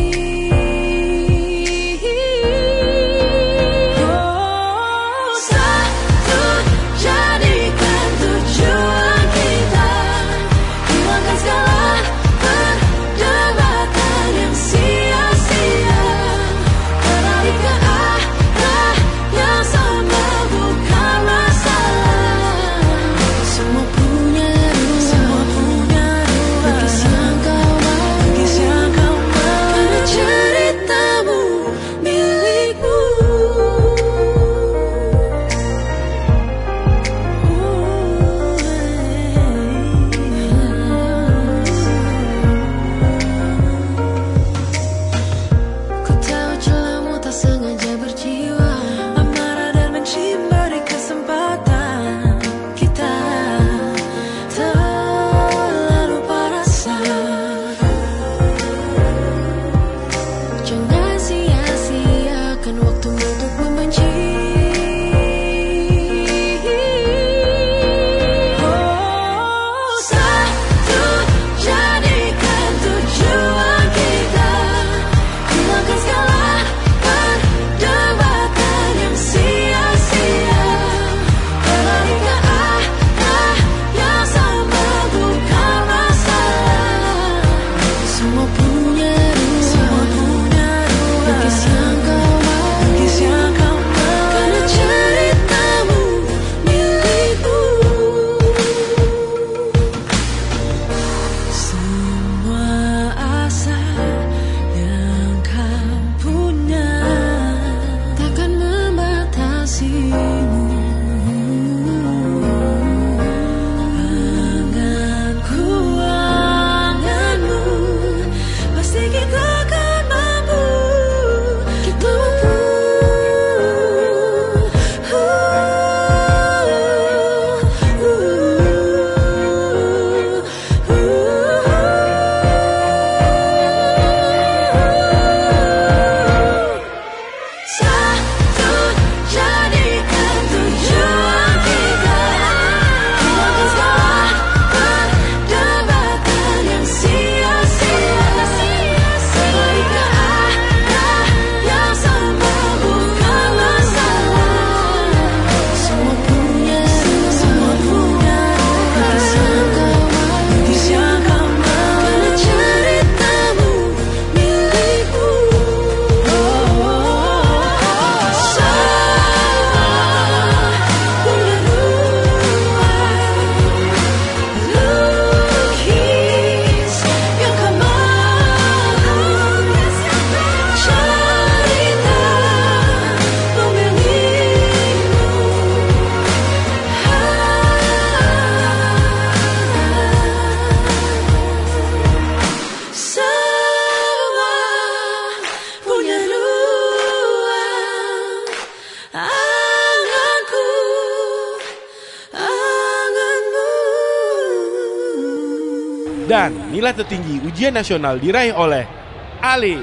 Dan nilai tertinggi ujian nasional diraih oleh Alif.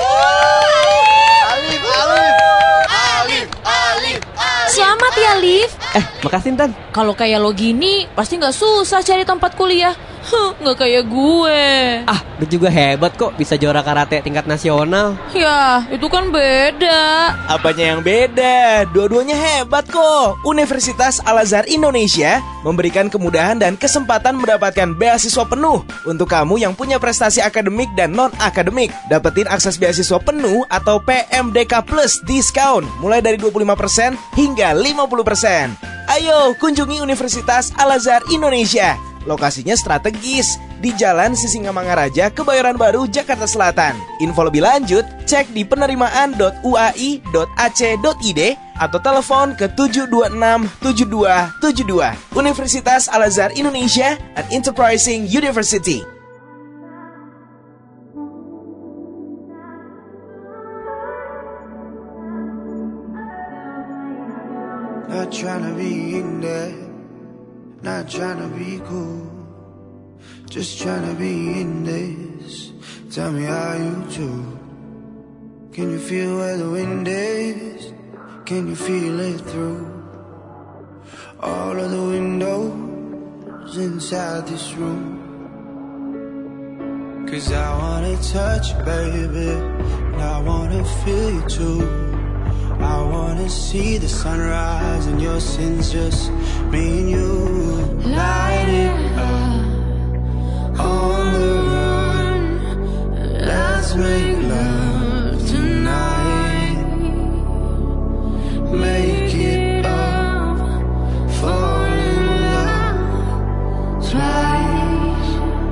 Selamat ya, Liv. Makasih, Tan. Kalau kayak lo gini, pasti nggak susah cari tempat kuliah. Nggak kayak gue. Lu juga hebat kok, bisa juara karate tingkat nasional. Ya, itu kan beda. Apanya yang beda? Dua-duanya hebat kok. Universitas Al-Azhar Indonesia memberikan kemudahan dan kesempatan mendapatkan beasiswa penuh untuk kamu yang punya prestasi akademik dan non-akademik. Dapetin akses beasiswa penuh atau PMDK Plus diskon mulai dari 25% hingga 50%. Ayo kunjungi Universitas Al-Azhar Indonesia. Lokasinya strategis di Jalan Sisingamangaraja, Kebayoran Baru, Jakarta Selatan. Info lebih lanjut cek di penerimaan.uai.ac.id atau telepon ke 726-7272. Universitas Al-Azhar Indonesia, an enterprising university. Not tryna be in there, not tryna be cool, just tryna be in this. Tell me how you do. Can you feel where the wind is? Can you feel it through all of the windows inside this room? 'Cause I wanna touch you, baby, and I wanna feel you too. I wanna see the sunrise and your sins, just me and you. Light it up on the run. Let's make love tonight. Make it up, fall in love twice.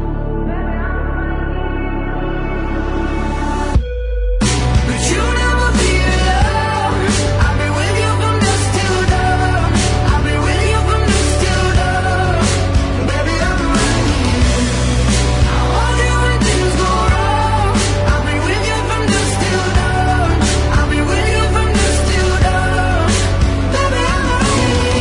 But you never feel love. I've been with you from dusk till dawn. I've been with you from dusk till dawn. Baby, I'm right here. I want you when things go wrong. I've been with you from dusk till dawn. I've been with you from dusk till dawn. Baby, I'm right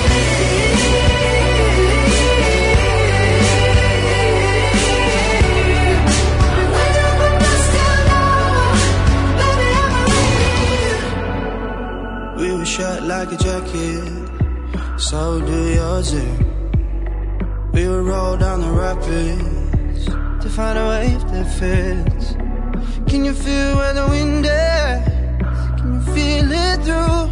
here. I've been with you from dusk till dawn. Baby, I'm right here. We were shut like a jacket, so do yours. We would roll down the rapids to find a wave that fits. Can you feel where the wind is? Can you feel it through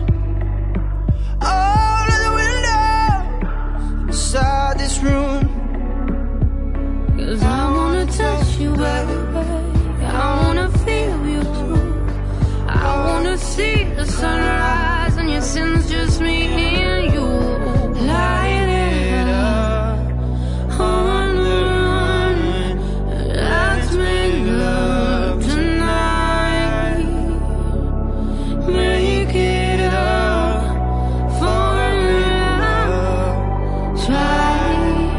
all of the windows inside this room? 'Cause I wanna touch you, baby. I wanna feel you too. I wanna see the sunrise and your sins, just me and you. Light it up on the run. Let's make love tonight. Make it up for love twice.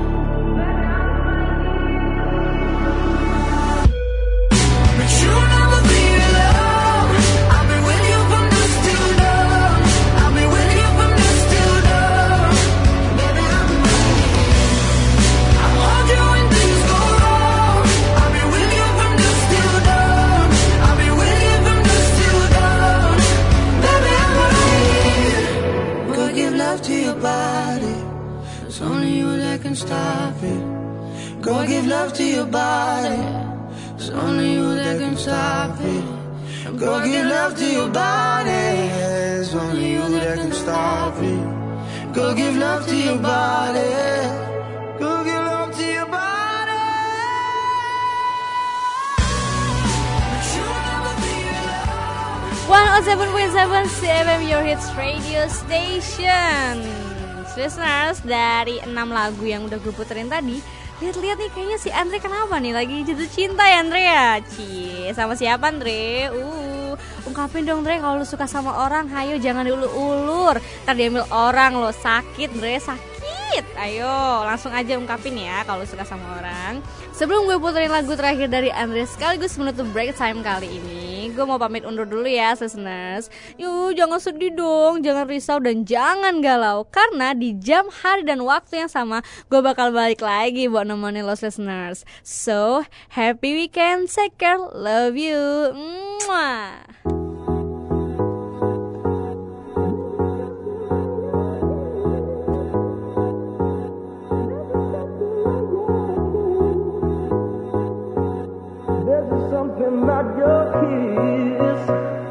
But you never feel love. I've been with you from dusk till dawn. I've been with you from dusk till dawn. Baby, I'm right here. I want you when things go wrong. I've been with you from dusk till dawn. I've been with you from dusk till dawn. Baby, I'm right here. Go give love to your body. It's only you that can stop it. Go give love to your body. It's only you that can stop it. Go give love to your body. It's only you that can stop it. Go give love to your body. Go give love to your body. But you never feel love. 107.7 CFM Your Hits Radio Station. Listeners, dari 6 lagu yang udah gue puterin tadi, lihat-lihat nih kayaknya si Andre kenapa nih, lagi jatuh cinta ya Andre ya? Cie, sama siapa Andre? Ungkapin dong Andre, kalau lu suka sama orang, hayo jangan diulur-ulur, ntar diambil orang lo, sakit Andre, sakit. Ayo langsung aja ungkapin ya kalau suka sama orang. Sebelum gue puterin lagu terakhir dari Andre sekaligus menutup break time kali ini, gue mau pamit undur dulu ya listeners. Yuk jangan sedih dong, jangan risau dan jangan galau, karena di jam, hari dan waktu yang sama gue bakal balik lagi buat nemenin lo listeners. So happy weekend, take care, love you. Mwah. Something about your kiss,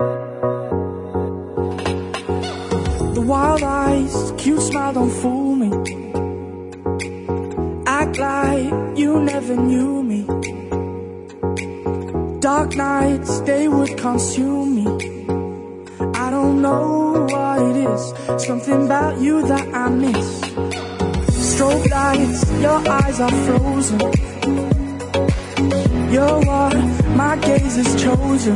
the wild eyes, cute smile, don't fool me. Act like you never knew me. Dark nights, they would consume me. I don't know what it is, something about you that I miss. Strobe lights, your eyes are frozen. You're what my gaze has chosen.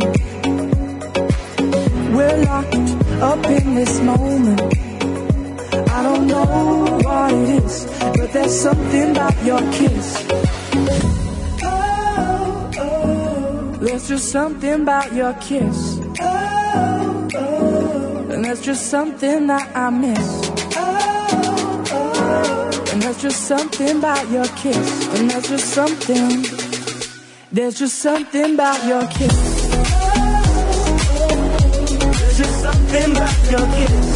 We're locked up in this moment. I don't know what it is, but there's something about your kiss. There's just something about your kiss. And there's just something that I miss. And there's just something about your kiss. And there's just something. There's just something about your kiss. There's just something about your kiss.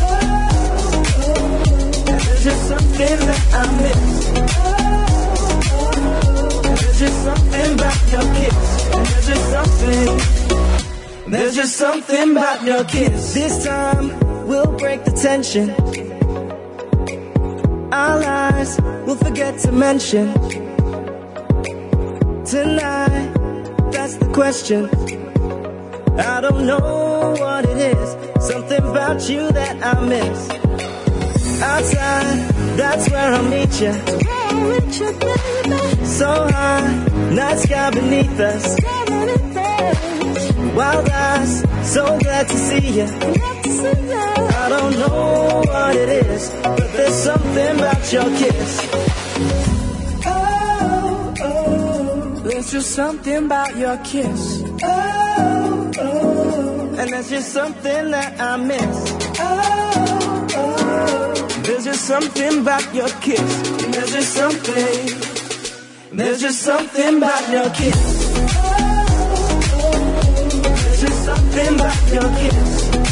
And there's just something that I miss. There's just something about your kiss. And there's just something. There's just something about your kiss. This time we'll break the tension. Our lives we'll forget to mention. Tonight, that's the question. I don't know what it is. Something about you that I miss. Outside, that's where I'll meet you. So high, night sky beneath us. Wild eyes, so glad to see you. I don't know what it is, but there's something about your kiss. There's just something about your kiss. And there's just something that I miss. There's just something about your kiss. And there's just something. There's just something about your kiss. There's just something about your kiss.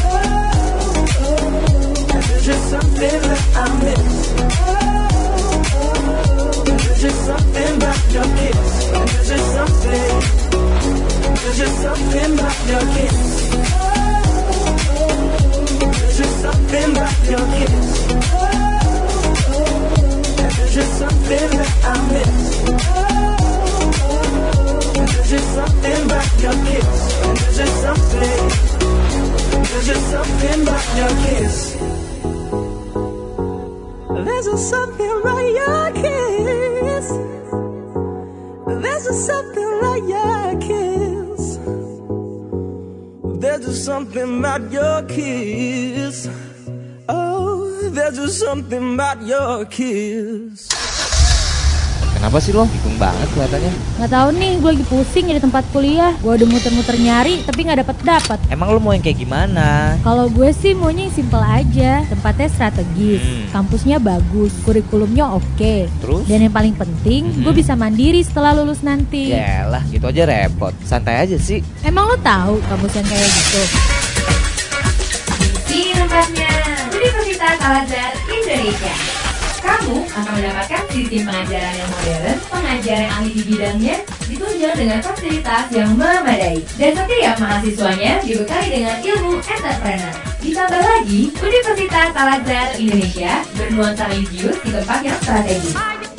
And there's just something that I miss. There's just something about your kiss. And there's just something. There's just something about your kiss. There's just something about your kiss. And there's just something that I miss. There's just something about your kiss. And there's just something. There's just something about your kiss. There's just something about your kiss. There's just something about your kiss. There's just something about your kiss. Oh, there's just something about your kiss. Kenapa sih lo? Bingung banget kelihatannya. Nggak tahu nih, gue lagi pusing di tempat kuliah. Gue udah muter-muter nyari, tapi nggak dapet. Emang lo mau yang kayak gimana? Kalau gue sih maunya yang simple aja. Tempatnya strategis, kampusnya bagus, kurikulumnya oke. Terus? Dan yang paling penting, gue bisa mandiri setelah lulus nanti. Yalah, gitu aja repot. Santai aja sih. Emang lo tahu kampus yang kayak gitu? Di tempatnya Universitas Al-Azhar Indonesia. Kamu akan mendapatkan sistem pengajaran yang modern, pengajar yang ahli di bidangnya, ditunjang dengan fasilitas yang memadai. Dan setiap mahasiswanya dibekali dengan ilmu entrepreneur. Ditambah lagi, Universitas Al-Azhar Indonesia bernuansa religius di tempat yang strategis.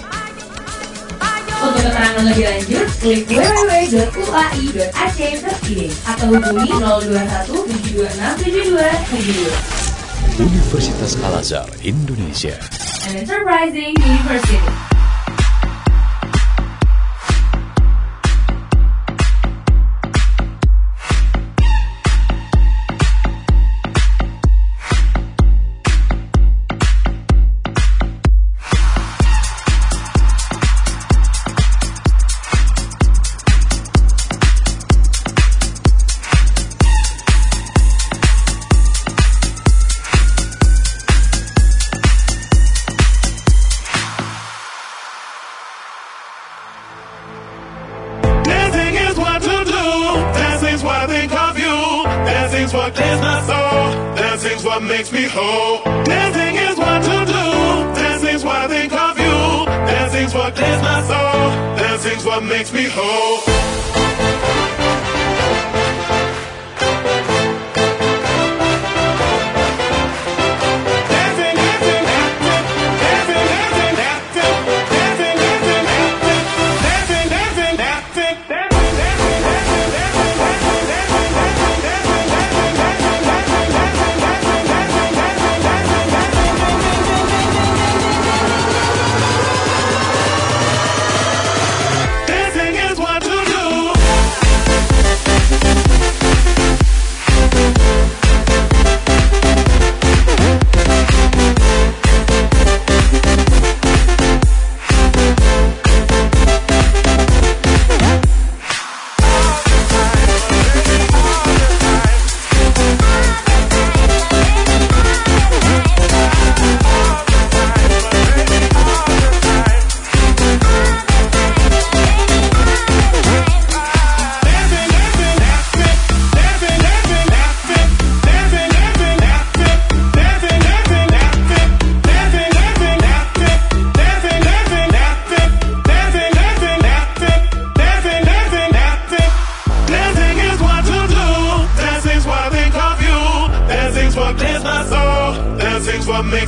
Untuk keterangan lebih lanjut, klik www.uai.ac.id atau hubungi 021 726 7272. Universitas Al-Azhar Indonesia. An enterprising university. Makes me whole. Dancing is what to do. Dancing's what I think of you. Dancing's what clears my soul. Dancing's what makes me whole.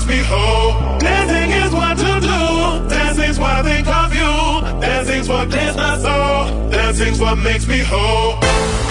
makes me whole. Dancing is what to do. Dancing's what I think of you. Dancing's what clears my soul. Dancing's what makes me whole.